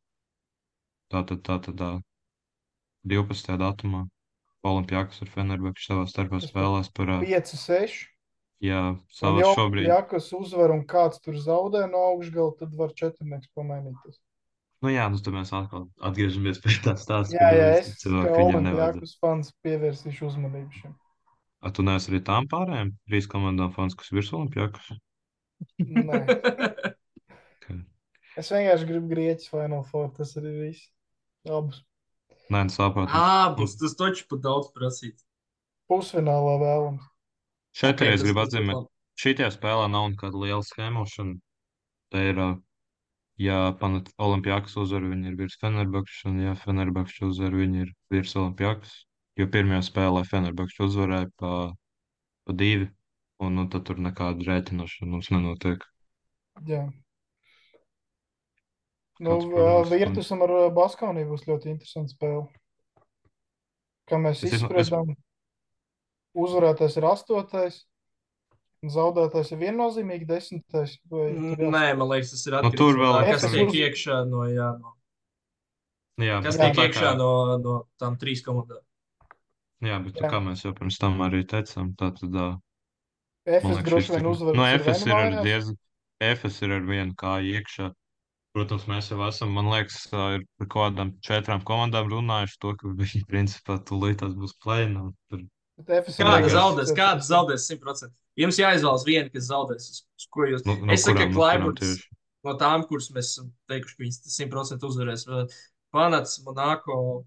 Tātad, tātad, tā, divpadsmitajā datumā Olimpiakos ar Fenerbahču savā starpā Tas pat spēlēs par, ā, pieci seši, jā, un savā jau, šobrīd. ja kas uzvar un kāds tur zaudē no augšgala, tad var četrnieks pamainīties. Nu jā, nu tad mēs atkal atgriežamies pie tā stāsta, Jā, ka jā, neviens es kā cilvēku viņam nevajadzētu. Olimpiakos fans pievērsīšu uzmanību šim. A, tu neesi arī tām pārējām trīs komandām fans, kas virs Olimpiakos? Nē, Okay. es vienkārši gribu Grieķis Final Four, tas arī viss. Abus. Nē, nu saprotams. Abus, tas taču pat daudz prasīts. Pusfinālā vēlams. Šeit Ok, arī es tas- gribu tas ir atzīmēt, labi. šitajā spēlē nav nekāda liela schēmošana. Te ir, ā, ja Panat Olimpiakos uzvar, viņi ir virs Fenerbahčas, un ja Fenerbahča uzvar, viņi ir virs Olimpiakos. Jo pirmajā spēlē Fenerbahča uzvarēja pa, pa divi, un, un tad tur nekāda rēķinošana mums nenotiek. Jā. Nu, Kāds prognozes? Virtusam ar ā, Baskoniju būs ļoti interesanta spēle. Kā mēs Es izma- es- izspriedām, uzvarētais ir astotais, un zaudētais ir viennozīmīgi desmitais. Vai tur jā- Nē, man liekas, tas ir Nu, atkarīgs tur no vēl tā, ir kas tas tiek uz- iekšā no, jā, no, Jā, kas bet tiek tā iekšā kā- no, no tām trīs komandām. Jā, bet Jā. tā kā mēs jau pirms tam arī teicām, tā tad, ā, man Efes liekas, droši šis vien tik- uzvar. no kas ir Efes vai nu ir ar mājās. diezgan, Efes ir ar vienu kāju iekšā. Protams, mēs jau esam, man liekas, ā, ir par kaut kādām četrām komandām runājuši to, ka viņi principā tūlītās būs plēnā. Tur Bet Efes ir Kāda vienkārši- zaudēs? neizticēt, Kāda kas- zaudēs simt procenti? Jums jāizvēlas viena, kas zaudēs. Uz, uz ko jūs? Nu, no Es saku, ka kurām- no kurām Klaiburgs tieši? no tām, kuras mēs esam teikuši, ka viņas simt procenti uzvarēs. Panats, Monako,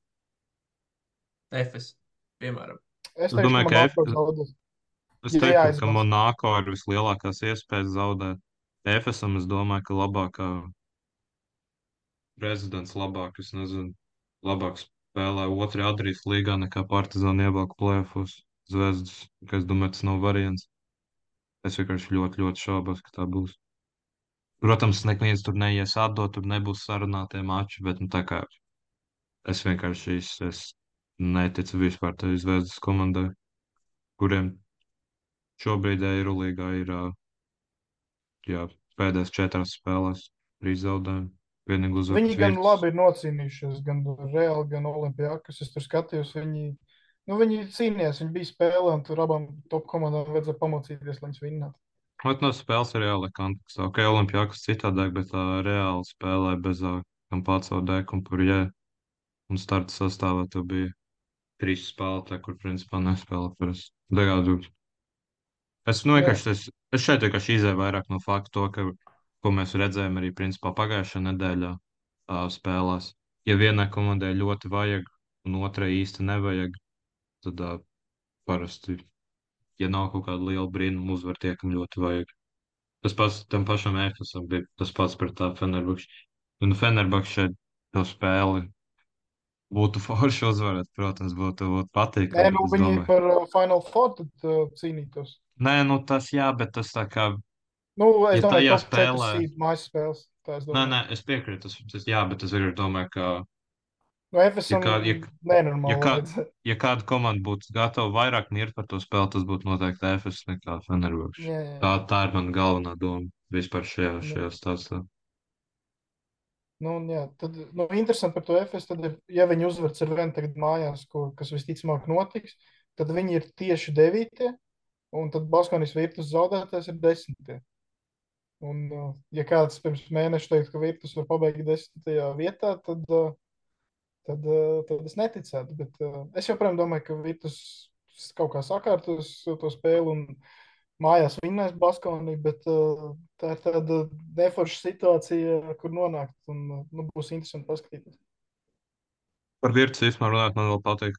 Efes, piemēram. Es Es teikšu, domāju, ka ka Monako F- zaudēs. Es Jā, teiktu, ka jāizbalsta. Monako ir vislielākās iespējas zaudēt. Efesam es domāju, ka labākā prezidents labāk, es nezinu, labāk spēlē otri Adrijas līgā nekā Partizāna ievelk plēfos zvezdas. Ka es domāju, tas nav variants. Es vienkārši ļoti, ļoti šaubos, ka tā būs. Protams, neviens tur neies atdot, tur nebūs sarunātie mači, bet nu, tā kā es vienkārši es, es neticu vispār tai zvezdas komandai, kuriem šobrīd Eirolīgā ir ā, jā, pēdējās četrās spēlēs trīs zaudējumi. Vienīgi uzvar Viņi pret gan Virtus. labi ir nocīnījušies, gan Reāli, gan Olimpijakus. Es tur skatījos, viņi, nu, viņi cīnījās, viņi bija spēlē, un tur abām top komandām vajadzēja pamocīties, lai viņas vinnētu. Ot no spēles ir reāla kontekstā. Ok, Olimpijākas citādāk, bet tā reāli spēlē bez kam pats savu deku un par jē. Un starta sastāvā tu bija trīs spēlētāji, kur principā nespēlē parasti. Degādu. Es, nu, Jā. vienkārši, es, es šeit vienkārši izēju vairāk no fakta to, ka, ko mēs redzējām arī principā pagājušā nedēļā uh, spēlēs. Ja vienai komandai ļoti vajag un otrai īsti nevajag, tad uh, parasti, ja nav kaut kāda liela brīnuma, uzvar tie, kam ļoti vajag. Tas pats tam pašam Efesam bija tas pats pret tā Fenerbahču. Un Fenerbahču šeit to spēli būtu forši uzvarēt, protams, būtu, būtu Nē, patīkami, nu bet es viņi domāju. par uh, Final Four tad, uh, cīnītos. Nē, nu tas jā, bet tas tā kā, Nu, es ja domāju, tajā top četri spēlē, seed mājas spēles. Tā es nē, domāju. nē, es piekrītu, tas, tas jā, bet es vienkārši domāju, ka, Nu, ja, Efesam kā, ja, nenormāli ja, kā, vajadzētu. ja kāda komanda būtu gatava vairāk mirt par to spēli, tas būtu noteikti Efes nekā Fenerbahču. Jā, jā, Tā, jā. tā ir mana galvenā doma vispār šajā, Nu, šajā stāstā. nu, un jā, tad, nu, interesanti par to Efes, tad, ir, ja viņi uzvar Cervenu tagad mājās, ko, kas visticamāk notiks, tad viņi ir tieši devītie, un tad Baskonijas Virtus zaudētājs ir desmitie. Un, uh, ja kāds pirms mēneša teikt, ka Virtus var pabeigt desmitajā vietā, tad, uh, tad, uh, tad es neticētu. Bet uh, es joprojām domāju, ka Virtus kaut kā sakārtos to spēli un mājās vinnēs Baskoniju, bet uh, tā ir tāda neforša situācija, kur nonākt. Un, uh, nu, būs interesanti paskatīties. Par Virtus īstenībā runāt, man vēl patīk.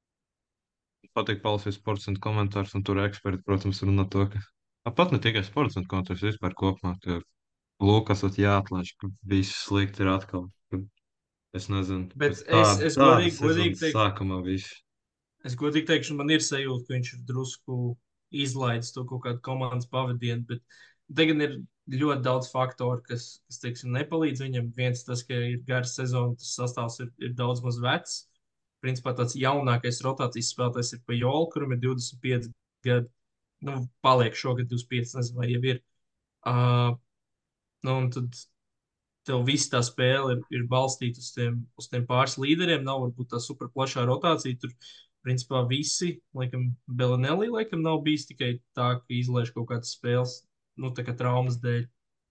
Patīk palasīt sports un komentārus, un tur eksperti, protams, runā to, ka A, pat ne tikai sports un komentārus, vispār kopumā, ka Lukas at jāatlaiž, ka viss slikti ir atkal. Ka Es nezinu, Bet bet tā, es, es tāda godīgi, godīgi sezonas teikšu, sākumā viss. es godīgi teikšu, man ir sajūta, ka viņš ir drusku izlaidis to kaut kādu komandas pavadienu, bet tagad ir ļoti daudz faktoru, kas, kas teiksim, nepalīdz viņam. Viens tas, ka ir garas sezona, tas sastāvs ir, ir daudz maz vecs. Principā tāds jaunākais rotācijas spēlētājs ir Pajola, kuram ir divdesmit pieci gadi. Nu, paliek šogad divdesmit pieci, nezinu, vai jau ir. Uh, nu, un tad tev viss tā spēle ir, ir balstīta uz tiem, uz tiem pāris līderiem. Nav varbūt tā super plašā rotācija. Tur, principā, visi, laikam, Belinelli, laikam, nav bijis tikai tā, ka izlaiž kaut kādas spēles, nu, tā kā traumas dēļ.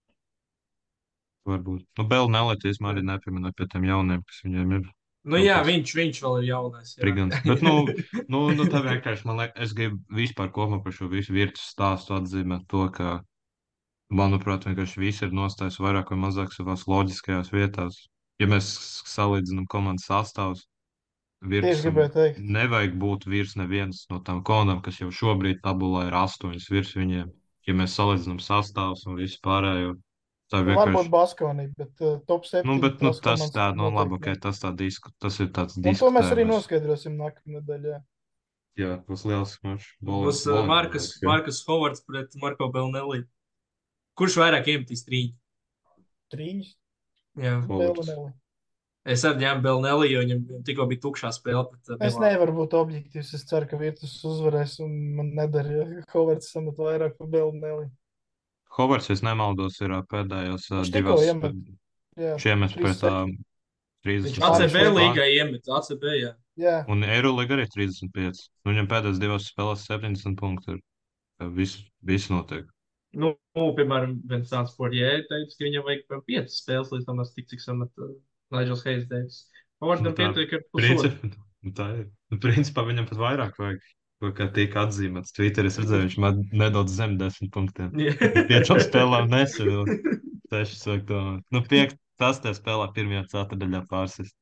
Varbūt. Nu, Bela nelaities, man arī nepieminēja pie tiem jauniem, kas viņiem ir. Nu, Vēl jā, tāds viņš, viņš vēl ir jaunais. Jā. Trigants. Bet, nu, nu, nu tā vienkārši, man liekas, es gribu vispār kopumā par šo visu virtus stāstu atzīmēt to, ka, manuprāt, vienkārši visi ir nostājis vairāk vai mazāk savās loģiskajās vietās. Ja mēs salīdzinām komandas sastāvus, Tieši virtusam gribēju teikt. nevajag būt virs nevienas no tām komandām, kas jau šobrīd tabulā ir astoņas virs viņiem. Ja mēs salīdzinām sastāvus un visu pārējo, tā Nu, varbūt vienkārši. Baskonija, bet uh, top Nu, septiņi bet, nu, tās tas komandas tā, nu, labi, noteikti ok, ne. tas tā disku, tas ir tāds Un to mēs arī diskutējums. noskaidrosim nākamā nedēļā. Jā, būs liels mačs. Būs uh, Markus, Markus Hovards pret Marko Belinelli. Kurš vairāk iemetīs trīņu? Trīņas, Jā. Hovards. Belinelli. Es arī ņēmu Belinelli, jo viņam tikko bija tukšā spēle. Pret, uh, Es Milānu. nevaru būt objektīvs. Es ceru, ka Virtus uzvarēs, un man nedara, ja Hovards samet vairāk par Belinelli. Hovards, ja es nemaldos, ir ā, pēdējās ā, Viņš tikko divas iemet. Jā, šiemet trīs pret ā, septiņi. Viņš trīsdesmit A C Viņš B var- līgā iemet, A C B, jā. Jā, Un Eirolīga arī trīsdesmit pieci. Nu, viņam pēdējās divās spēlēs septiņdesmit punkti ir. Tā Viss, viss notiek. Nu, nu, piemēram, Vincents Forjē teica, ka viņam vajag vēl piecas spēles, līdz tam tik, cik samet uh, Nigels Hayes Davis. Hovardam Nu, tā, pietiek ar pusotru. princip, nu, tā ir. Nu, principā viņam pat vairāk vajag. To, kā tika atzīmēts Twitterī, es redzēju, viņš man nedaudz zem desmit punktiem. Piecām spēlēm nesevilst. Sešas vajag domāt. Nu, piekt, tas te spēlē pirmajā ceturdaļā pārsist.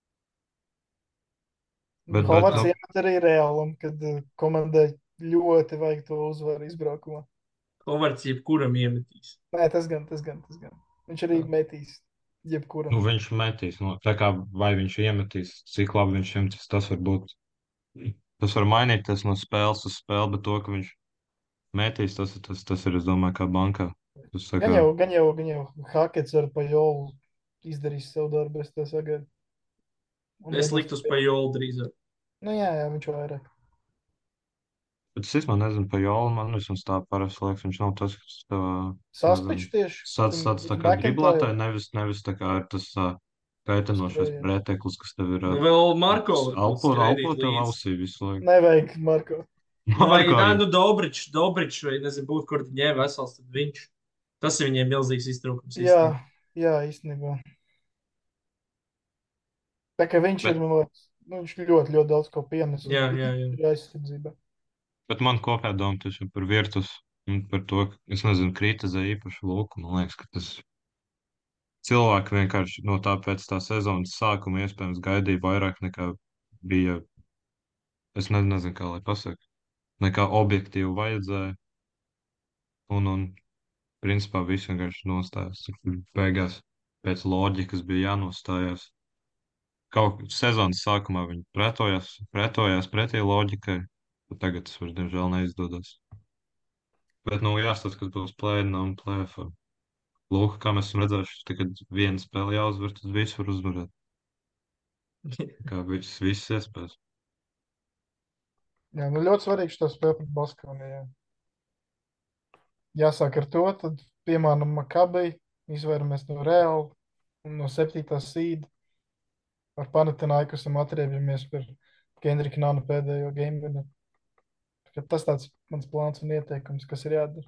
Bet- bet, Hovards nu- iemet arī Realam, kad uh, komandai ļoti vajag to uzvaru izbraukumā. Hovards jebkuram iemetīs. Nē, tas gan, tas gan, tas gan. Viņš arī Jā. metīs jebkuram. Nu, viņš metīs. Nu, tā kā vai viņš iemetīs, cik labi viņš iemetīs, tas var būt. Tas var mainīties no spēles uz spēli, bet to, ka viņš metīs, tas, tas, tas ir, es domāju, kā bankā. Tas, tā Gan kā, jau, gan jau, gan jau Hakets ar Pajolu izdarīs savu darbu, es to sagaidu. Un Es nebūs liktu uz tikai- Pajolu drīzāk. Nu jā, jā, viņš vairāk. bet es īstenībā nezinu par Jolu, man vismaz tā parasti liekas, viņš nav tas, kas tā, Saspiču tieši. sāc, sāc tā kā driblētāji, nevis, nevis tā kā ir tas tā, kaitinošais Skrējiens. preteklis, kas tev ir. Nu, vēl Marko. Alpo, alpo tev ausī visu laiku. Nevajag Marko. Nu, vai, Marko, nā, nu, Dobričs, Dobričs, vai nezinu, būtu, kur ņēma vesels, tad viņš. Tas ir viņiem milzīgs iztrūkums. Jā, īstenībā. jā, īstenībā. Tā kā viņš Bet- ir, man liekas, nu, viņš ļoti, ļoti daudz ko pienes. Jā, jā, jā. Ir aizsardzība. bet man kopējā doma tieši par Virtus un par to, ka, es nezinu, kritizē īpaši Luku. Man liekas, ka tas cilvēki vienkārši no tā pēc tā sezonas sākuma iespējams gaidīja vairāk nekā bija, es ne, nezinu, kā lai pasaka, nekā objektīvi vajadzēja. Un, un principā viss vienkārši nostājās. Beigās pēc loģikas bija jānostājās. Kaut kā sezonas sākumā viņi pretojās, pretojās pretī loģikai, bet tagad tas vairs, diemžēl, neizdodas. Bet, nu, jāstāsta, kas būs plēnā un plēfā. Lūk, kā mēs esam redzējuši, tagad viena spēle jāuzvar, tad viss var uzvarēt. Kā viss, viss iespējas. Jā, nu ļoti svarīgi šo spēli pret Baskoni. Jā. Jāsāk ar to, tad piemēram Makabi, izvairamies no Reāla un no septītās sīda. Ar Panathinaikos esam atriebjamies par Kendrika Nāna pēdējo game winner. Tas tāds mans plāns un ieteikums, kas ir jādara.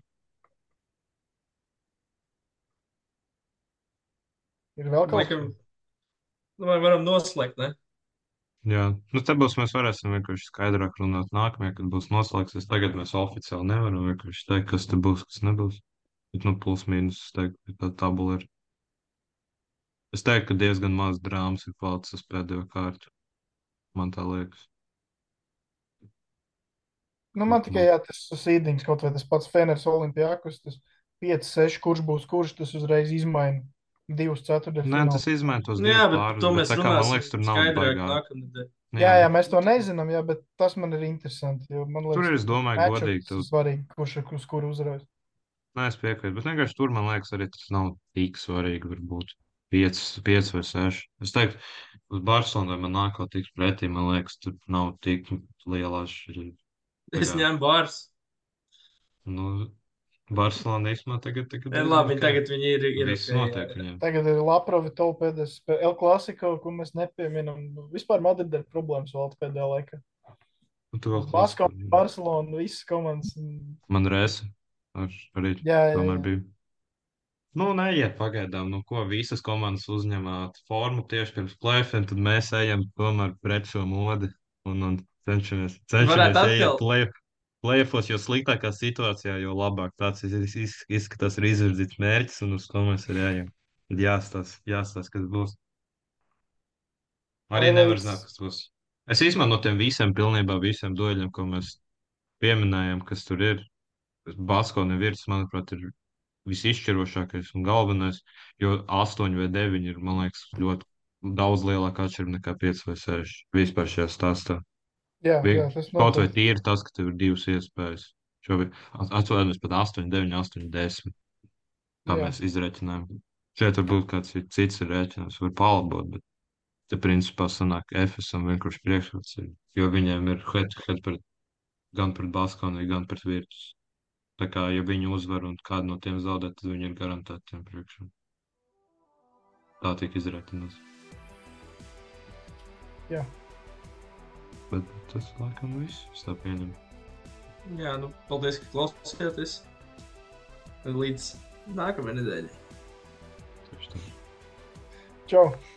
Ir vēl kaut Laikam, nu, vai varam noslēgt, ne? Jā, nu te būs, mēs varēsim vienkārši skaidrāk runāt nākamajā, kad būs noslēgsies. Tagad mēs oficiāli nevaram vienkārši teikt, kas te būs, kas nebūs. Bet, nu, plus mīnus, es teiktu, ka tā tabula ir. Es teiktu, ka diezgan maz drāmas ir palicis uz pēdējo kārtu. Man tā liekas. Nu, man tikai jā, tas sīdings, kaut vai tas pats Feners Olimpijakos, tas pieci seši, kurš būs kurš, tas uzreiz izmaina divus Nē, ceturtdaļfinālus. tas izmantos Nu, jā, divus bet pārus, to bet mēs tā kā man runāsim liekas, tur nav skaidrāk baigā. nākamnedēļ. Jā, jā, mēs to nezinām, jā, bet tas man ir interesanti. Jo man liekas, Tur ir, es domāju, matchups godīgi. ir Tu... svarīgi, kurš ir uz kuru uzvarēs. Nē, es piekrītu, bet vienkārši tur, man liekas, arī tas nav tik svarīgi. Varbūt pieci vai seši. Es teiktu, uz Barcelonai man nākot tiks pretī, man liekas, tur nav tik liela atšķirība. Es Tagad, ņemu bārs. nu, Barcelona īstenībā tagad, tagad Ne, diezgan labi, ok. tagad viņi ir, ir Viss ok, jā. notiek viņiem. Tagad ir Laprovi to pēdējais spēle. El Clasico, ko mēs nepieminam. Vispār Madrid ir problēmas valsts pēdējā laikā. Nu, tu vēl Basko, klasi- Barcelona, visas komandas. un- Man rēsa ar, arī Jā, jā, tomēr jā. bija. Nu, neiet pagaidām, nu ko visas komandas uzņemāt formu tieši pirms plēfiem, tad mēs ejam tomēr pret šo modi un, un cenšamies, cenšamies Varētu iet atkal- plēf, plēfos, jo sliktākā situācijā, jo labāk tāds iz- iz- izskatās ir izvirzīts mērķis un uz ko mēs arī ejam. Tad jāstāsta, jāstāsta, kas būs. Arī Ai, nevar es- zināt, kas būs. Es īstenībā no tiem visiem, pilnībā visiem dueļiem, ko mēs pieminējam, kas tur ir, Baskoni virs, manuprāt, ir visizšķirošākais un galvenais, jo astoņi vai deviņi ir, man liekas, ļoti daudz lielāka atšķirība nekā pieci vai seši vispār šajā stāstā. Jā, Vien- jā, tas Kaut vai noteikti. tīri tas, ka tev ir divas iespējas. Šobrīd atvainojas pat astoņi, deviņi, astoņi, desmit. Kā Jā. mēs izreķinājām. Šeit varbūt kāds ir cits ir rēķinājums, var palabot, bet te principā sanāk Efesam vienkārši priekšrots ir, jo viņiem ir head to head pret, gan pret Baskoni, gan pret Virtus. Tā kā, ja viņi uzvar un kādu no tiem zaudē, tad viņi ir garantēti tiem priekšā. Tā tiek izreikināts. Jā. Bet tas laikam viss. Es tā pieņemu. Jā, nu, paldies, ka klausījāties. Līdz nākamajai nedēļai. Tieši tā. Čau!